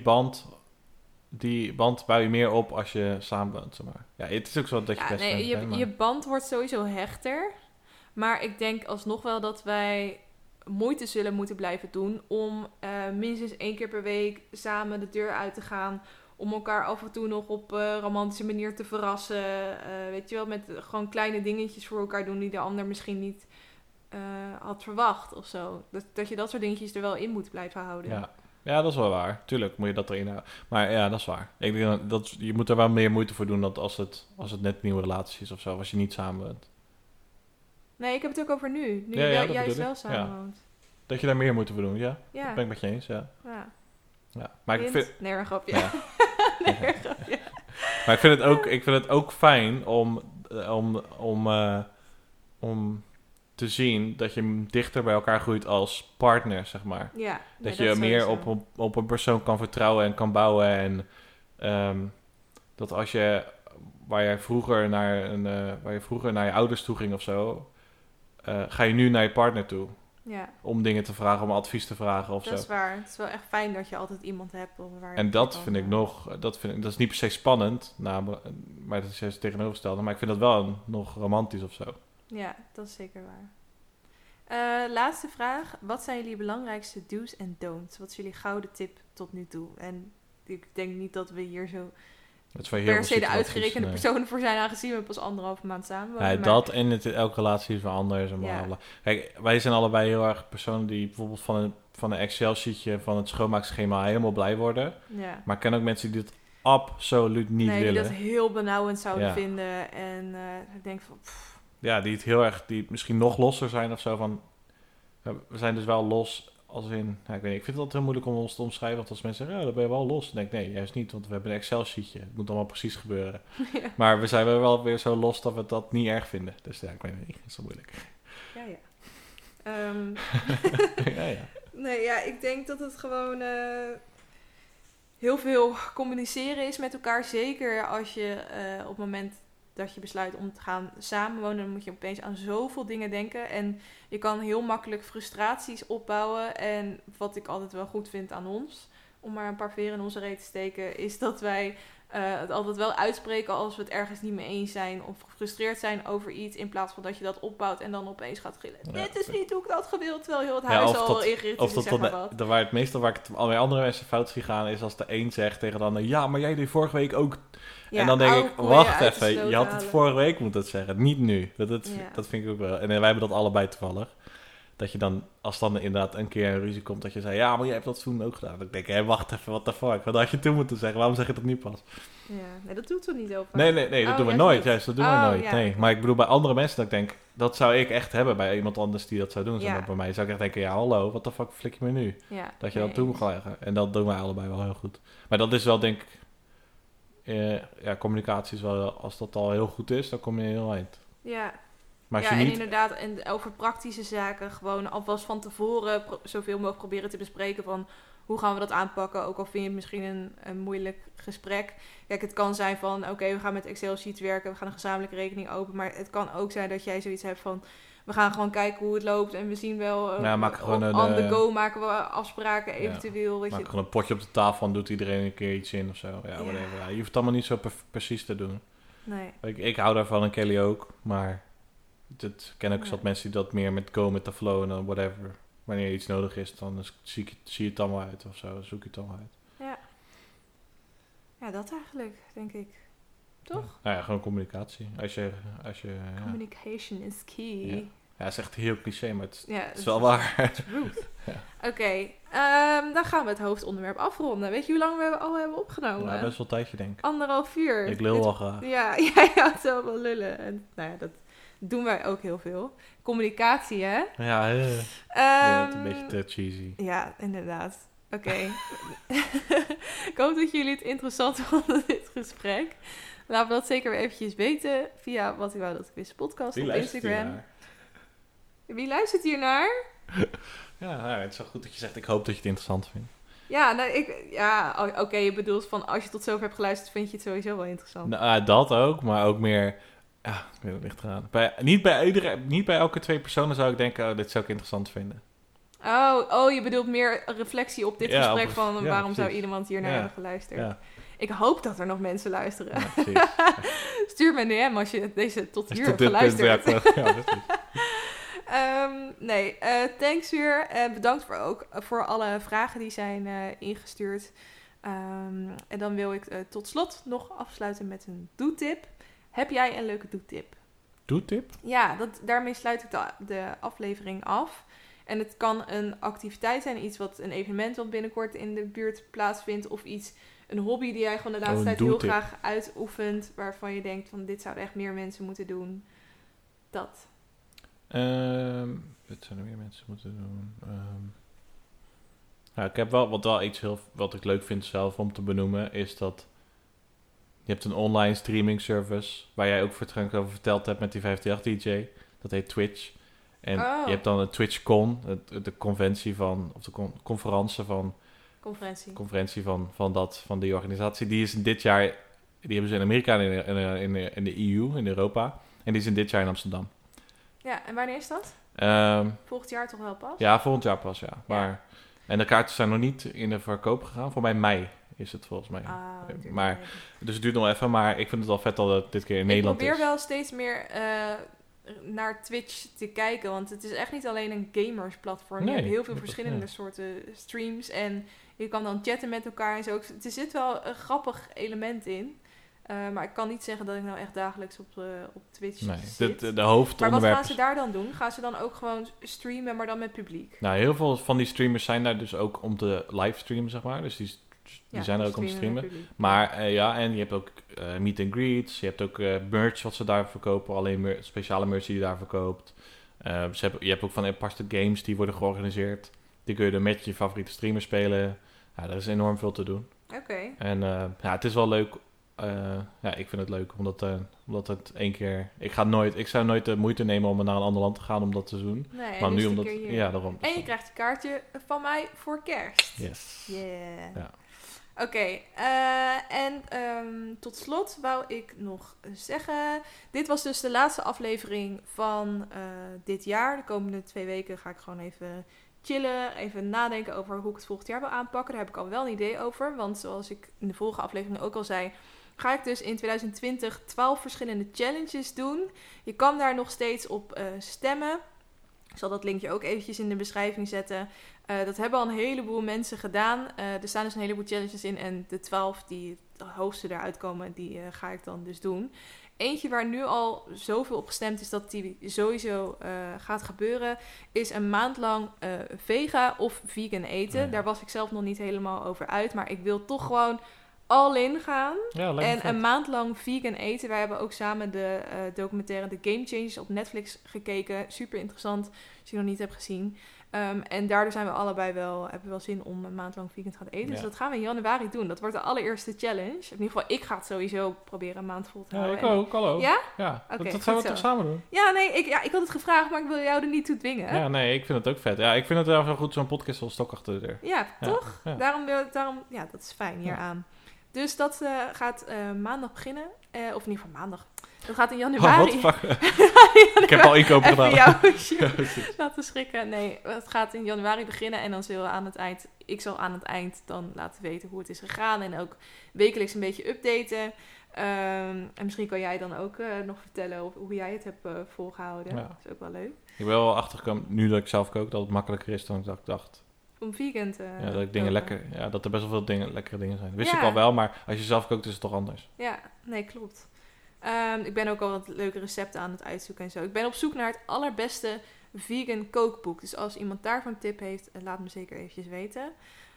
die band bouw je meer op als je samen woont, zeg maar. Ja, het is ook zo dat je best friends bent. Je band wordt sowieso hechter. Maar ik denk alsnog wel dat wij moeite zullen moeten blijven doen... om minstens 1 keer per week samen de deur uit te gaan... om elkaar af en toe nog op romantische manier te verrassen. Weet je wel, met gewoon kleine dingetjes voor elkaar doen... die de ander misschien niet had verwacht of zo. Dat je dat soort dingetjes er wel in moet blijven houden. Ja, dat is wel waar. Tuurlijk moet je dat erin houden. Maar ja, dat is waar. Ik denk dat je moet er wel meer moeite voor doen... dan als het net een nieuwe relatie is of zo. Als je niet samen bent. Nee, ik heb het ook over nu. Nu jij wel samen woont. Dat je daar meer moeite voor doen, ja? Ja. Dat ben ik met je eens, ja. Maar ik vind... Nee, een grapje. Ja. Maar ik vind het ook fijn om te zien dat je dichter bij elkaar groeit als partner, zeg maar. Ja, dat je meer op een persoon kan vertrouwen en kan bouwen. En dat als je waar je vroeger naar je ouders toe ging of zo, ga je nu naar je partner toe. Ja. Om dingen te vragen, om advies te vragen of zo. Dat is waar. Het is wel echt fijn dat je altijd iemand hebt. En dat vind ik dat is niet per se spannend, maar dat is juist tegenovergestelde. Maar ik vind dat wel nog romantisch of zo. Ja, dat is zeker waar. Laatste vraag. Wat zijn jullie belangrijkste do's en don'ts? Wat is jullie gouden tip tot nu toe? En ik denk niet dat we hier zo per se de uitgerekende personen voor zijn, aangezien we pas 1,5 maand samen wonen. Ja, dat en elke relatie is wel anders. Kijk, wij zijn allebei heel erg personen die bijvoorbeeld van een Excel-sheetje van het schoonmaakschema helemaal blij worden. Ja. Maar ik ken ook mensen die dit absoluut niet willen. Die dat heel benauwend zouden vinden. En ik denk van... Ja, die misschien nog losser zijn of zo van... We zijn dus wel los als in... ik weet niet, ik vind het altijd heel moeilijk om ons te omschrijven. Want als mensen zeggen, dan ben je wel los. Dan denk ik, nee, juist niet. Want we hebben een Excel-sheetje. Het moet allemaal precies gebeuren. Ja. Maar we zijn wel weer zo los dat we dat niet erg vinden. Dus ja, ik weet niet, het is zo moeilijk. Ja. Nee, ik denk dat het gewoon... heel veel communiceren is met elkaar. Zeker als je op het moment dat je besluit om te gaan samenwonen, dan moet je opeens aan zoveel dingen denken. En je kan heel makkelijk frustraties opbouwen. En wat ik altijd wel goed vind aan ons, om maar een paar veren in onze reet te steken, is dat wij het altijd wel uitspreken als we het ergens niet mee eens zijn of gefrustreerd zijn over iets, in plaats van dat je dat opbouwt en dan opeens gaat gillen. Ja, dit is niet hoe ik dat gewild, terwijl heel het huis al ingericht is. Meestal waar ik het al bij andere mensen fout zie gaan, is als de een zegt tegen de ander, ja, maar jij deed vorige week ook. Ja, en dan denk ik, wacht even, je had het vorige week moeten zeggen, niet nu. Dat vind ik ook wel. En wij hebben dat allebei toevallig. Dat je dan, als dan inderdaad een keer een ruzie komt, dat je zei, ja, maar jij hebt dat toen ook gedaan. Dan denk ik, wacht even, what the fuck? Wat had je toen moeten zeggen? Waarom zeg je dat nu pas? Ja, nee, dat doet we niet over. Nee, dat doen we nooit. Juist, dat doen we nooit. Ja, nee. Maar ik bedoel, bij andere mensen dat ik denk, dat zou ik echt hebben bij iemand anders die dat zou doen. Maar bij mij zou ik echt denken, ja, hallo, wat de fuck flik je me nu? Ja, dat je dat toe moet gaan leggen. En dat doen wij allebei wel heel goed. Maar dat is wel, denk ik, communicatie is wel, als dat al heel goed is, dan kom je heel eind. Ja. Maar en inderdaad, en over praktische zaken gewoon alvast van tevoren zoveel mogelijk proberen te bespreken van hoe gaan we dat aanpakken? Ook al vind je het misschien een moeilijk gesprek. Kijk, het kan zijn van, oké, we gaan met Excel sheets werken. We gaan een gezamenlijke rekening open. Maar het kan ook zijn dat jij zoiets hebt van, we gaan gewoon kijken hoe het loopt. En we zien wel, maak gewoon on the go maken we afspraken eventueel. Maak gewoon een potje op de tafel en doet iedereen een keer iets in of zo. Ja, whatever. Ja, je hoeft het allemaal niet zo precies te doen. Nee. Ik hou daarvan en Kelly ook. Maar het ken ook zat mensen die dat meer met go met de flow en dan whatever. Wanneer iets nodig is, dan zie je het allemaal uit of zo. Zoek je het allemaal uit. Ja, dat eigenlijk, denk ik. Toch? Ja, gewoon communicatie. Als je Communication is key. Ja, het is echt heel cliché, maar het Ja, is wel waar. Oké, dan gaan we het hoofdonderwerp afronden. Weet je hoe lang we al hebben opgenomen? Ja, best wel een tijdje, denk ik. 1,5 uur. Ik lul wel graag. Ja, jij had zo wel lullen. En, nou ja, dat doen wij ook heel veel. Communicatie, hè? Ja, een beetje te cheesy. Ja, inderdaad. Oké. Ik hoop dat jullie het interessant vonden, dit gesprek. Laten we dat zeker weer eventjes weten via Wat Ik Wou Dat Ik Wist podcast op Instagram. Wie luistert hiernaar? Ja, het is wel goed dat je zegt, ik hoop dat je het interessant vindt. Ja, nou, oké, je bedoelt van als je tot zover hebt geluisterd, vind je het sowieso wel interessant. Nou, dat ook, maar ook meer, ja, ik weet het ligt eraan. Niet bij elke 2 personen zou ik denken, oh, dit zou ik interessant vinden. Oh, je bedoelt meer een reflectie op dit gesprek van waarom zou iemand hiernaar hebben geluisterd. Ja. Ik hoop dat er nog mensen luisteren. Ja, stuur me een DM als je deze tot hier hebt geluisterd. Thanks weer. Bedankt voor alle vragen die zijn ingestuurd. En dan wil ik tot slot nog afsluiten met een doetip. Heb jij een leuke doetip? Doetip? Ja, daarmee sluit ik de aflevering af. En het kan een activiteit zijn, een evenement wat binnenkort in de buurt plaatsvindt. Of een hobby die jij gewoon de laatste tijd heel graag uitoefent. Waarvan je denkt van dit zouden echt meer mensen moeten doen. Dat. Wat zouden meer mensen moeten doen? Ik heb wel iets wat ik leuk vind zelf om te benoemen. Is dat je hebt een online streaming service. Waar jij ook over verteld hebt met die 538 DJ. Dat heet Twitch. En je hebt dan een TwitchCon, de conventie van, of de conferentie van die organisatie. Die is in dit jaar, die hebben ze in Amerika in de EU, in Europa. En die is in dit jaar in Amsterdam. Ja, en wanneer is dat? Volgend jaar toch wel pas? Ja, volgend jaar pas, ja. Maar, en de kaarten zijn nog niet in de verkoop gegaan. Voor mij mei is het volgens mij. Maar, dus het duurt nog even, maar ik vind het wel vet dat het dit keer in Nederland is. Ik probeer wel steeds meer naar Twitch te kijken, want het is echt niet alleen een gamersplatform. Je hebt heel veel verschillende soorten streams en je kan dan chatten met elkaar en zo. Er zit wel een grappig element in. Maar ik kan niet zeggen dat ik nou echt dagelijks op Twitch zit. De hoofdonderwerp. Maar wat gaan ze daar dan doen? Gaan ze dan ook gewoon streamen, maar dan met publiek? Nou, heel veel van die streamers zijn daar dus ook om te livestreamen, zeg maar. Dus die zijn er ook om te streamen. Maar en je hebt ook meet and greets. Je hebt ook merch wat ze daar verkopen. Alleen speciale merch die je daar verkoopt. Je hebt ook van aparte games die worden georganiseerd. Die kun je dan met je favoriete streamer spelen. Ja, er is enorm veel te doen. Oké. En het is wel leuk. Ik vind het leuk, omdat het 1 keer... Ik zou nooit de moeite nemen om naar een ander land te gaan om dat te doen. Nee, maar dus nu omdat... Ja, daarom. En je krijgt een kaartje van mij voor kerst. Yes. Yeah. Ja. Oké, tot slot wou ik nog zeggen... Dit was dus de laatste aflevering van dit jaar. De komende 2 weken ga ik gewoon even chillen. Even nadenken over hoe ik het volgend jaar wil aanpakken. Daar heb ik al wel een idee over. Want zoals ik in de vorige aflevering ook al zei... ga ik dus in 2020 12 verschillende challenges doen. Je kan daar nog steeds op stemmen. Ik zal dat linkje ook eventjes in de beschrijving zetten. Dat hebben al een heleboel mensen gedaan. Er staan dus een heleboel challenges in. En de 12 die het hoogste eruit komen, die ga ik dan dus doen. Eentje waar nu al zoveel op gestemd is dat die sowieso gaat gebeuren... is een maand lang vega of vegan eten. Ja. Daar was ik zelf nog niet helemaal over uit. Maar ik wil toch gewoon all in gaan. Ja, en een maand lang vegan eten. Wij hebben ook samen de documentaire The Game Changers op Netflix gekeken. Super interessant, als je nog niet hebt gezien. En daardoor hebben we wel zin om een maand lang vegan te gaan eten. Dus dat gaan we in januari doen. Dat wordt de allereerste challenge. In ieder geval, ik ga het sowieso proberen een maand vol te houden. Ja, ik ook. Hallo. Ja? Ja, Okay, dat gaan we toch samen doen? Ja, nee, ik had het gevraagd, maar ik wil jou er niet toe dwingen. Ja, nee, ik vind het ook vet. Ja, ik vind het wel goed, zo'n podcast als stok achter de deur. Ja, toch? Ja. Daarom, ja, dat is fijn hieraan. Dus dat gaat maandag beginnen. Of in ieder geval maandag. Dat gaat in januari. What the fuck? Ik heb al inkoop gedaan. Laten schrikken. Nee, het gaat in januari beginnen. En dan zullen we ik zal aan het eind dan laten weten hoe het is gegaan. En ook wekelijks een beetje updaten. En misschien kan jij dan ook nog vertellen hoe jij het hebt volgehouden. Ja. Dat is ook wel leuk. Ik ben wel achtergekomen, nu dat ik zelf kook, dat het makkelijker is dan ik dacht. Om vegan te ja, dat ik dingen lekker... Ja, dat er best wel veel lekkere dingen zijn. Wist ja. ik al wel, maar als je zelf kookt is het toch anders. Ja, nee, klopt. Ik ben ook al wat leuke recepten aan het uitzoeken en zo. Ik ben op zoek naar het allerbeste vegan kookboek. Dus als iemand daarvan een tip heeft, laat me zeker eventjes weten.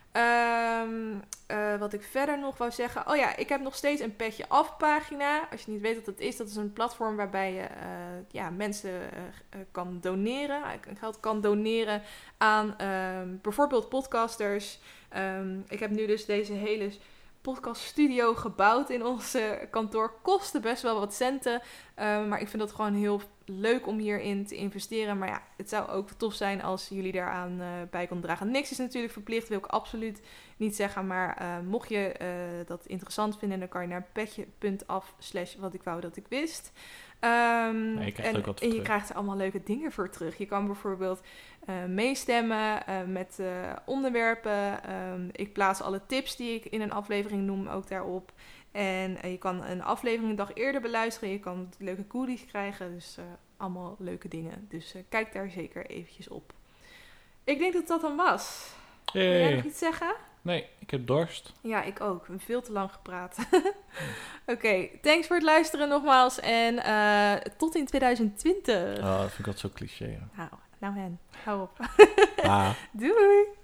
Wat ik verder nog wou zeggen. Oh ja, ik heb nog steeds een Petje Af pagina. Als je niet weet wat dat is een platform waarbij je mensen kan doneren. Geld kan doneren aan bijvoorbeeld podcasters. Ik heb nu dus deze hele podcaststudio gebouwd in ons kantoor. Kostte best wel wat centen. Maar ik vind het gewoon heel leuk om hierin te investeren. Maar ja, het zou ook tof zijn als jullie daaraan bij konden dragen. Niks is natuurlijk verplicht, wil ik absoluut niet zeggen. Maar mocht je dat interessant vinden, dan kan je naar petje.af/watikwoudatikWist. Je krijgt ook wat en je krijgt er allemaal leuke dingen voor terug. Je kan bijvoorbeeld meestemmen met onderwerpen. Ik plaats alle tips die ik in een aflevering noem ook daarop. En je kan een aflevering een dag eerder beluisteren. Je kan leuke goodies krijgen. Dus allemaal leuke dingen. Dus kijk daar zeker eventjes op. Ik denk dat dat dan was. Wil jij nog iets zeggen? Nee, ik heb dorst. Ja, ik ook. We hebben veel te lang gepraat. Oké, thanks voor het luisteren nogmaals. En tot in 2020. Oh, dat vind ik altijd zo cliché. Ja. Nou hen. Hou op. Ah. Doei.